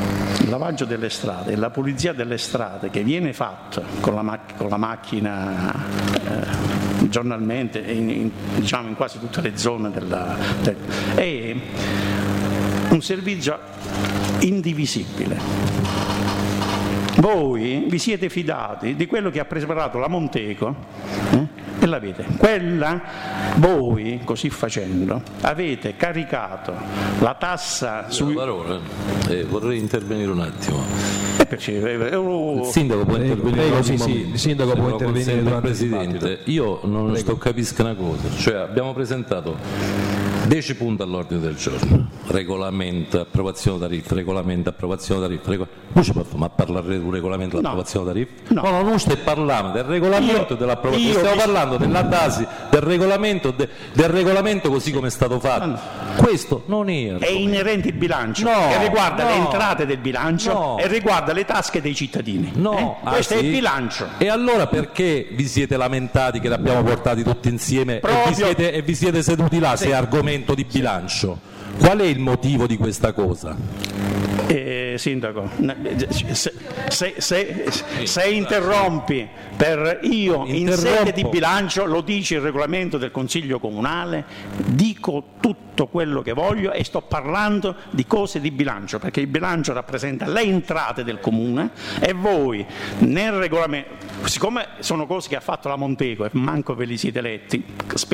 e la pulizia delle strade che viene fatta con la macchina giornalmente diciamo in quasi tutte le zone è un servizio indivisibile. Voi vi siete fidati di quello che ha preparato la Monteco e l'avete. Voi, così facendo, avete caricato la tassa sui... vorrei intervenire un attimo. Il sindaco può intervenire. Il sindaco può intervenire durante il Presidente. Io non capisco una cosa, cioè abbiamo presentato 10 punti all'ordine del giorno, regolamento, approvazione tariffe, regolamento, approvazione tariffe, non ci possiamo parlare del regolamento, dell'approvazione tariffe? No, non stai parlando del regolamento e dell'approvazione, stiamo parlando della tasi, del regolamento così come è stato fatto. Questo non è inerente il bilancio, che riguarda le entrate del bilancio e riguarda le tasche dei cittadini. Questo è il bilancio. E allora perché vi siete lamentati che l'abbiamo portati tutti insieme e vi siete seduti là se è argomento di bilancio? Qual è il motivo di questa cosa? Sindaco, se interrompi in sede di bilancio, lo dice il regolamento del Consiglio Comunale, dico tutto quello che voglio e sto parlando di cose di bilancio, perché il bilancio rappresenta le entrate del Comune e voi nel regolamento, siccome sono cose che ha fatto la Monteco e manco ve li siete letti,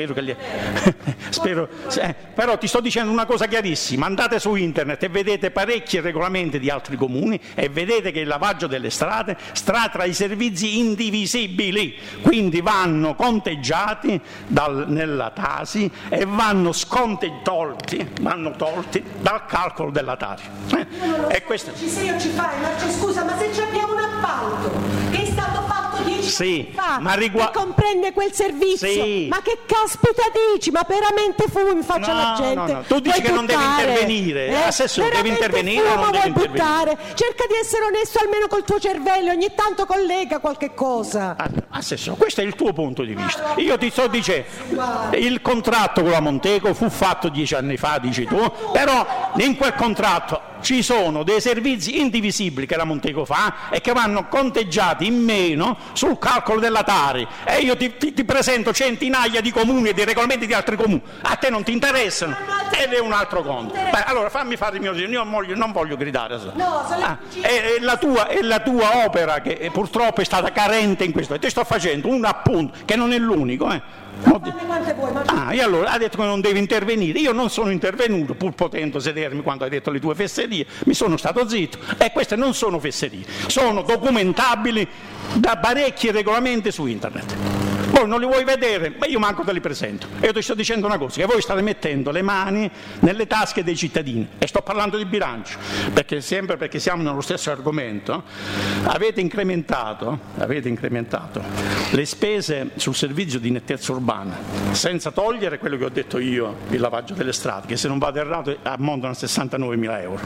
però ti sto dicendo una cosa chiarissima, andate su internet e vedete parecchi regolamenti di altri comuni e vedete che il lavaggio delle strade sta tra i servizi indivisibili, quindi vanno conteggiati nella Tasi e vanno tolti dal calcolo della Tari. E questo... Ci sei o ci fai, Marcio, scusa, ma se ci abbiamo un appalto che è stato fatto 10 anni fa che comprende quel servizio, ma che caspita dici? Ma veramente fumo in faccia alla gente? No. Tu dici che non devi intervenire, assessore, devi intervenire o non devi intervenire? Cerca di essere onesto almeno col tuo cervello, ogni tanto collega qualche cosa. Assessore, questo è il tuo punto di vista. Io ti sto dicendo, il contratto con la Monteco fu fatto 10 anni fa, dici tu, però in quel contratto ci sono dei servizi indivisibili che la Monteco fa e che vanno conteggiati in meno sul calcolo della Tari, e io ti presento centinaia di comuni e di regolamenti di altri comuni, a te non ti interessano ed è un altro conto. Allora fammi fare il mio disegno, io non voglio gridare. È la tua opera che purtroppo è stata carente in questo, e ti sto facendo un appunto che non è l'unico. E allora ha detto che non devi intervenire. Io non sono intervenuto, pur potendo sedermi quando hai detto le tue fesserie, mi sono stato zitto, e queste non sono fesserie, sono documentabili da parecchi regolamenti su internet. poi non li vuoi vedere, ma io manco te li presento. E io ti sto dicendo una cosa, che voi state mettendo le mani nelle tasche dei cittadini, e sto parlando di bilancio, perché sempre perché siamo nello stesso argomento, avete incrementato le spese sul servizio di nettezza urbana, senza togliere quello che ho detto io, il lavaggio delle strade, che se non vado errato ammontano a 69.000 euro.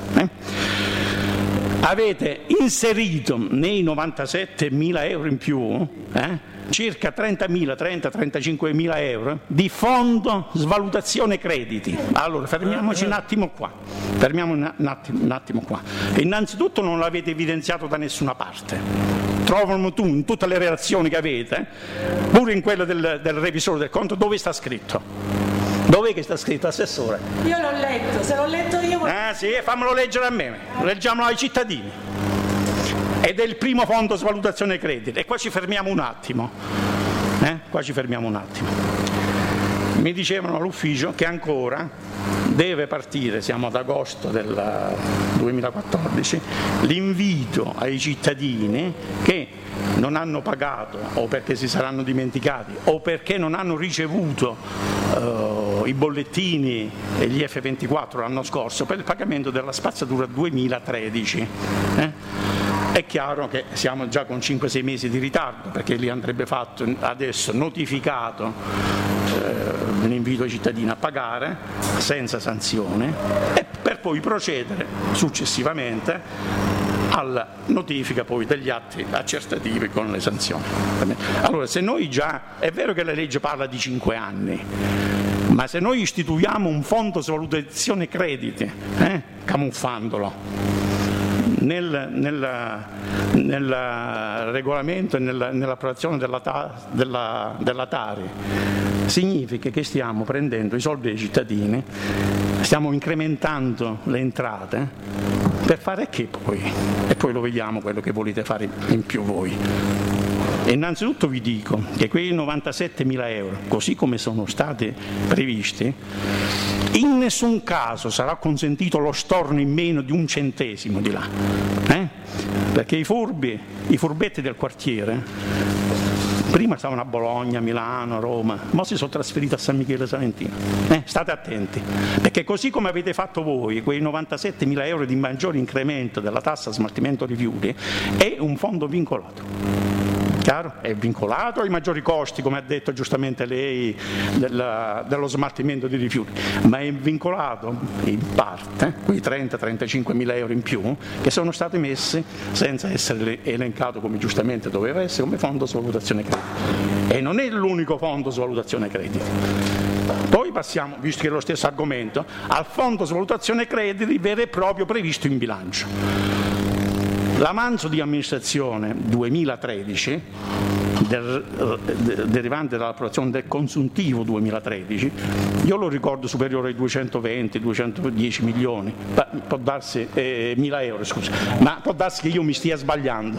Avete inserito nei 97.000 euro in più circa 30.000-35.000 euro di fondo svalutazione crediti. Allora fermiamoci un attimo qua. Innanzitutto non l'avete evidenziato da nessuna parte. Trovano tu in tutte le relazioni che avete, pure in quella del revisore del conto, dove sta scritto? Dov'è che sta scritto, assessore? Io l'ho letto, se l'ho letto io... Sì, fammelo leggere a me, leggiamolo ai cittadini. Ed è il primo fondo svalutazione crediti. E qua ci fermiamo un attimo. Mi dicevano all'ufficio che ancora deve partire, siamo ad agosto del 2014, l'invito ai cittadini che non hanno pagato o perché si saranno dimenticati o perché non hanno ricevuto i bollettini e gli F24 l'anno scorso per il pagamento della spazzatura 2013. È chiaro che siamo già con 5-6 mesi di ritardo, perché li andrebbe fatto adesso notificato l'invito ai cittadini a pagare senza sanzione, e per poi procedere successivamente alla notifica poi degli atti accertativi con le sanzioni. Allora, se noi già, è vero che la legge parla di 5 anni, ma se noi istituiamo un fondo svalutazione crediti, camuffandolo nel regolamento e nell'approvazione della Tari, significa che stiamo prendendo i soldi dei cittadini, stiamo incrementando le entrate per fare che poi? E poi lo vediamo quello che volete fare in più voi. E innanzitutto vi dico che quei 97.000 euro, così come sono stati previsti, in nessun caso sarà consentito lo storno in meno di un centesimo di là, perché i furbetti del quartiere prima stavano a Bologna, Milano, Roma, ma si sono trasferiti a San Michele Salentino. State attenti, perché così come avete fatto voi, quei 97.000 euro di maggiore incremento della tassa smaltimento rifiuti è un fondo vincolato. Chiaro? È vincolato ai maggiori costi, come ha detto giustamente lei, dello smaltimento di rifiuti, ma è vincolato in parte, quei 30-35.000 euro in più, che sono stati messi senza essere elencato come giustamente doveva essere, come fondo svalutazione crediti. E non è l'unico fondo svalutazione crediti. Poi passiamo, visto che è lo stesso argomento, al fondo svalutazione crediti vero e proprio previsto in bilancio. L'avanzo di amministrazione 2013, derivante dall'approvazione del consuntivo 2013, io lo ricordo superiore ai 220-210 milioni, può darsi 1.000 euro, scusa, ma può darsi che io mi stia sbagliando.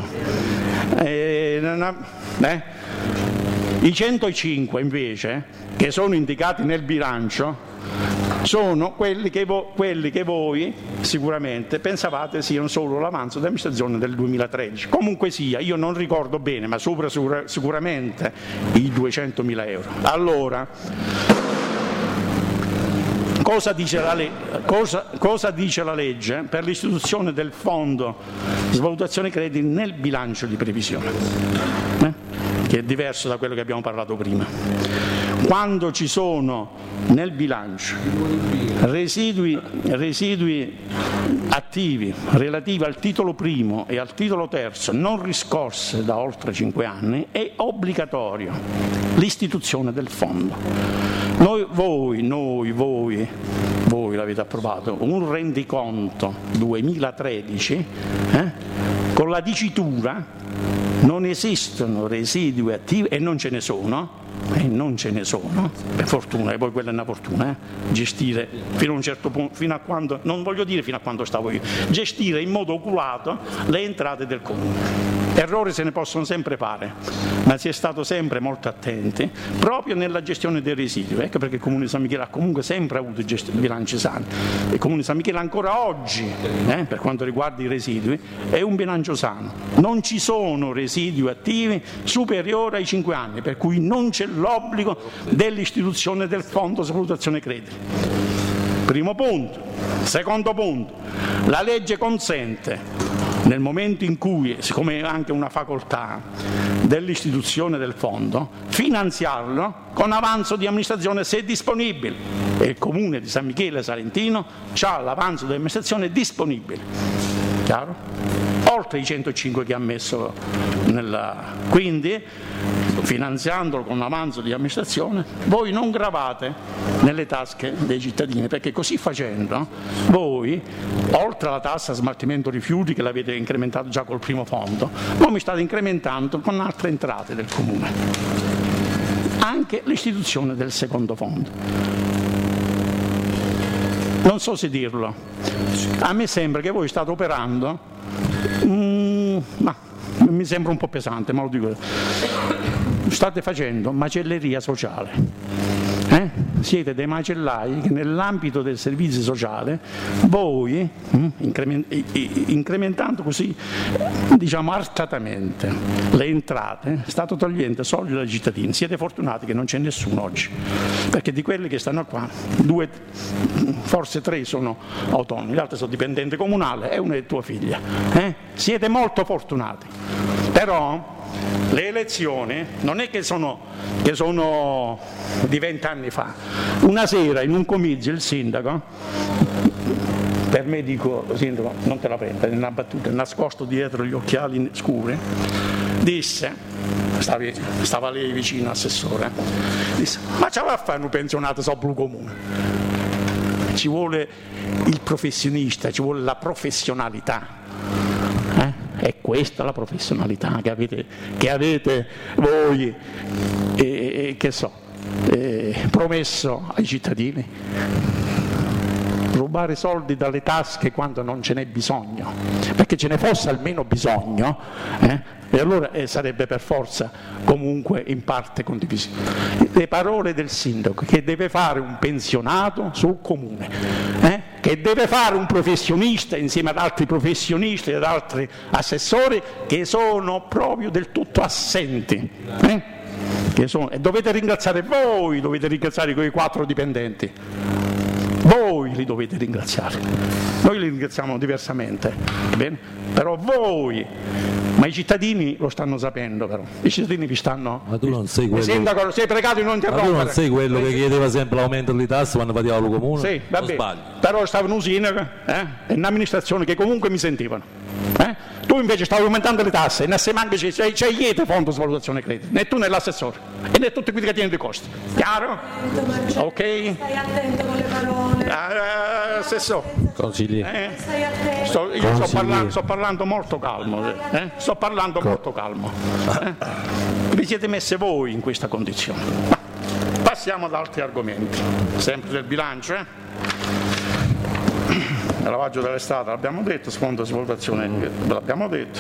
I 105 invece, che sono indicati nel bilancio, sono quelli che voi sicuramente pensavate siano solo l'avanzo di amministrazione del 2013. Comunque sia, io non ricordo bene, ma sopra sicuramente i 200.000 euro. Allora, cosa dice la legge per l'istituzione del fondo svalutazione crediti nel bilancio di previsione? Che è diverso da quello che abbiamo parlato prima. Quando ci sono nel bilancio residui attivi relativi al titolo primo e al titolo terzo non riscosse da oltre 5 anni, è obbligatorio l'istituzione del fondo. Voi l'avete approvato un rendiconto 2013 con la dicitura non esistono residui attivi, e non ce ne sono, per fortuna, e poi quella è una fortuna, gestire fino a un certo punto, fino a quando, non voglio dire fino a quando stavo io, gestire in modo oculato le entrate del comune. Errori se ne possono sempre fare, ma si è stato sempre molto attenti proprio nella gestione dei residui. Ecco perché il Comune di San Michele ha comunque sempre avuto bilanci sani. Il Comune di San Michele ancora oggi, per quanto riguarda i residui, è un bilancio sano. Non ci sono residui attivi superiori ai 5 anni, per cui non c'è l'obbligo dell'istituzione del Fondo Svalutazione Crediti. Primo punto. Secondo punto, la legge consente, nel momento in cui, siccome è anche una facoltà dell'istituzione del fondo, finanziarlo con avanzo di amministrazione se disponibile, e il Comune di San Michele Salentino ha l'avanzo di amministrazione disponibile, chiaro? Oltre i 105 che ha messo quindi finanziandolo con avanzo di amministrazione voi non gravate nelle tasche dei cittadini, perché così facendo voi, oltre alla tassa a smaltimento rifiuti che l'avete incrementato già col primo fondo, voi mi state incrementando con altre entrate del Comune, anche l'istituzione del secondo fondo. Non so se dirlo, a me sembra che voi state operando, ma mi sembra un po' pesante, ma lo dico, state facendo macelleria sociale. Siete dei macellai che nell'ambito del servizio sociale voi, incrementando così, diciamo artatamente le entrate, state togliendo soldi dai cittadini. Siete fortunati che non c'è nessuno oggi, perché di quelli che stanno qua, 2, forse 3 sono autonomi, gli altri sono dipendenti comunali e una è tua figlia. Siete molto fortunati, però le elezioni non è che sono di 20 anni fa. Una sera in un comizio il sindaco, per me dico, sindaco non te la prenda, è una battuta, nascosto dietro gli occhiali scuri, disse, stava lì vicino all'assessore, disse: ma ce va a fare un pensionato so blu comune? Ci vuole il professionista, ci vuole la professionalità. È questa la professionalità che avete voi promesso ai cittadini? Rubare soldi dalle tasche quando non ce n'è bisogno, perché ce ne fosse almeno bisogno, e allora sarebbe per forza comunque in parte condivisibile. Le parole del sindaco, che deve fare un pensionato sul comune, che deve fare un professionista insieme ad altri professionisti e ad altri assessori che sono proprio del tutto assenti, e dovete ringraziare voi, dovete ringraziare quei 4 dipendenti, voi li dovete ringraziare, noi li ringraziamo diversamente, bene? Però voi, ma i cittadini lo stanno sapendo, però i cittadini vi stanno. Ma tu non sei quello. Sindaco, sei pregato di non interrompere. Ma tu non sei quello che chiedeva sempre l'aumento delle tasse quando faceva lo comune? Sì, vabbè. Però stava in un sindaco e un'amministrazione che comunque mi sentivano. Tu invece stavi aumentando le tasse e ne sei manco c'è iete fondo svalutazione crediti, né tu né l'assessore e né tutti quelli che tienen i costi. Chiaro? Ok? Stai attento con le parole. Assessore. Consigliere. Sto parlando molto calmo. Sto parlando molto calmo. Vi siete messe voi in questa condizione. Passiamo ad altri argomenti. Sempre del bilancio, Il lavaggio delle strade l'abbiamo detto, fondo di svalutazione l'abbiamo detto.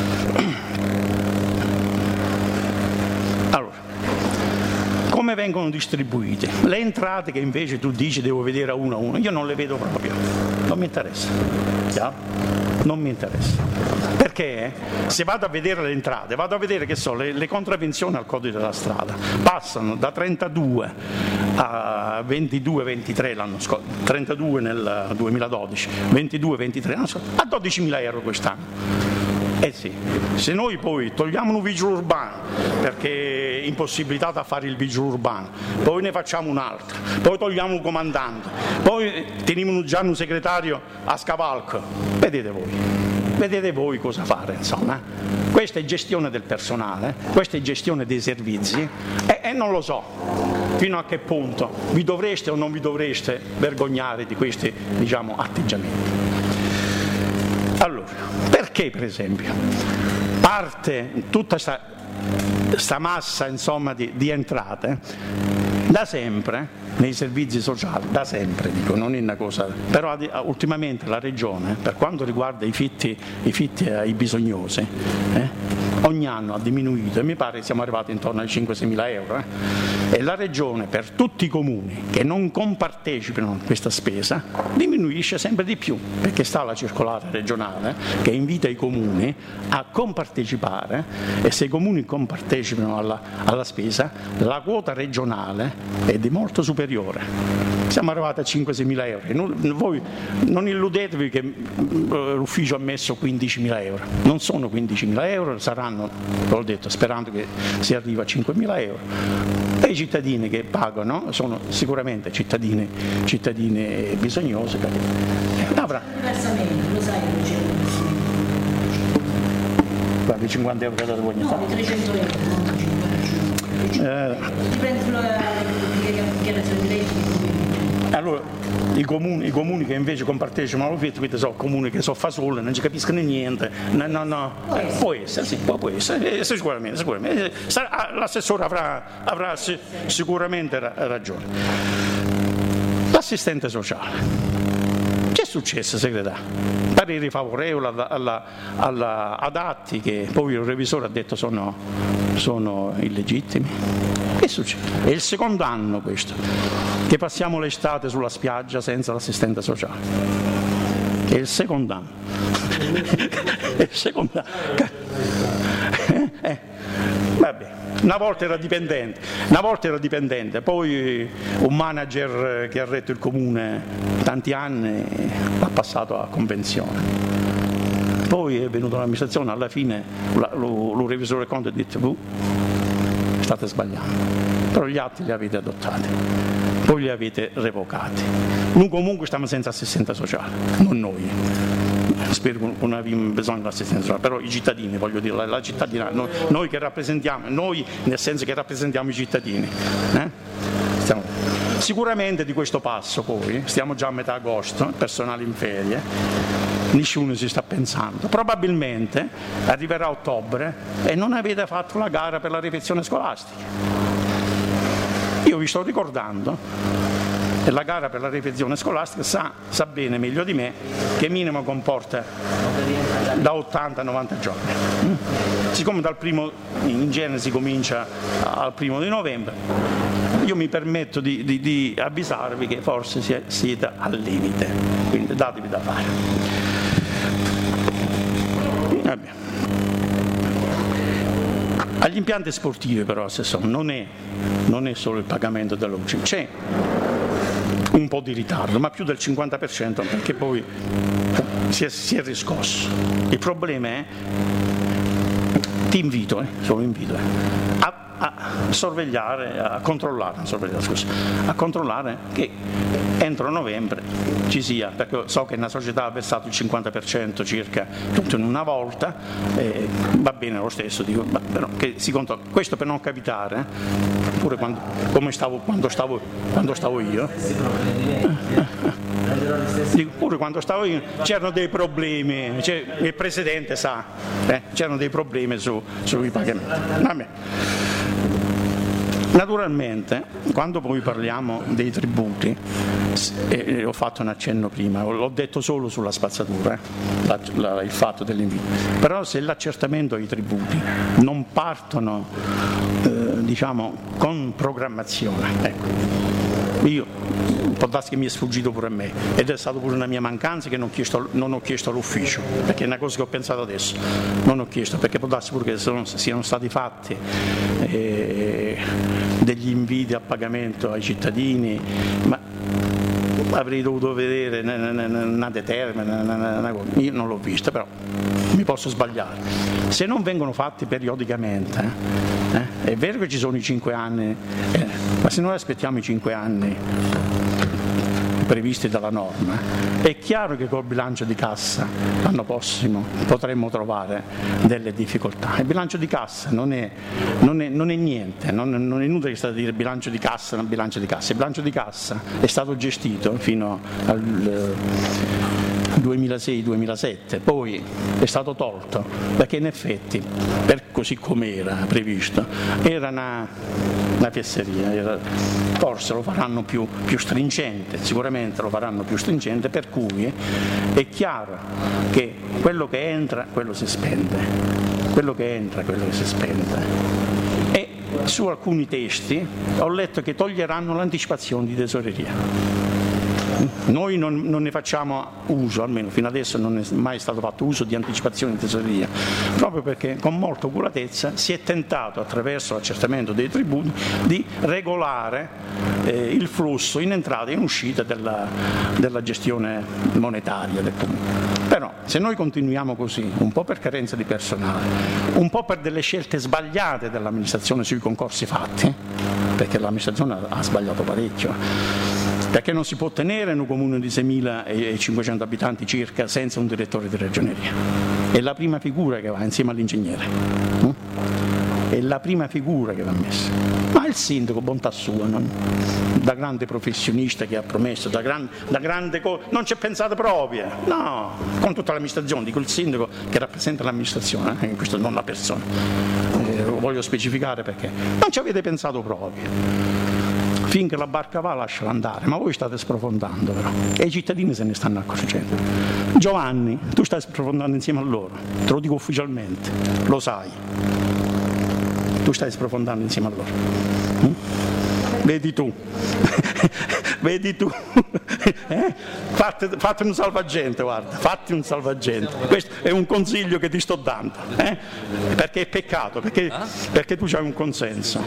Allora, come vengono distribuite? Le entrate che invece tu dici devo vedere a uno, io non le vedo proprio, non mi interessa, chiaro? Non mi interessa. Perché se vado a vedere le entrate, vado a vedere che le contravvenzioni al codice della strada passano da 32 a 22-23 l'anno scorso, 32 nel 2012, 22-23 l'anno scorso, a 12.000 euro quest'anno. Sì, se noi poi togliamo un vigile urbano perché è impossibilitato a fare il vigile urbano, poi ne facciamo un altro, poi togliamo un comandante, poi teniamo già un segretario a scavalco, vedete voi cosa fare, insomma. Questa è gestione del personale, questa è gestione dei servizi e non lo so fino a che punto vi dovreste o non vi dovreste vergognare di questi, diciamo, atteggiamenti. Allora, perché per esempio parte tutta sta massa, insomma, di entrate da sempre nei servizi sociali, da sempre dico, non è una cosa, però ultimamente la Regione, per quanto riguarda i fitti ai bisognosi, ogni anno ha diminuito e mi pare che siamo arrivati intorno ai 5-6 mila euro. E la Regione, per tutti i comuni che non compartecipano a questa spesa, diminuisce sempre di più, perché sta la circolare regionale che invita i comuni a compartecipare, e se i comuni compartecipano alla spesa, la quota regionale è di molto superiore. Siamo arrivati a 5-6 mila euro. Voi non illudetevi che l'ufficio ha messo 15 mila euro, non sono 15 mila euro, saranno, l'ho detto, sperando che si arriva a 5 mila euro. E i cittadini che pagano sono sicuramente cittadini bisognosi, perché avrà diversamente, lo sai che c'è guardi 50 euro che ha dato voi. No, 300 euro, dipende dalla dichiarazione di reddito. Allora, i comuni che invece compartecipano all'ufficio, quindi sono comuni che sono fasoli, non ci capiscono niente, no. Può essere, sì, può essere, sicuramente. L'assessore avrà sicuramente ragione. L'assistente sociale. Che è successo, segretario? Pareri favorevoli ad atti che poi il revisore ha detto sono illegittimi. Che succede? È il secondo anno questo, che passiamo l'estate sulla spiaggia senza l'assistente sociale. È il secondo anno. È il secondo anno. Vabbè. Una volta era dipendente, poi un manager che ha retto il comune tanti anni l'ha passato a convenzione. Poi è venuta l'amministrazione, alla fine lo revisore del conto ha detto state sbagliando, però gli atti li avete adottati, poi li avete revocati. Noi comunque stiamo senza assistente sociale, non noi. Spero che non abbiamo bisogno dell'assistenza sociale, però i cittadini, voglio dire, la cittadina, noi che rappresentiamo, noi nel senso che rappresentiamo i cittadini. Sicuramente di questo passo poi, stiamo già a metà agosto, personale in ferie, nessuno si sta pensando. Probabilmente arriverà ottobre e non avete fatto la gara per la ripetizione scolastica. Io vi sto ricordando, e la gara per la ripetizione scolastica sa bene meglio di me che minimo comporta da 80 a 90 giorni. Siccome in genere si comincia al 1° di novembre, io mi permetto di avvisarvi che forse siete al limite, quindi datevi da fare. Agli impianti sportivi però, assessore, non è solo il pagamento della luce, c'è un po' di ritardo, ma più del 50%, perché poi si è riscosso. Il problema è, solo invito a sorvegliare, a controllare che entro novembre ci sia, perché so che una società ha versato il 50% circa tutto in una volta, va bene lo stesso, dico, però che si conta, questo per non capitare, pure quando stavo io. Pure quando stavo io c'erano dei problemi, il Presidente sa, c'erano dei problemi sui pagamenti. Naturalmente, quando poi parliamo dei tributi, ho fatto un accenno prima, l'ho detto solo sulla spazzatura, il fatto dell'invito, però se l'accertamento dei tributi non partono con programmazione, può darsi che mi è sfuggito pure a me, ed è stata pure una mia mancanza che non ho chiesto all'ufficio, perché è una cosa che ho pensato adesso, non ho chiesto, perché può darsi pure che siano stati fatti degli inviti a pagamento ai cittadini, ma avrei dovuto vedere una determina, io non l'ho vista, però mi posso sbagliare. Se non vengono fatti periodicamente, è vero che ci sono i 5 anni, ma se noi aspettiamo i 5 anni previsti dalla norma, è chiaro che col bilancio di cassa l'anno prossimo potremmo trovare delle difficoltà. Il bilancio di cassa non è niente, non è inutile che state a dire bilancio di cassa, non bilancio di cassa. Il bilancio di cassa è stato gestito fino al 2006-2007, poi è stato tolto perché in effetti, per così come era previsto, era una fesseria, forse lo faranno più stringente, sicuramente lo faranno più stringente, per cui è chiaro che quello che entra, quello si spende. quello che entra, quello che si spende. E su alcuni testi ho letto che toglieranno l'anticipazione di tesoreria. Noi non ne facciamo uso, almeno fino adesso non è mai stato fatto uso di anticipazione di tesoreria, proprio perché con molta oculatezza si è tentato attraverso l'accertamento dei tributi di regolare il flusso in entrata e in uscita della gestione monetaria del comune. Però se noi continuiamo così, un po' per carenza di personale, un po' per delle scelte sbagliate dell'amministrazione sui concorsi fatti, perché l'amministrazione ha sbagliato parecchio, perché non si può tenere in un comune di 6.500 abitanti circa senza un direttore di ragioneria. È la prima figura che va insieme all'ingegnere. È la prima figura che va messa. Ma il sindaco, bontà sua, da grande professionista che ha promesso, da grande non c'è pensata proprio. No, con tutta l'amministrazione, dico il sindaco che rappresenta l'amministrazione, questo non la persona. Lo voglio specificare perché non ci avete pensato proprio. Finché la barca va lasciala andare, ma voi state sprofondando però, e i cittadini se ne stanno accorgendo. Giovanni, tu stai sprofondando insieme a loro, te lo dico ufficialmente, lo sai, tu stai sprofondando insieme a loro. Vedi tu, vedi tu, fatti un salvagente, guarda, fatti un salvagente, questo è un consiglio che ti sto dando, perché è peccato, perché tu c'hai un consenso,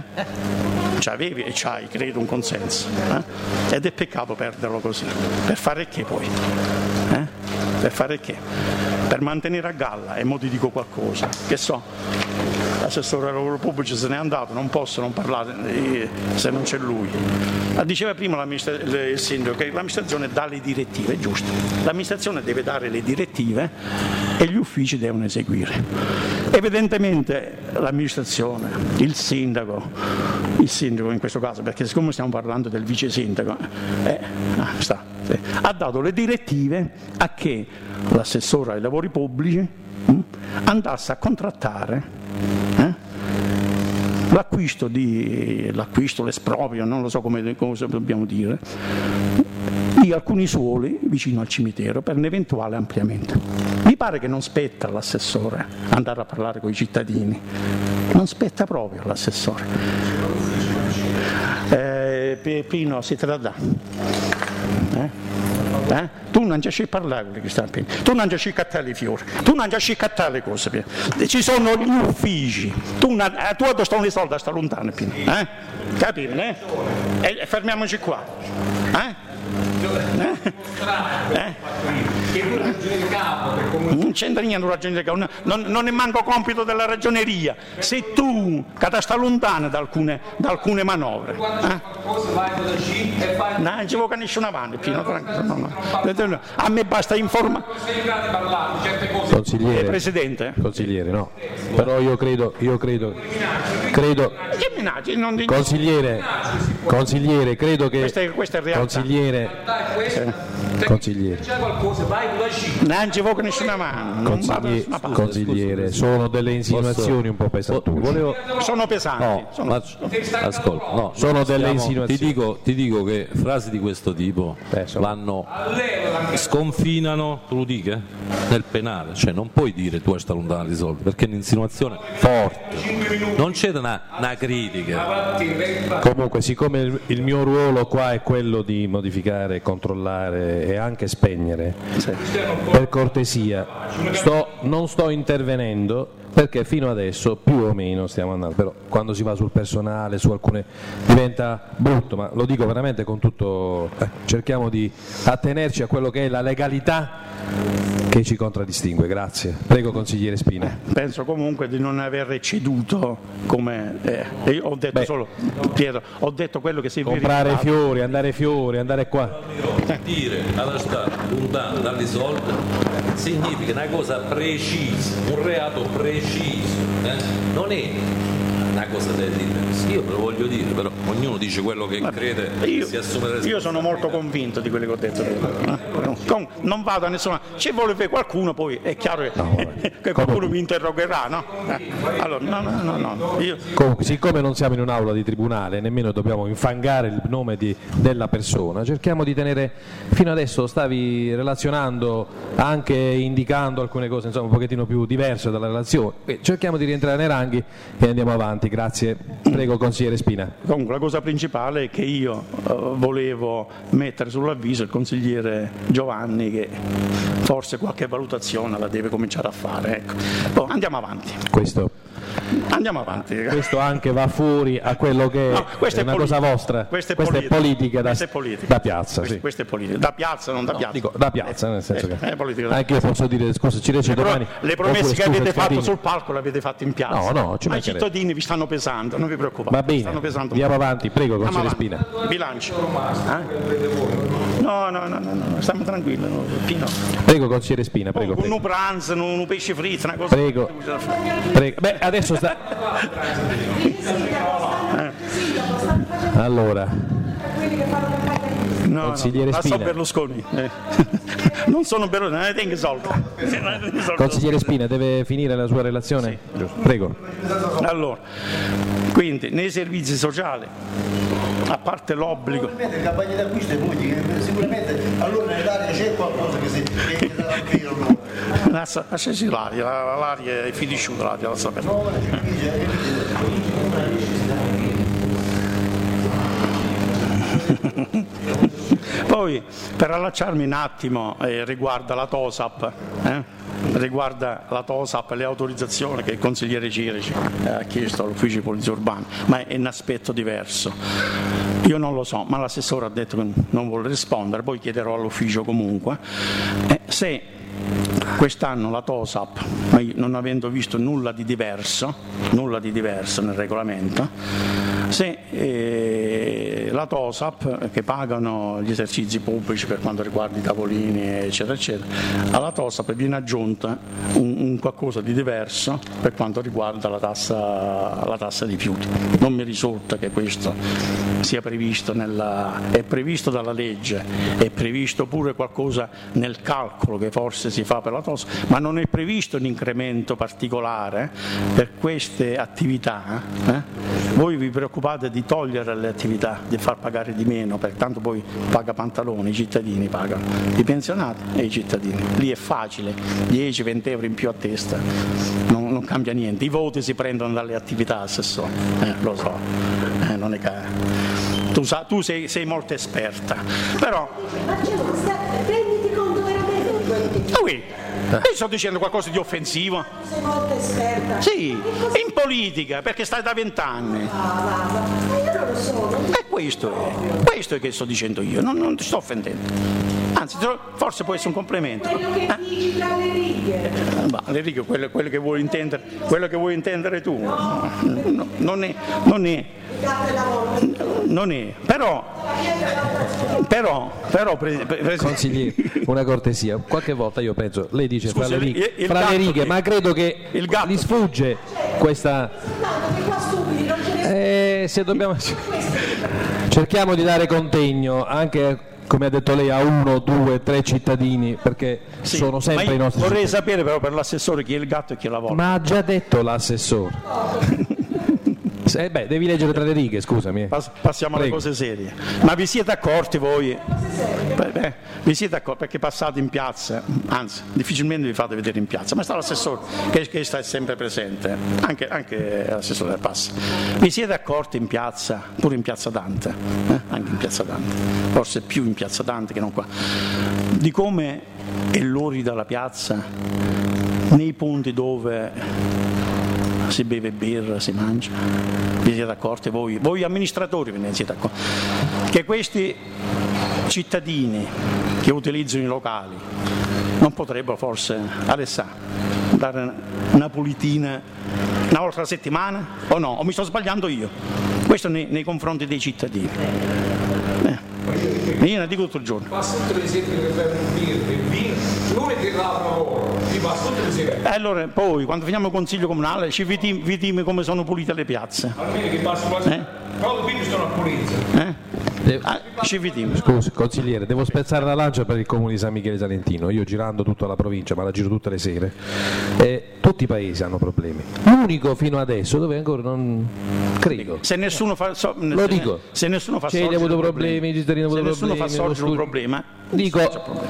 c'avevi e c'hai, credo, un consenso, ed è peccato perderlo così, per fare che poi? Per fare che? Per mantenere a galla, e mo ti dico qualcosa, che so, l'assessore ai lavori pubblici se n'è andato, non posso non parlare se non c'è lui. Diceva prima il sindaco che l'amministrazione dà le direttive, è giusto, l'amministrazione deve dare le direttive e gli uffici devono eseguire. Evidentemente l'amministrazione, il sindaco in questo caso, perché siccome stiamo parlando del vice sindaco, ha dato le direttive a che l'assessore ai lavori pubblici andasse a contrattare l'acquisto, l'esproprio, non lo so come dobbiamo dire, di alcuni suoli vicino al cimitero per un eventuale ampliamento. Mi pare che non spetta all'assessore andare a parlare con i cittadini, non spetta proprio all'assessore. Pino, si tratta. Tu non ci parlare con che stanno tu non ci cattare i fiori, tu non ci cattare le cose, ci sono gli uffici, tu stanno i soldi, sta lontano, capito? E fermiamoci qua. Non c'entra niente la ragione del capo, non è manco compito della ragioneria. Se tu che sta lontano da alcune manovre, non ci vuole nessuna avanti, Pino, no. A me basta informare. Consigliere, Presidente. Consigliere, no. Però io credo consigliere, credo che questa è realtà. Consigliere, non ci vuole nessuna mano. Consigliere, sono delle insinuazioni un po' pesanti. Sono pesanti. Ascolta, no, sono delle insinuazioni. Ti dico che frasi di questo tipo sconfinano, tu lo dici, nel penale, cioè non puoi dire tu stai lontano di soldi, perché è un'insinuazione forte, non c'è una critica. Comunque, siccome il mio ruolo qua è quello di modificare, controllare e anche spegnere, per cortesia non sto intervenendo, perché fino adesso più o meno stiamo andando, però quando si va sul personale, su alcune, diventa brutto, ma lo dico veramente con tutto, cerchiamo di attenerci a quello che è la legalità che ci contraddistingue. Grazie. Prego, consigliere Spina. Penso comunque di non aver ceduto, come io ho detto solo, Pietro, ho detto quello che si è comprare fiori, andare qua. Dire alla stare lontano dagli soldi significa una cosa precisa, un reato preciso, non è una cosa diversa. Io ve lo voglio dire, però ognuno dice quello che crede e si assume responsabilità. Io sono molto convinto di quello che ho detto. Non vado a nessuna. Ci vuole qualcuno, poi è chiaro che qualcuno mi interrogherà, no? Allora, no. Comunque, siccome non siamo in un'aula di tribunale, nemmeno dobbiamo infangare il nome della persona, cerchiamo di tenere. Fino adesso stavi relazionando, anche indicando alcune cose insomma un pochettino più diverse dalla relazione. Cerchiamo di rientrare nei ranghi e andiamo avanti. Grazie. Prego, consigliere Spina. Comunque la cosa principale è che io volevo mettere sull'avviso il consigliere Giovanni, che forse qualche valutazione la deve cominciare a fare. Ecco. Andiamo avanti. Andiamo avanti. Questo anche va fuori a quello che è una cosa vostra. Questa è politica da piazza. Questa è politica. Da piazza, non da piazza. Dico, da piazza, nel senso che è politica. Anche io posso dire, scusa, ci recito domani. Le promesse che avete fatto sul palco le avete fatte in piazza. No, ma i cittadini vi stanno pesando, non vi preoccupate. Va bene, stanno pesando andiamo avanti, prego, consigliere Spina. Bilancio. No, stiamo tranquilli. Prego, consigliere Spina, prego. Un pranzo, un pesce fritto, una cosa. Prego. Beh, adesso sta. Allora, consigliere Spina. So Berlusconi. Non sono Berlusconi, tengo soldi. Consigliere Spina, deve finire la sua relazione? Sì. Prego. Allora, quindi nei servizi sociali, a parte l'obbligo. Sicuramente campagne d'acquisto e sicuramente allora nell'aria c'è qualcosa che sarà vero o no? L'aria è finisciuta, l'aria la sapete. Poi per allacciarmi un attimo riguarda la TOSAP, riguarda la TOSAP, le autorizzazioni che il consigliere Cirici ha chiesto all'ufficio di polizia urbana, ma è un aspetto diverso. Io non lo so, ma l'assessore ha detto che non vuole rispondere, poi chiederò all'ufficio comunque. Se quest'anno la TOSAP, non avendo visto nulla di diverso nel regolamento, se la TOSAP, che pagano gli esercizi pubblici per quanto riguarda i tavolini eccetera eccetera, alla TOSAP viene aggiunta un qualcosa di diverso per quanto riguarda la tassa di rifiuti. Non mi risulta che questo sia previsto è previsto dalla legge, è previsto pure qualcosa nel calcolo che forse si fa per la TOSAP, ma non è previsto un incremento particolare per queste attività. Voi vi preoccupate di togliere le attività, di far pagare di meno, perché tanto poi paga pantaloni, i cittadini pagano, i pensionati e i cittadini. Lì è facile, 10-20 euro in più a testa, non cambia niente. I voti si prendono dalle attività, assessore, lo so, non è che... Tu sei molto esperta, però... Renditi conto veramente di quello che dici. Io sto dicendo qualcosa di offensivo. Sei molto esperta. Sì, in politica, perché stai da 20 anni. Io non lo sono. E questo è che sto dicendo io, non ti sto offendendo. Anzi, forse può essere un complimento. Quello che dici tra le righe. Le righe, quello che vuoi intendere tu. Non è. Però consigliere, una cortesia. Qualche volta io penso, lei dice scusi, fra le righe, ma credo che gli sfugge questa. Se dobbiamo cerchiamo di dare contegno anche, come ha detto lei, a 1, 2, 3 cittadini, perché sono sempre i nostri. Vorrei sapere però per l'assessore chi è il gatto e chi è la volpe. Ma ha già detto l'assessore. Devi leggere tra le righe, scusami. Passiamo alle cose serie. Ma vi siete accorti voi? Vi siete accorti perché passate in piazza, anzi difficilmente vi fate vedere in piazza, ma sta l'assessore che sta sempre presente, anche l'assessore passa. Vi siete accorti in piazza, pure in piazza Dante, anche in piazza Dante, forse più in piazza Dante che non qua, di come è lorida la piazza nei punti dove si beve birra, si mangia? Vi siete accorti voi amministratori ve ne siete accorti che questi cittadini che utilizzano i locali non potrebbero forse adesso dare una pulitina una volta alla settimana o no? O mi sto sbagliando io? Questo nei confronti dei cittadini. Io ne dico tutto il giorno. Passa tutte le sere per fare il vino, lui che lavora loro, li passa tutte le sere. Allora, poi, quando finiamo il consiglio comunale, ci vediamo come sono pulite le piazze. Almeno che passa la sera. Però i vini sono a pulizia. Ci vediamo. Scusi, consigliere, devo spezzare la lancia per il comune di San Michele Salentino. Io girando tutta la provincia, ma la giro tutte le sere, tutti i paesi hanno problemi. L'unico fino adesso dove ancora non credo. Se nessuno fa lo dico. Se nessuno fa c'è ha avuto problemi, i cittadini hanno avuto problemi. Se nessuno fa sorgere un problema. Dico,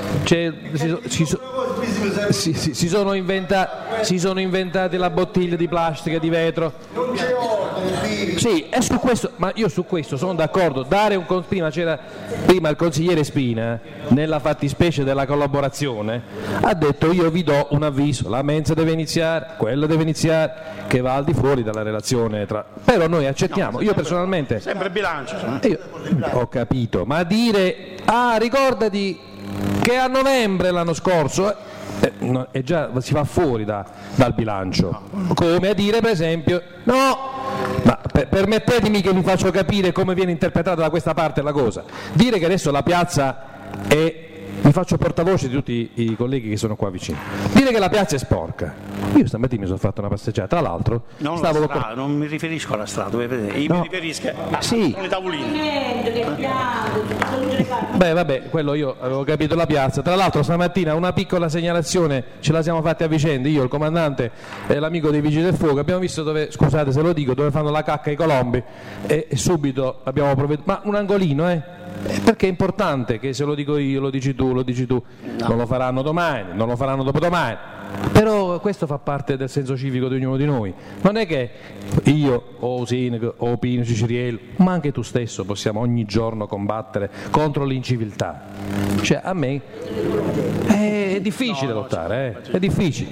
si sono inventati la bottiglia di plastica, di vetro. Non c'è ordine. Sì, è su questo, ma io su questo sono d'accordo. Prima il consigliere Spina, nella fattispecie della collaborazione, ha detto io vi do un avviso, la mensa deve iniziare, quella deve iniziare, che va al di fuori dalla relazione però noi accettiamo, io personalmente sempre bilancio. Io ho capito, ma dire ricordati che a novembre l'anno scorso è già si va fuori dal bilancio, come a dire per esempio ma permettetemi che vi faccio capire come viene interpretata da questa parte la cosa. Dire che adesso la piazza mi faccio portavoce di tutti i colleghi che sono qua vicino. Dire che la piazza è sporca. Io stamattina mi sono fatto una passeggiata, tra l'altro non mi riferisco alla strada, mi riferisco alle tavoline. Beh, vabbè, quello io avevo capito la piazza. Tra l'altro stamattina una piccola segnalazione ce la siamo fatte a vicenda, io, il comandante e l'amico dei Vigili del Fuoco, abbiamo visto dove, scusate se lo dico, dove fanno la cacca i colombi e subito abbiamo provveduto, ma un angolino perché è importante che se lo dico io, lo dici tu, non lo faranno domani, non lo faranno dopodomani, però questo fa parte del senso civico di ognuno di noi. Non è che io o Sindaco o Pino Ciciriello, ma anche tu stesso possiamo ogni giorno combattere contro l'inciviltà. Cioè a me è difficile lottare, è difficile.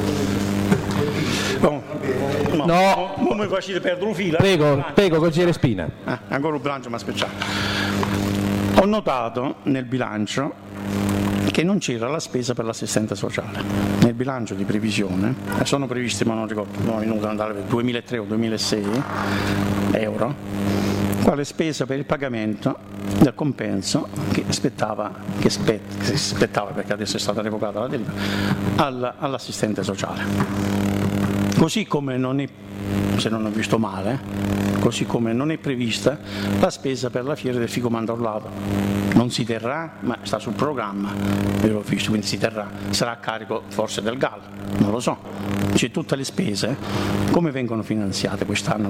Non mi facete perdere un filo. Prego, consigliere Spina. Ancora un bilancio ma speciale. Ho notato nel bilancio che non c'era la spesa per l'assistente sociale. Nel bilancio di previsione sono previsti, ma non ricordo, non è venuto andare per 2003 o 2006 euro, quale spesa per il pagamento del compenso che spettava perché adesso è stata revocata la delibera all'assistente sociale. Così come non è, se non ho visto male, così come non è prevista la spesa per la fiera del fico mandorlato. Non si terrà, ma sta sul programma, io l'ho visto, quindi si terrà, sarà a carico forse del GAL, non lo so. C'è tutte le spese, come vengono finanziate quest'anno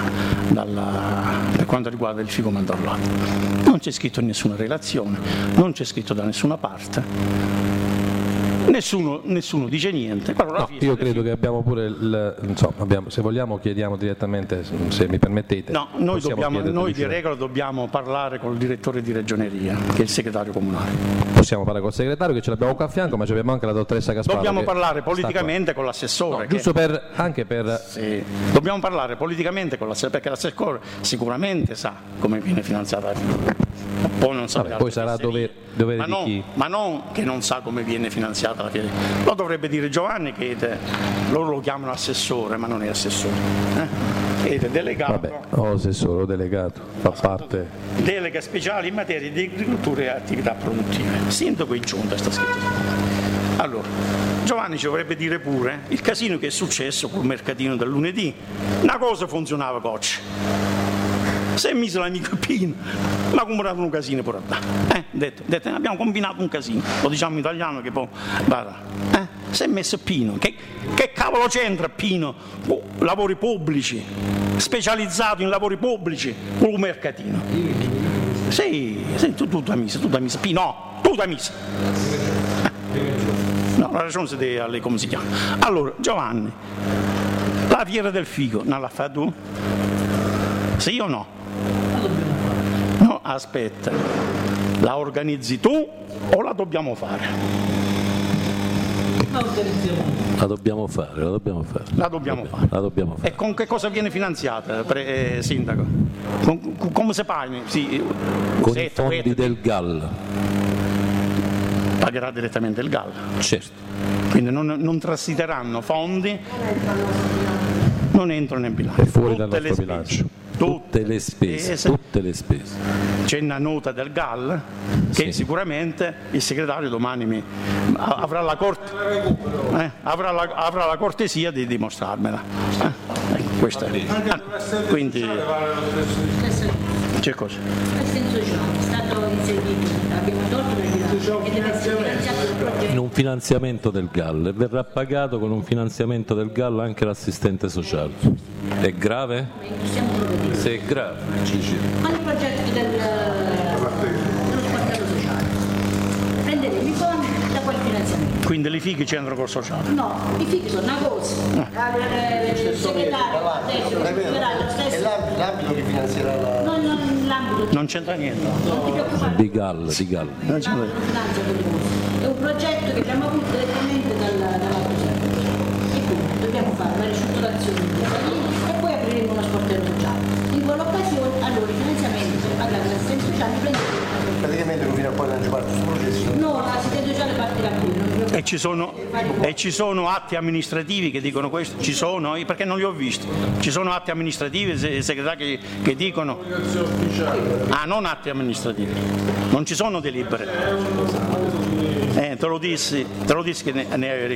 per quanto riguarda il fico mandorlato. Non c'è scritto in nessuna relazione, non c'è scritto da nessuna parte. Nessuno dice niente. Io credo che abbiamo pure se vogliamo chiediamo direttamente, se mi permettete. No, noi di regola dobbiamo parlare col direttore di regioneria, che è il segretario comunale. Possiamo parlare col segretario, che ce l'abbiamo qua a fianco, ma abbiamo anche la dottoressa Gasparro. Dobbiamo parlare politicamente con l'assessore. Giusto anche per. Sì. Dobbiamo parlare politicamente con l'assessore, perché l'assessore sicuramente sa come viene finanziata la fiera. Poi sarà dovere di chi? Ma non che non sa come viene finanziata la fiera. Lo dovrebbe dire Giovanni, che loro lo chiamano assessore, ma non è assessore. È delegato. Assessore o delegato, fa parte. Delega speciale in materia di agricoltura e attività produttive. Sindaco e giunta sta scritto. Allora, Giovanni ci dovrebbe dire pure il casino che è successo col mercatino del lunedì. Una cosa funzionava cocci. Se è messo l'amico Pino, ma ha comprato un casino pure là. Detto, abbiamo combinato un casino, lo diciamo in italiano che poi si è messo Pino, che cavolo c'entra Pino? Lavori pubblici, specializzato in lavori pubblici, un mercatino. Sì, tu hai messo, Pino, tu hai messo. No, la ragione si deve alle come si chiama. Allora, Giovanni, la fiera del figo, non la fai tu? Sì o no? No, aspetta, la organizzi tu o la dobbiamo fare? La dobbiamo fare. E con che cosa viene finanziata, Sindaco? Come si paga? Con i fondi del GAL. Pagherà direttamente il GAL? Certo. Quindi non trasiteranno fondi, non entrano nel bilancio. È fuori dal nostro bilancio. tutte le spese. C'è una nota del GAL che sicuramente il segretario domani avrà la cortesia di dimostrarmela. Questa è. Quindi c'è cosa? L'assistenza sociale è stato inserito, abbiamo tolto il bilancio e deve essere finanziato dal progetto. In un finanziamento del GAL e verrà pagato con un finanziamento del GAL anche l'assistente sociale. È grave? Se è grave, Ma il progetto dello sportello sociale, prenderemo i fondi da quel finanziamento. Quindi le fighe c'entrano col sociale? No, i figli sono una cosa. Il segretario adesso lo stesso. È l'ambito che finanzierà la... l'ambito. Non c'entra niente. Non ti preoccupare. di GAL. Non finanzia quelle cose. È un progetto che abbiamo avuto direttamente dall'altro servizio. E quindi dobbiamo fare la ristrutturazione dei cittadini e poi apriremo uno sportello sociale. In quell'occasione, allora i finanziamenti per pagare l'assistenza sociale prenderemo. Praticamente non fino a poi non ci parte questo processo. No, l'assistenza sociale partirà prima. E ci sono atti amministrativi che dicono questo? Ci sono? Perché non li ho visti. Ci sono atti amministrativi, segretari che dicono... Ah, non atti amministrativi. Non ci sono delibere. Te lo dissi che ne avevi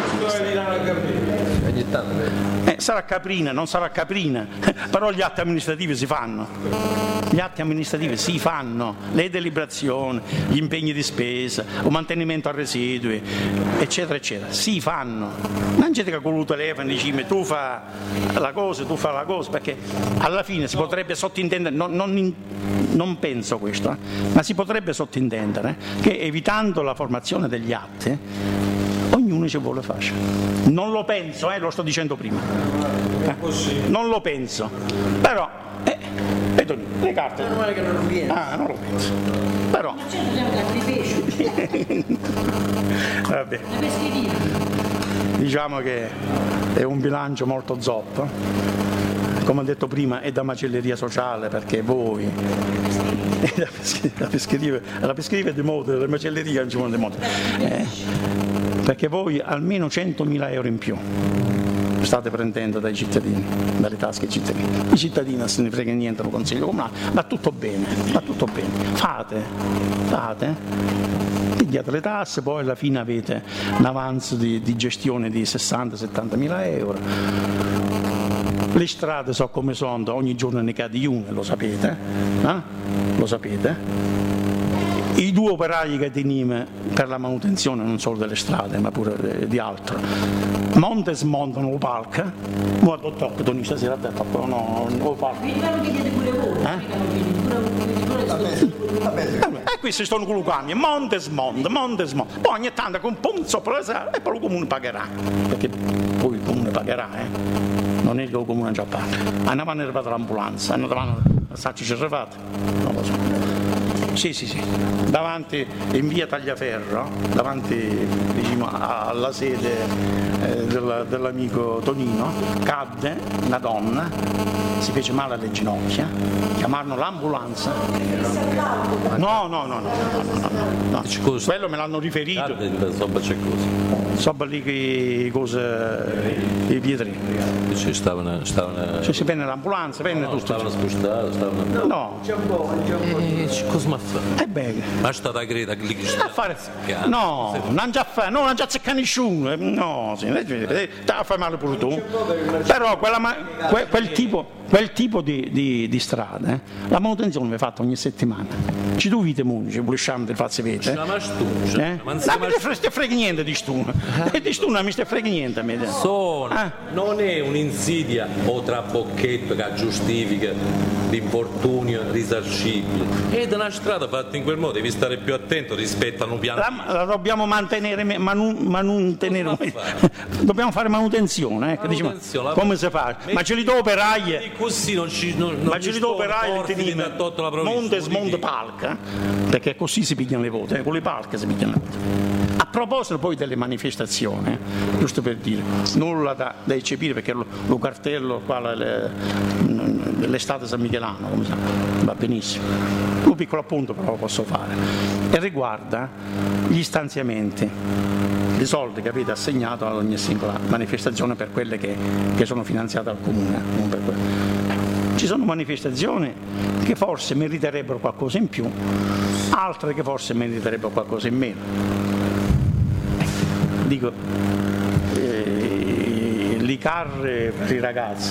fatto. Sarà caprina, non sarà caprina, però gli atti amministrativi si fanno. Gli atti amministrativi si fanno, le deliberazioni, gli impegni di spesa, o mantenimento a residui, eccetera, eccetera, si fanno. Non c'è che con il telefono dici tu fa la cosa, perché alla fine si potrebbe sottintendere, non penso questo, ma si potrebbe sottintendere che evitando la formazione degli atti ognuno ci vuole fare. Non lo penso, lo sto dicendo prima. Non lo penso, però vedo le carte. Non lo penso. Però vabbè. Diciamo che è un bilancio molto zoppo, come ho detto prima è da macelleria sociale, perché voi la pescheria è di moda, la macelleria non ci vuole di moda, perché voi almeno 100.000 euro in più state prendendo dai cittadini, dalle tasche ai cittadini. I cittadini non se ne frega niente del Consiglio Comunale, va tutto bene. Fate, pigliate le tasse, poi alla fine avete un avanzo di gestione di 60-70.000 euro. Le strade so come sono, ogni giorno ne cade una, lo sapete? Lo sapete? I 2 operai che teniamo per la manutenzione non solo delle strade ma pure di altro monte e smontano il palco, ma tocca Toni stasera a te no palco. E questi stanno con i camion, monte e smonta, poi ogni tanto con un punto sopra la sala e poi il comune pagherà, perché poi il comune pagherà, non è che il comune già paga. Hanno arrivato l'ambulanza, hanno davanti a Sacci Cerrafate, non lo so. Sì, davanti in via Tagliaferro, davanti alla sede dell'amico Tonino, cadde una donna, si fece male alle ginocchia, chiamarono l'ambulanza. No. Quello me l'hanno riferito. Sopra lì che cose i pietri. Stavano... Si venne l'ambulanza, venne tutto. Stavano spostati, No. Cosa mi ha fatto? Bene. Ma è stata Greta che lì sta a fare. No, non già zecca nessuno. No, sì, a fare male pure tu. Però quel tipo di strade, la manutenzione viene fatta ogni settimana. Ci dovete munci, pulisciamo di farsi vedere. Ma non mi frega niente di stuna. Di stuna mi frega niente a me. Non è un'insidia o trabocchetto che giustifica l'infortunio risarcibile. È una strada fatta in quel modo, devi stare più attento rispetto a un piano. La dobbiamo mantenere, dobbiamo fare manutenzione. Come si fa? Ma ce li do operai. Così non ma ce li do operai monte smonte palca, perché così si pigliano le vote, con le palche si pigliano le vote. A proposito poi delle manifestazioni, giusto per dire, nulla da eccepire, perché lo cartello qua dell'estate San Michelano, come va benissimo. Un piccolo appunto però lo posso fare, e riguarda gli stanziamenti di soldi che avete assegnato ad ogni singola manifestazione per quelle che sono finanziate dal comune, non per quelle. Ci sono manifestazioni che forse meriterebbero qualcosa in più, altre che forse meriterebbero qualcosa in meno. Dico, l'ICAR per i ragazzi,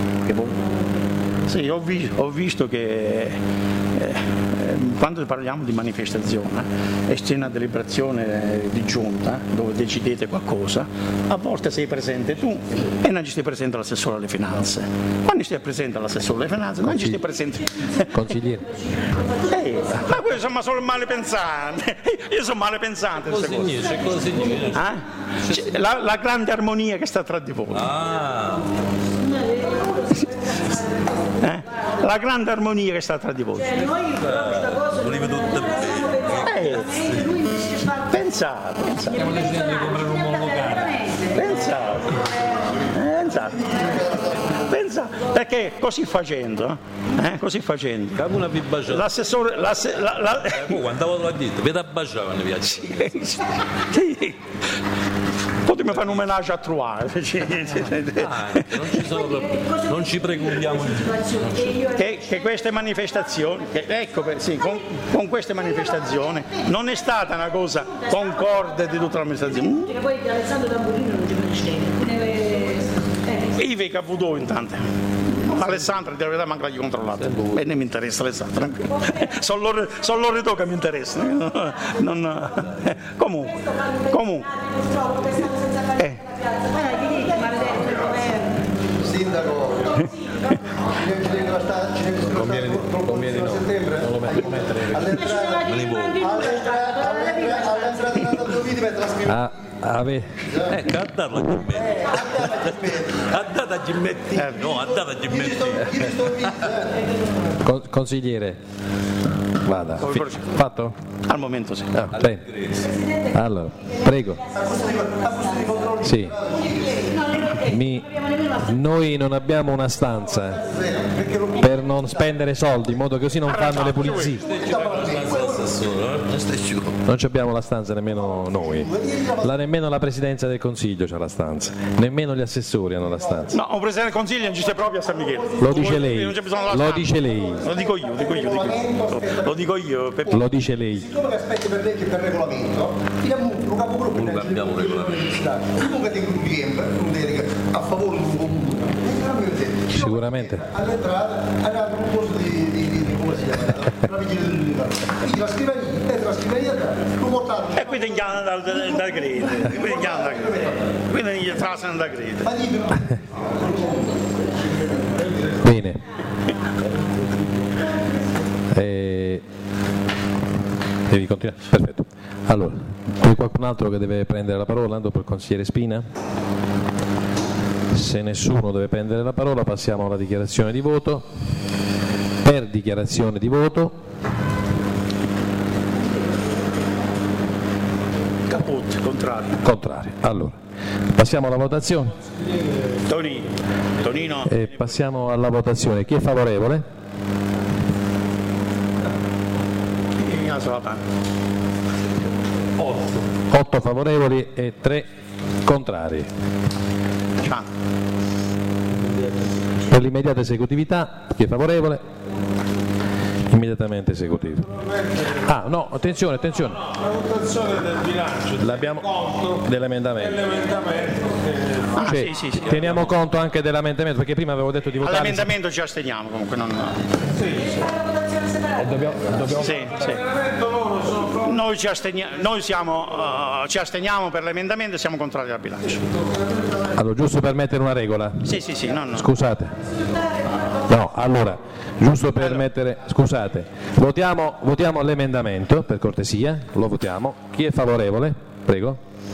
sì, ho visto che quando parliamo di manifestazione e c'è una deliberazione di giunta dove decidete qualcosa, a volte sei presente tu e non ci stai presente l'assessore alle finanze. Quando stai presente l'assessore alle finanze non ci stai presente consigliere. Ma quello sono solo male pensante. Io sono male pensante. La grande armonia che sta tra di voi. La grande armonia che sta tra di voi. Pensate. Perché così facendo, l'assessore, quando l'ha detto, vedi a baciare mi piace. Sì. Potremmo fare un omaggio a trovare. Non ci preoccupiamo che queste manifestazioni, con queste manifestazioni non è stata una cosa concorde di tutta l'amministrazione. Poi Alessandro Tamburino non ci prende. Io vedo avuto intanto. Alessandro di verità manca di controllato e non mi interessa Alessandro, sono loro che mi interessano. Comunque. Sindaco, conviene no. Non lo mettere all'entrata di mettere la scrivania. andate a Gimmetti. Consigliere, vada. Fatto? Al momento sì. Bene. Allora, prego. Sì. Noi non abbiamo una stanza per non spendere soldi, in modo che così non fanno le pulizie. Non abbiamo la stanza nemmeno noi, nemmeno la presidenza del consiglio c'ha la stanza, nemmeno gli assessori hanno la stanza. No, un presidente del consiglio non ci sei proprio a San Michele. Lo dice lei. Lo dice lei. Lo dico io. Lo dice lei. Siccome che aspetti per legge e per regolamento, abbiamo un capogruppo non abbiamo regolamento. Comunque dei gruppi che a favore di un comune. Sicuramente. All'entrata hanno un corso di come si chiama? La scrivania lo portato. E quindi andiamo dal grede. Quindi trasano da grede. Bene. Devi continuare? Perfetto. Allora, c'è qualcun altro che deve prendere la parola dopo il consigliere Spina? Se nessuno deve prendere la parola, passiamo alla dichiarazione di voto. Per dichiarazione di voto Caput, contrario. Allora, passiamo alla votazione. Tonino. Passiamo alla votazione. Chi è favorevole? 8 favorevoli e 3 contrari. Per l'immediata esecutività, chi è favorevole? Immediatamente esecutivo. No, attenzione. La votazione del bilancio dell'emendamento. Sì. Teniamo conto anche dell'emendamento, perché prima avevo detto di votare. All'emendamento ci asteniamo comunque. Sì. Noi ci asteniamo per l'emendamento e siamo contrari al bilancio. Allora, giusto per mettere una regola. Sì, no. Scusate. No, allora, giusto per mettere. Scusate. Votiamo l'emendamento, per cortesia. Lo votiamo. Chi è favorevole? Prego.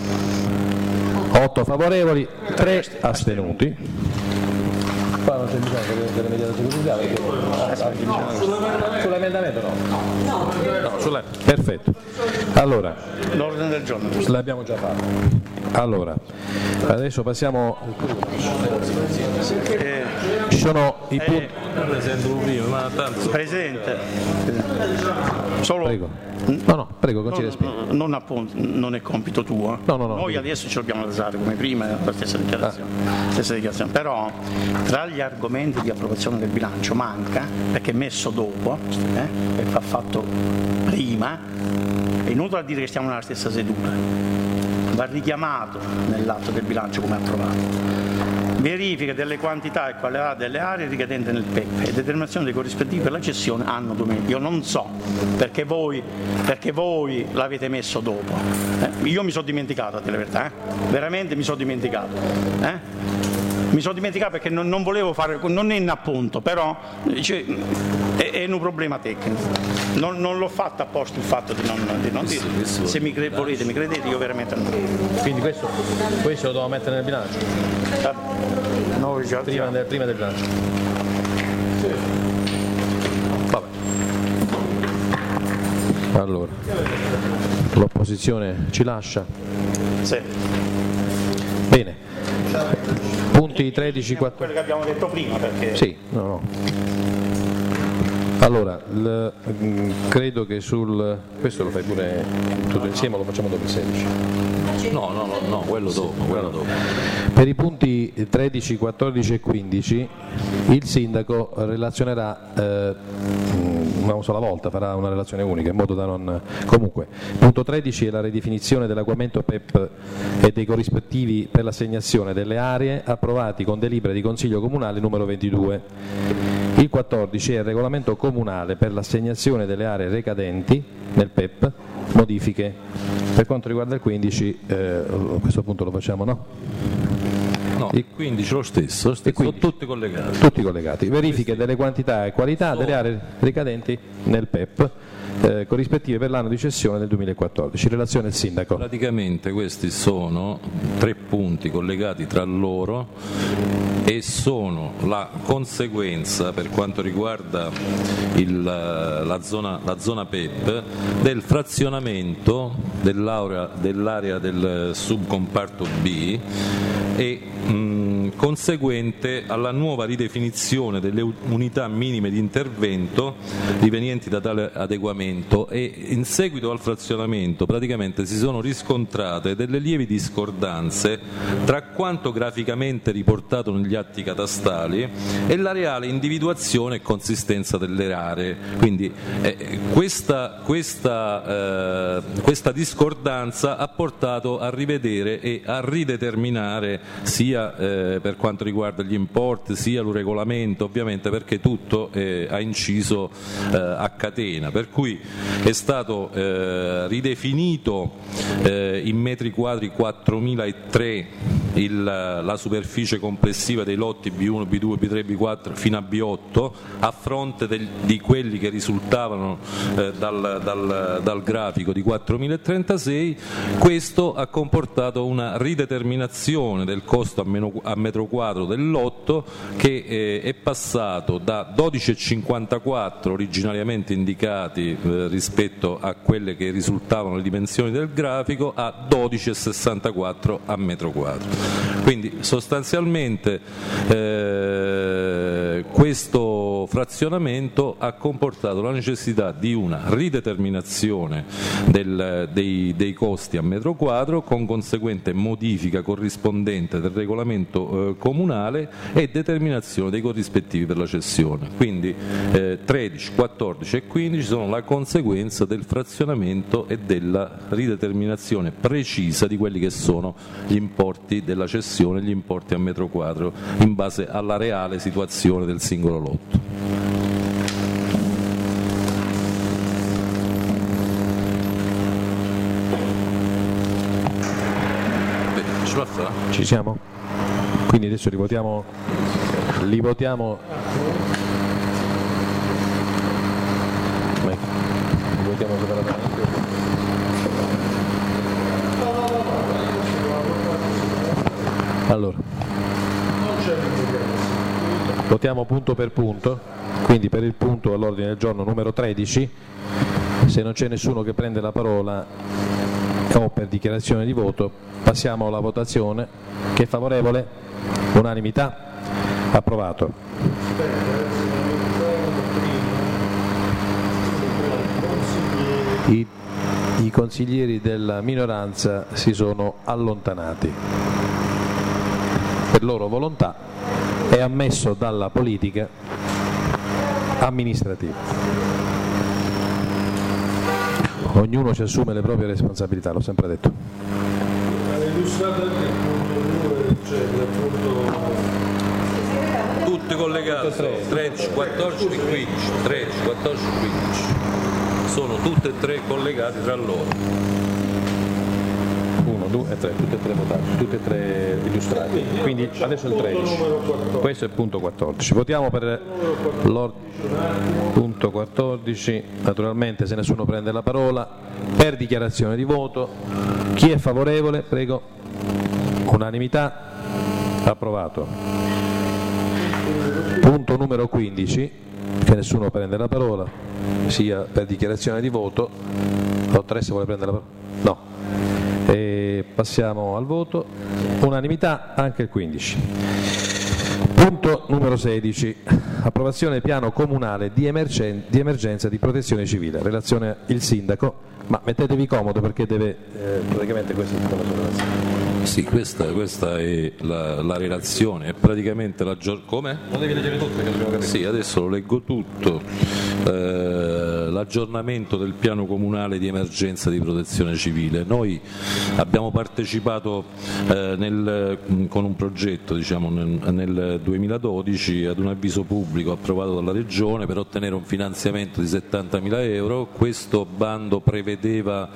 8 favorevoli, 3 astenuti. Qua non c'è bisogno dell'immediata esecutività sull'emendamento no. Perfetto. Allora, l'ordine del giorno l'abbiamo già fatto. Allora, adesso passiamo. Ci sono i punti. Presente. Solo Prego. No, prego, consigliere Spina. Non è compito tuo. No. Noi adesso ci dobbiamo alzare come prima, la stessa dichiarazione. Però tra gli argomenti di approvazione del bilancio manca, perché è messo dopo, e va fatto prima, è inutile dire che stiamo nella stessa seduta. Va richiamato nell'atto del bilancio come approvato. Verifica delle quantità e qualità delle aree ricadenti nel PEP e determinazione dei corrispettivi per la cessione anno 2000. Io non so perché voi l'avete messo dopo. Io mi sono dimenticato, a dire la verità, veramente mi sono dimenticato. Mi sono dimenticato perché non volevo fare, non è in appunto, però è un problema tecnico. Non l'ho fatto apposta il fatto di non dire. Se volete, mi credete, io veramente non. Quindi questo lo dobbiamo mettere nel bilancio? Prima del bilancio. Vabbè. Allora, l'opposizione ci lascia? Sì. Bene. Punti 13, 14. Quello che abbiamo detto prima, perché. Sì, no. Allora, credo che questo lo fai pure tutto insieme o lo facciamo dopo il 16? No, quello dopo. Per i punti 13, 14 e 15 il sindaco relazionerà una sola volta, farà una relazione unica in modo da non. Comunque, punto 13 è la ridefinizione dell'adeguamento PEP e dei corrispettivi per l'assegnazione delle aree approvati con delibera di Consiglio Comunale numero 22. Il 14 è il regolamento comunale per l'assegnazione delle aree recadenti nel PEP, modifiche. Per quanto riguarda il 15, a questo punto lo facciamo, no? No, il 15 lo stesso, sono tutti collegati. Tutti collegati. Verifiche delle quantità e qualità delle aree ricadenti nel PEP, corrispettive per l'anno di cessione del 2014. Relazione del sindaco. Praticamente questi sono 3 punti collegati tra loro e sono la conseguenza, per quanto riguarda la zona PEP, del frazionamento dell'area del subcomparto B e conseguente alla nuova ridefinizione delle unità minime di intervento rivenienti da tale adeguamento, e in seguito al frazionamento praticamente si sono riscontrate delle lievi discordanze tra quanto graficamente riportato negli atti catastali e la reale individuazione e consistenza delle aree. Quindi questa discordanza ha portato a rivedere e a rideterminare sia per quanto riguarda gli importi sia il regolamento, ovviamente, perché tutto ha inciso a catena, per cui è stato ridefinito in metri quadri 4.003 la superficie complessiva dei lotti B1, B2, B3, B4 fino a B8, a fronte di quelli che risultavano dal grafico di 4.036. Questo ha comportato una rideterminazione del costo a metro quadro del lotto, che è passato da 12,54 originariamente indicati rispetto a quelle che risultavano le dimensioni del grafico a 12,64 a metro quadro. Quindi sostanzialmente questo frazionamento ha comportato la necessità di una rideterminazione dei costi a metro quadro, con conseguente modifica corrispondente del regolamento comunale e determinazione dei corrispettivi per la cessione. Quindi 13, 14 e 15 sono la conseguenza del frazionamento e della rideterminazione precisa di quelli che sono gli importi della cessione, gli importi a metro quadro in base alla reale situazione del singolo lotto. Ci siamo? Quindi adesso li votiamo separatamente. Allora, votiamo punto per punto, quindi per il punto all'ordine del giorno numero 13, se non c'è nessuno che prende la parola o per dichiarazione di voto, passiamo alla votazione. Che è favorevole? Unanimità. Approvato. I consiglieri della minoranza si sono allontanati. Per loro volontà è ammesso dalla politica amministrativa. Ognuno ci assume le proprie responsabilità, l'ho sempre detto. Illustrate anche il punto 2, cioè il punto... Tutti collegati, 13, 14 e 15, 13, 14 e 15, sono tutti e tre collegati tra loro. 1, 2 e 3, tutti e tre votati, tutti e tre illustrati. Quindi adesso il 13. Questo è il punto 14. Votiamo per punto 14, naturalmente se nessuno prende la parola, per dichiarazione di voto. Chi è favorevole? Prego. Unanimità. Approvato. Punto numero 15, che nessuno prende la parola, sia per dichiarazione di voto. Dottoressa vuole prendere la parola? No. E passiamo al voto. Unanimità anche il 15. Punto numero 16, approvazione piano comunale di emergenza di protezione civile. Relazione il sindaco, ma mettetevi comodo perché deve praticamente questa è tutta la sua relazione. Sì, questa è la relazione, è praticamente come? Lo devi leggere tutto perché dobbiamo capire. Sì, adesso lo leggo tutto. L'aggiornamento del piano comunale di emergenza di protezione civile. Noi abbiamo partecipato con un progetto nel 2012 ad un avviso pubblico approvato dalla Regione per ottenere un finanziamento di 70.000 euro. Questo bando prevedeva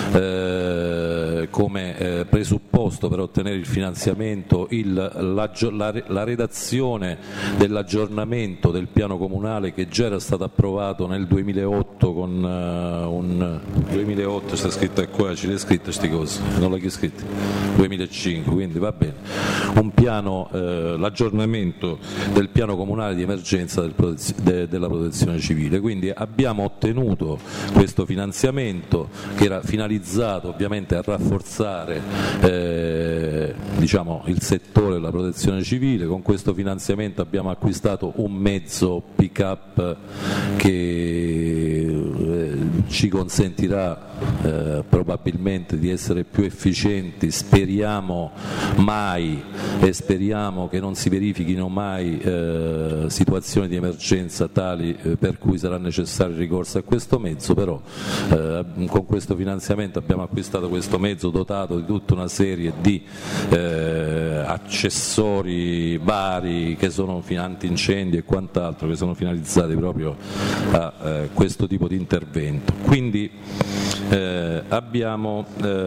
come presupposto per ottenere il finanziamento la redazione dell'aggiornamento del piano comunale che già era stato approvato nel 2008 con un 2008 sta scritto qua, ci l'hai scritto queste cose, non l'hai scritto 2005, quindi va bene, un piano, l'aggiornamento del piano comunale di emergenza della protezione civile, quindi abbiamo ottenuto questo finanziamento che era finalizzato ovviamente a rafforzare il settore della protezione civile. Con questo finanziamento abbiamo acquistato un mezzo pick-up che ci consentirà probabilmente di essere più efficienti, speriamo mai e speriamo che non si verifichino mai situazioni di emergenza tali per cui sarà necessario il ricorso a questo mezzo, però con questo finanziamento abbiamo acquistato questo mezzo dotato di tutta una serie di accessori vari che sono antincendio e quant'altro, che sono finalizzati proprio a questo tipo di intervento. Quindi abbiamo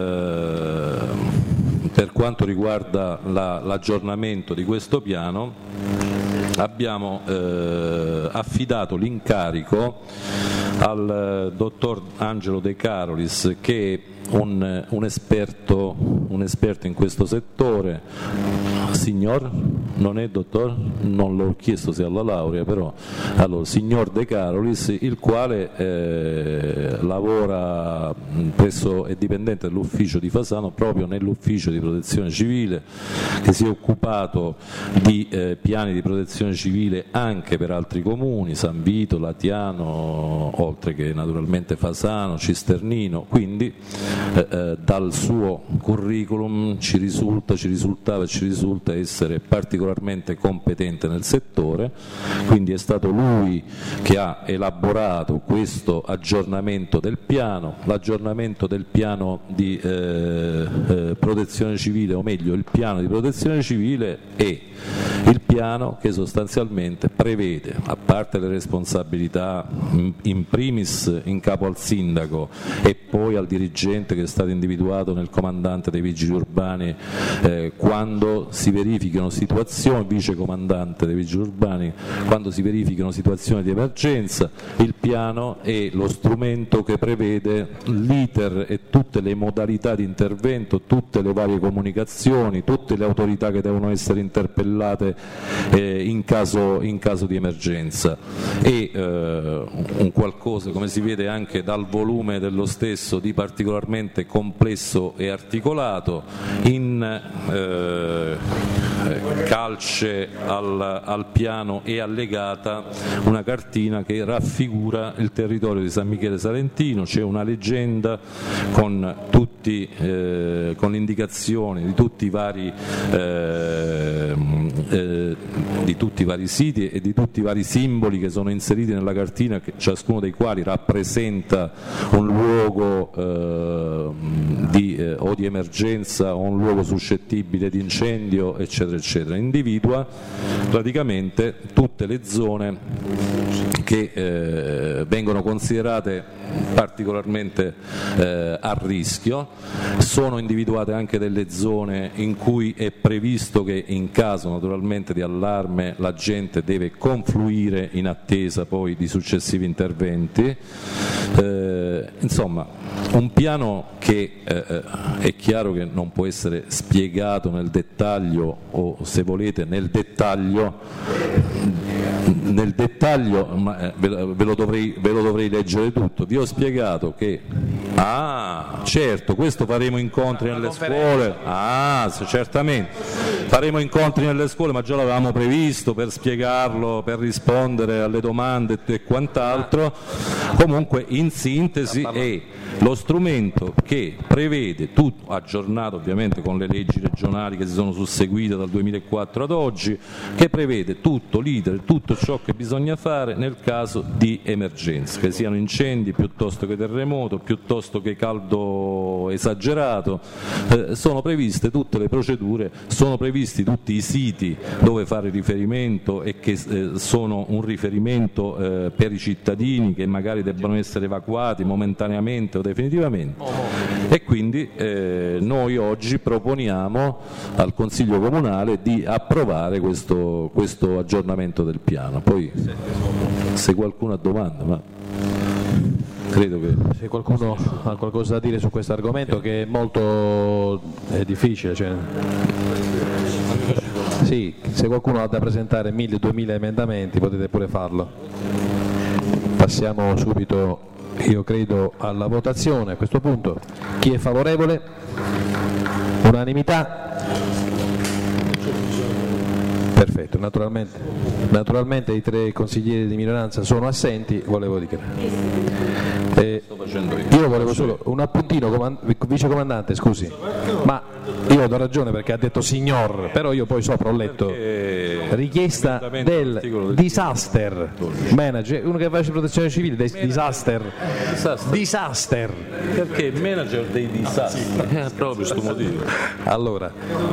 per quanto riguarda l'aggiornamento di questo piano abbiamo affidato l'incarico al dottor Angelo De Carolis, che è un esperto in questo settore. Signor? Non è dottor? Non l'ho chiesto se ha la laurea, però allora, signor De Carolis, il quale lavora è dipendente dell'ufficio di Fasano, proprio nell'ufficio di protezione civile, che si è occupato di piani di protezione civile anche per altri comuni, San Vito, Latiano, oltre che naturalmente Fasano, Cisternino, quindi dal suo curriculum ci risulta essere particolarmente competente nel settore, quindi è stato lui che ha elaborato questo aggiornamento del piano. L'aggiornamento del piano di protezione civile, o meglio il piano di protezione civile è il piano che sostanzialmente prevede, a parte le responsabilità in primis in capo al sindaco e poi al dirigente che è stato individuato nel comandante dei vigili urbani quando si verificano situazioni, vice comandante dei vigili urbani, quando si verificano situazioni di emergenza. Il piano è lo strumento che prevede l'iter e tutte le modalità di intervento, tutte le varie comunicazioni, tutte le autorità che devono essere interpellate in caso di emergenza. È un qualcosa, come si vede anche dal volume dello stesso, di particolarmente complesso e articolato, calce al piano è allegata una cartina che raffigura il territorio di San Michele Salentino. C'è una leggenda con l'indicazione di tutti i vari siti e di tutti i vari simboli che sono inseriti nella cartina, ciascuno dei quali rappresenta un luogo o di emergenza o un luogo suscettibile di incendio, eccetera eccetera. Individua praticamente tutte le zone che vengono considerate particolarmente a rischio. Sono individuate anche delle zone in cui è previsto che in caso naturalmente di allarme la gente deve confluire in attesa poi di successivi interventi. Insomma, un piano che è chiaro che non può essere spiegato nel dettaglio, o se volete nel dettaglio, ma ve lo dovrei leggere tutto. Vi ho spiegato che certo, questo faremo incontri nelle scuole, certamente faremo incontri nelle scuole, ma già l'avevamo previsto per spiegarlo, per rispondere alle domande e quant'altro. Comunque, in sintesi, è lo strumento che prevede tutto, aggiornato ovviamente con le leggi regionali che si sono susseguite dal 2004 ad oggi, che prevede tutto l'iter, tutto ciò che bisogna fare nel caso di emergenza, che siano incendi piuttosto che terremoto, piuttosto che caldo esagerato. Sono previste tutte le procedure, sono previsti tutti i siti dove fare riferimento e che sono un riferimento per i cittadini che magari debbono essere evacuati momentaneamente o definitivamente. E quindi noi oggi proponiamo al Consiglio Comunale di approvare questo aggiornamento del piano. Poi se qualcuno ha domande, ma credo che se qualcuno ha qualcosa da dire su questo argomento, che è molto difficile, sì, se qualcuno ha da presentare 1000-2000 emendamenti potete pure farlo. Passiamo subito, io credo, alla votazione a questo punto. Chi è favorevole? Unanimità? Perfetto, naturalmente i 3 consiglieri di minoranza sono assenti, volevo dichiarare. Io volevo solo un appuntino, vice comandante, scusi, ma io do ragione perché ha detto signor, però io poi sopra ho letto richiesta del disaster manager, uno che fa protezione civile, disaster. Perché il manager dei disastri è proprio questo motivo. Allora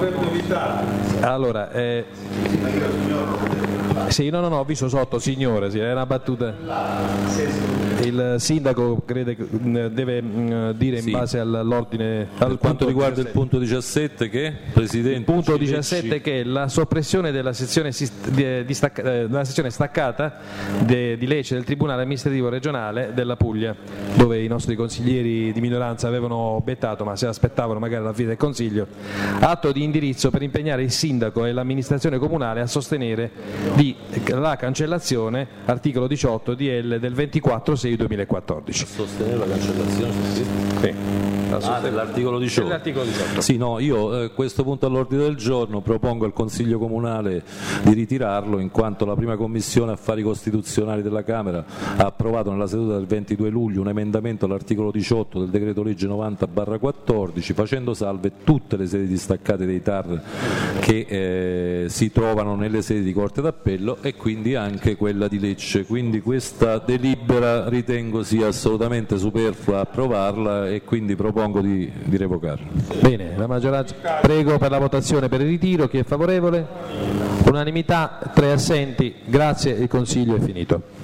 sì, no, ho visto sotto signore, sì, è una battuta. Il sindaco crede che deve dire in base all'ordine. Per quanto riguarda il punto 17, che Presidente, il punto 17 che è la soppressione della sezione staccata di Lecce del Tribunale amministrativo regionale della Puglia, dove i nostri consiglieri di minoranza avevano obiettato, ma se aspettavano magari la fine del Consiglio. Atto di indirizzo per impegnare il sindaco e l'amministrazione comunale a sostenere la cancellazione, articolo 18 DL del 24/6/2014. Sostenere la cancellazione? Sì. Dell'articolo 18. Sì, no, io questo punto all'ordine del giorno propongo al Consiglio Comunale di ritirarlo, in quanto la prima Commissione Affari Costituzionali della Camera ha approvato nella seduta del 22 luglio un emendamento all'articolo 18 del decreto legge 90/14, facendo salve tutte le sedi distaccate dei TAR che si trovano nelle sedi di Corte d'Appello e quindi anche quella di Lecce. Quindi questa delibera ritengo sia assolutamente superflua approvarla e quindi propongo di revocarla. Bene, la maggioranza, prego per la votazione per il ritiro. Chi è favorevole? Unanimità, 3 assenti. Grazie, il Consiglio è finito.